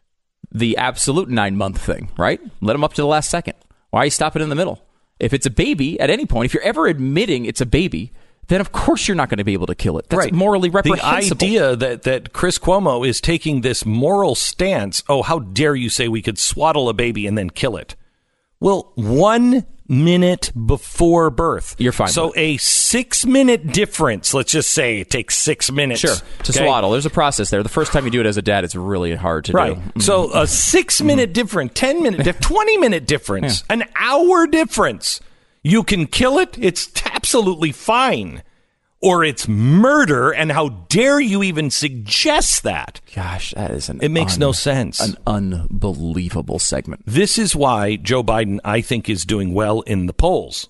the absolute nine-month thing, right? Let them up to the last second. Why are you stopping in the middle? If it's a baby, at any point, if you're ever admitting it's a baby, then of course you're not going to be able to kill it. That's right. morally reprehensible. The idea that, that Chris Cuomo is taking this moral stance, oh, how dare you say we could swaddle a baby and then kill it? Well, one minute before birth. You're fine. So a six-minute difference, let's just say it takes six minutes. Sure, to okay? swaddle. There's a process there. The first time you do it as a dad, it's really hard to right. do. Right. So a six-minute mm-hmm. difference, ten-minute, dif- twenty-minute difference, yeah. an hour difference. You can kill it. It's absolutely fine. or it's murder, and how dare you even suggest that? Gosh, that is an It makes un- no sense. An unbelievable segment. This is why Joe Biden, I think, is doing well in the polls.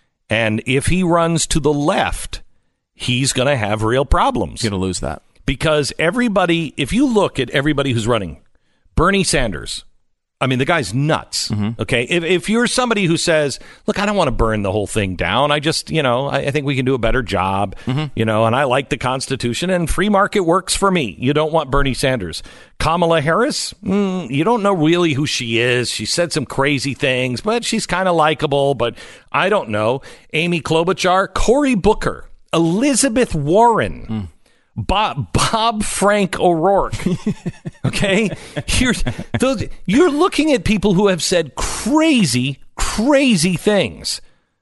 And if he runs to the left, he's going to have real problems. He's going to lose that. Because everybody, if you look at everybody who's running, Bernie Sanders, I mean, the guy's nuts. Mm-hmm. Okay. If, if you're somebody who says, look, I don't want to burn the whole thing down. I just, you know, I, I think we can do a better job, mm-hmm. you know, and I like the Constitution and free market works for me. You don't want Bernie Sanders. Kamala Harris, mm, you don't know really who she is. She said some crazy things, but she's kind of likable, but I don't know. Amy Klobuchar, Cory Booker, Elizabeth Warren. Mm. Bob, Bob Frank O'Rourke. Okay? You're, those, you're looking at people who have said crazy, crazy things.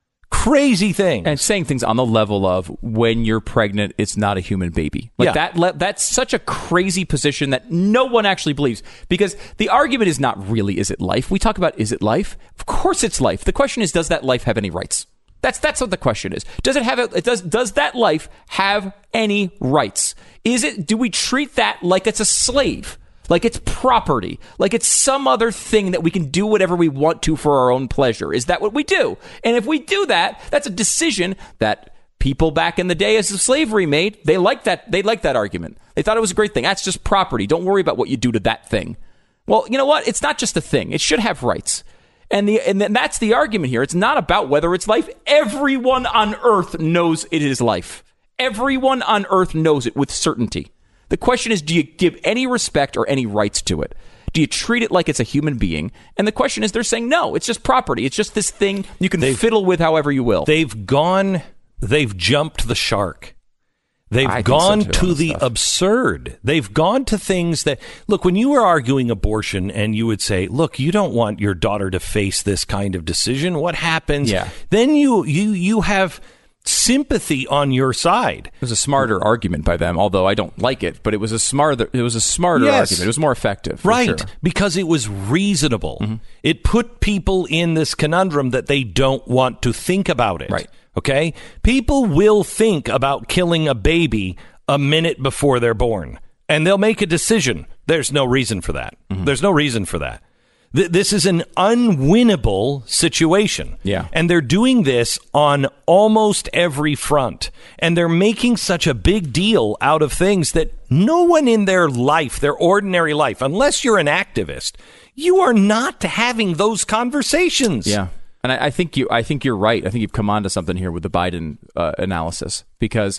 Crazy things. And saying things on the level of when you're pregnant, it's not a human baby. Like Yeah. that. Le- that's such a crazy position that no one actually believes. Because the argument is not really, is it life? We talk about, is it life? Of course it's life. The question is, does that life have any rights? That's that's what the question is. Does it have a, does does that life have any rights? Is it, do we treat that like it's a slave? Like it's property? Like it's some other thing that we can do whatever we want to for our own pleasure? Is that what we do? And if we do that, that's a decision that people back in the day as slavery made. They liked that. They liked that argument. They thought it was a great thing. That's just property. Don't worry about what you do to that thing. Well, you know what? It's not just a thing. It should have rights. And the and that's the argument here. It's not about whether it's life. Everyone on earth knows it is life. Everyone on earth knows it with certainty. The question is, do you give any respect or any rights to it? Do you treat it like it's a human being? And the question is, they're saying, no, it's just property. It's just this thing you can they've, fiddle with however you will. They've gone, they've jumped the shark. They've I gone so too, to the stuff. absurd. They've gone to things that, look, when you were arguing abortion and you would say, look, you don't want your daughter to face this kind of decision. What happens? Yeah. Then you, you, you have sympathy on your side. It was a smarter argument by them, although I don't like it, but it was a smarter, it was a smarter Yes. argument. It was more effective. for Right. sure. Because it was reasonable. Mm-hmm. It put people in this conundrum that they don't want to think about it. Right. Okay? People will think about killing a baby a minute before they're born, and they'll make a decision. There's no reason for that. Mm-hmm. There's no reason for that. Th- this is an unwinnable situation. Yeah. And they're doing this on almost every front. And they're making such a big deal out of things that no one in their life, their ordinary life, unless you're an activist, you are not having those conversations. Yeah. And I, I think you, I think you're right. I think you've come on to something here with the Biden uh, analysis, because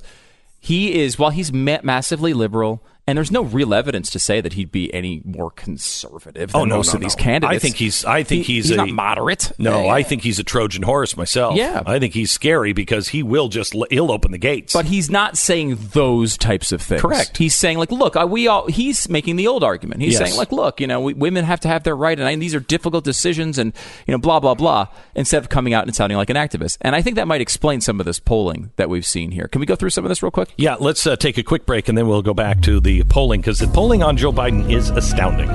he is, while he's ma- massively liberal, and there's no real evidence to say that he'd be any more conservative than Oh, no, most no, of these no. candidates. I think he's. I think He- he's. he's a, not moderate. No, Yeah. I think he's a Trojan horse myself. Yeah. I think he's scary because he will just. He'll open the gates. But he's not saying those types of things. Correct. He's saying, like, look, uh, we all. He's making the old argument. He's Yes. saying, like, look, you know, we, women have to have their right, and I, these are difficult decisions, and you know, blah blah blah. Instead of coming out and sounding like an activist, and I think that might explain some of this polling that we've seen here. Can we go through some of this real quick? Yeah, let's uh, take a quick break and then we'll go back to the polling, because the polling on Joe Biden is astounding.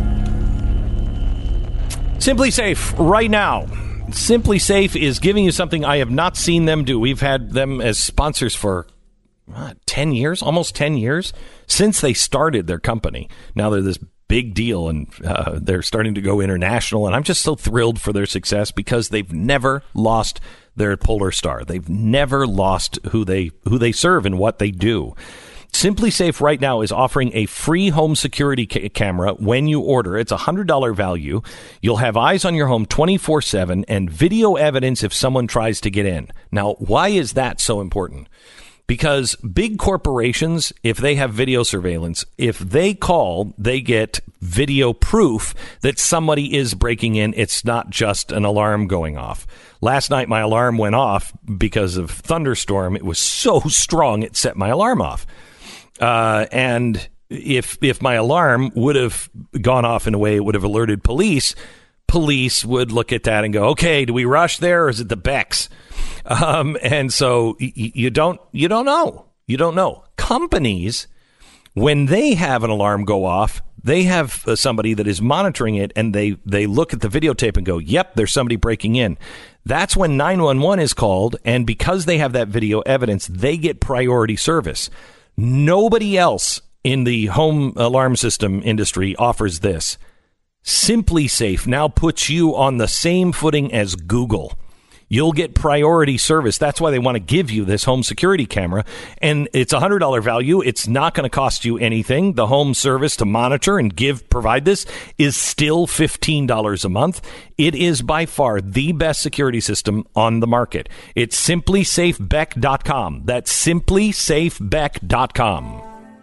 Simply Safe right now. Simply Safe is giving you something I have not seen them do. We've had them as sponsors for uh, ten years, almost ten years, since they started their company. Now they're this big deal, and uh, they're starting to go international, and I'm just so thrilled for their success because they've never lost their polar star. They've never lost who they who they serve and what they do. Simply Safe right now is offering a free home security ca- camera when you order. It's a one hundred dollars value. You'll have eyes on your home twenty-four seven and video evidence if someone tries to get in. Now, why is that so important? Because big corporations, if they have video surveillance, if they call, they get video proof that somebody is breaking in. It's not just an alarm going off. Last night, my alarm went off because of thunderstorm. It was so strong, it set my alarm off. Uh, and if if my alarm would have gone off in a way it would have alerted police, police would look at that and go, okay, do we rush there, or is it the Becks? Um, and so y- y- you don't you don't know. You don't know. Companies When they have an alarm go off, they have uh, somebody that is monitoring it, and they, they look at the videotape and go, yep, there's somebody breaking in. That's when nine one one is called, and because they have that video evidence, they get priority service. Nobody else in the home alarm system industry offers this. SimpliSafe now puts you on the same footing as Google. You'll get priority service. That's why they want to give you this home security camera. And it's a one hundred dollars value. It's not going to cost you anything. The home service to monitor and give provide this is still fifteen dollars a month. It is by far the best security system on the market. It's simply safe beck dot com. That's simply safe beck dot com.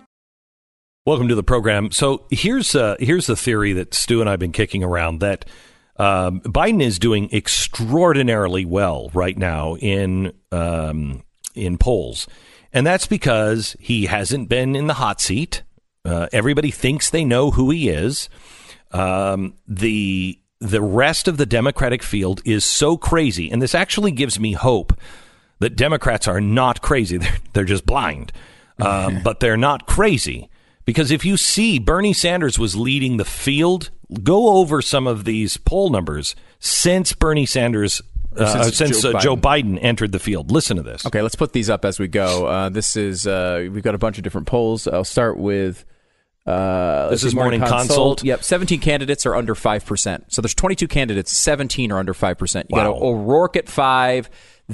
Welcome to the program. So here's uh, here's the theory that Stu and I have been kicking around, that Um, Biden is doing extraordinarily well right now in um, in polls, and that's because he hasn't been in the hot seat. Uh, everybody thinks they know who he is. Um, the the rest of the Democratic field is so crazy, and this actually gives me hope that Democrats are not crazy. They're, they're just blind, um, but they're not crazy. Because if you see Bernie Sanders was leading the field, go over some of these poll numbers since Bernie Sanders, uh, since, since Joe, uh, Biden. Joe Biden entered the field. Listen to this. Okay, let's put these up as we go. Uh, this is, uh, we've got a bunch of different polls. I'll start with, uh, this is Morning Consult. Consult. Yep, seventeen candidates are under five percent. So there's twenty-two candidates, seventeen are under five percent. You Wow. got O'Rourke at five,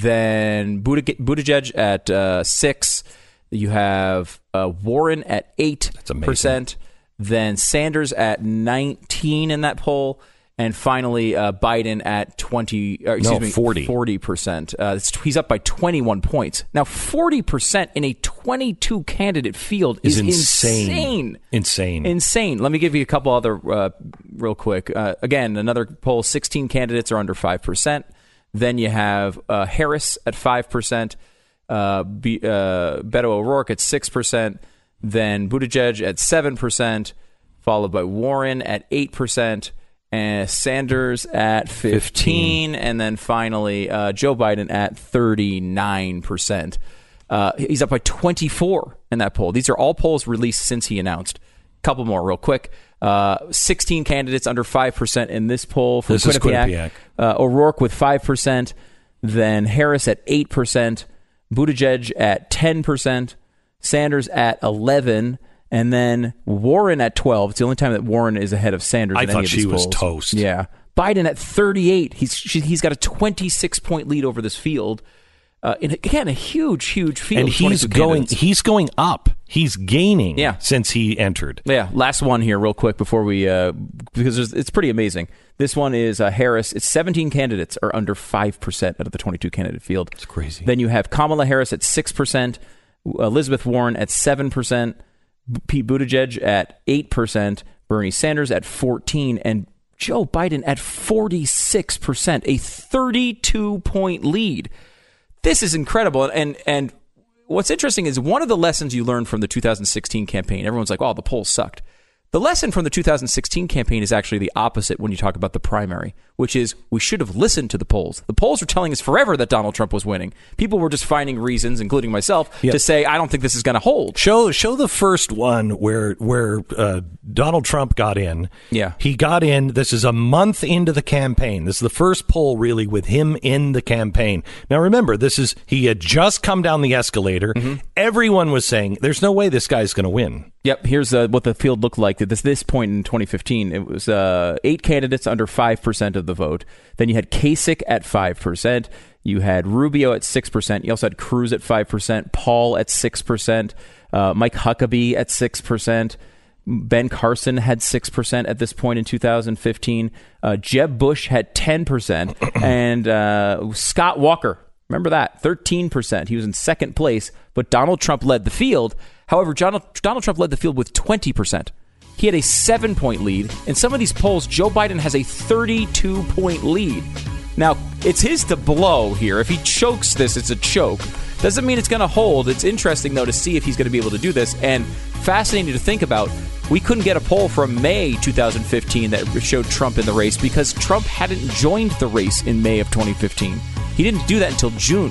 then Buttig- Buttigieg at uh, six. You have uh, Warren at eight percent, then Sanders at nineteen in that poll, and finally uh, Biden at twenty. Or, excuse no, me, forty. Forty percent. Uh, he's up by twenty-one points. Now, forty percent in a twenty-two candidate field is, is insane. insane. Insane. Insane. Let me give you a couple other uh, real quick. Uh, again, another poll: sixteen candidates are under five percent. Then you have uh, Harris at five percent. Uh, B, uh, Beto O'Rourke at six percent, then Buttigieg at seven percent, followed by Warren at eight percent, and Sanders at fifteen, and then finally uh, Joe Biden at thirty-nine percent. Uh, he's up by twenty-four in that poll. These are all polls released since he announced. Couple more real quick. Uh, sixteen candidates under five percent in this poll for this Quinnipiac. Is Quinnipiac. Uh, O'Rourke with five percent, then Harris at eight percent, Buttigieg at ten percent, Sanders at eleven, and then Warren at twelve. It's the only time that Warren is ahead of Sanders. I in thought any of she these was polls. toast. Yeah. Biden at thirty-eight. He's she, he's got a twenty-six point lead over this field. Uh, and again, a huge, huge field. And he's going, candidates. he's going up. He's gaining yeah. since he entered. Yeah. Last one here, real quick, before we, uh, because it's pretty amazing. This one is uh, Harris. It's seventeen candidates are under five percent out of the twenty-two candidate field. It's crazy. Then you have Kamala Harris at six percent, Elizabeth Warren at seven percent, Pete Buttigieg at eight percent, Bernie Sanders at fourteen percent, and Joe Biden at forty-six percent, a thirty-two point lead. This is incredible. And and what's interesting is one of the lessons you learned from the two thousand sixteen campaign, everyone's like, oh, the polls sucked. The lesson from the two thousand sixteen campaign is actually the opposite when you talk about the primary, which is we should have listened to the polls. The polls were telling us forever that Donald Trump was winning. People were just finding reasons, including myself, yep. to say, I don't think this is going to hold. Show show the first one where where uh, Donald Trump got in. Yeah. He got in. This is a month into the campaign. This is the first poll, really, with him in the campaign. Now, remember, this is he had just come down the escalator. Mm-hmm. Everyone was saying, there's no way this guy's going to win. Yep. Here's uh, what the field looked like at this, this point in twenty fifteen. It was uh, eight candidates under five percent of the vote. Then you had Kasich at five percent. You had Rubio at six percent. You also had Cruz at five percent. Paul at six percent. Uh, Mike Huckabee at six percent. Ben Carson had six percent at this point in two thousand fifteen. Uh, Jeb Bush had ten percent. And uh, Scott Walker, remember that, thirteen percent. He was in second place, but Donald Trump led the field. However, Donald, Donald Trump led the field with twenty percent. He had a seven-point lead. In some of these polls, Joe Biden has a thirty-two point lead. Now, it's his to blow here. If he chokes this, it's a choke. Doesn't mean it's going to hold. It's interesting, though, to see if he's going to be able to do this. And fascinating to think about, we couldn't get a poll from May two thousand fifteen that showed Trump in the race because Trump hadn't joined the race in May of twenty fifteen. He didn't do that until June.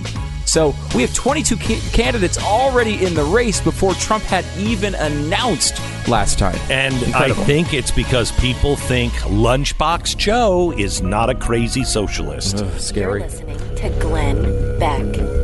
So we have twenty-two ca- candidates already in the race before Trump had even announced last time. And Incredible. I think it's because people think Lunchbox Joe is not a crazy socialist. Ugh, scary. You're listening to Glenn Beck.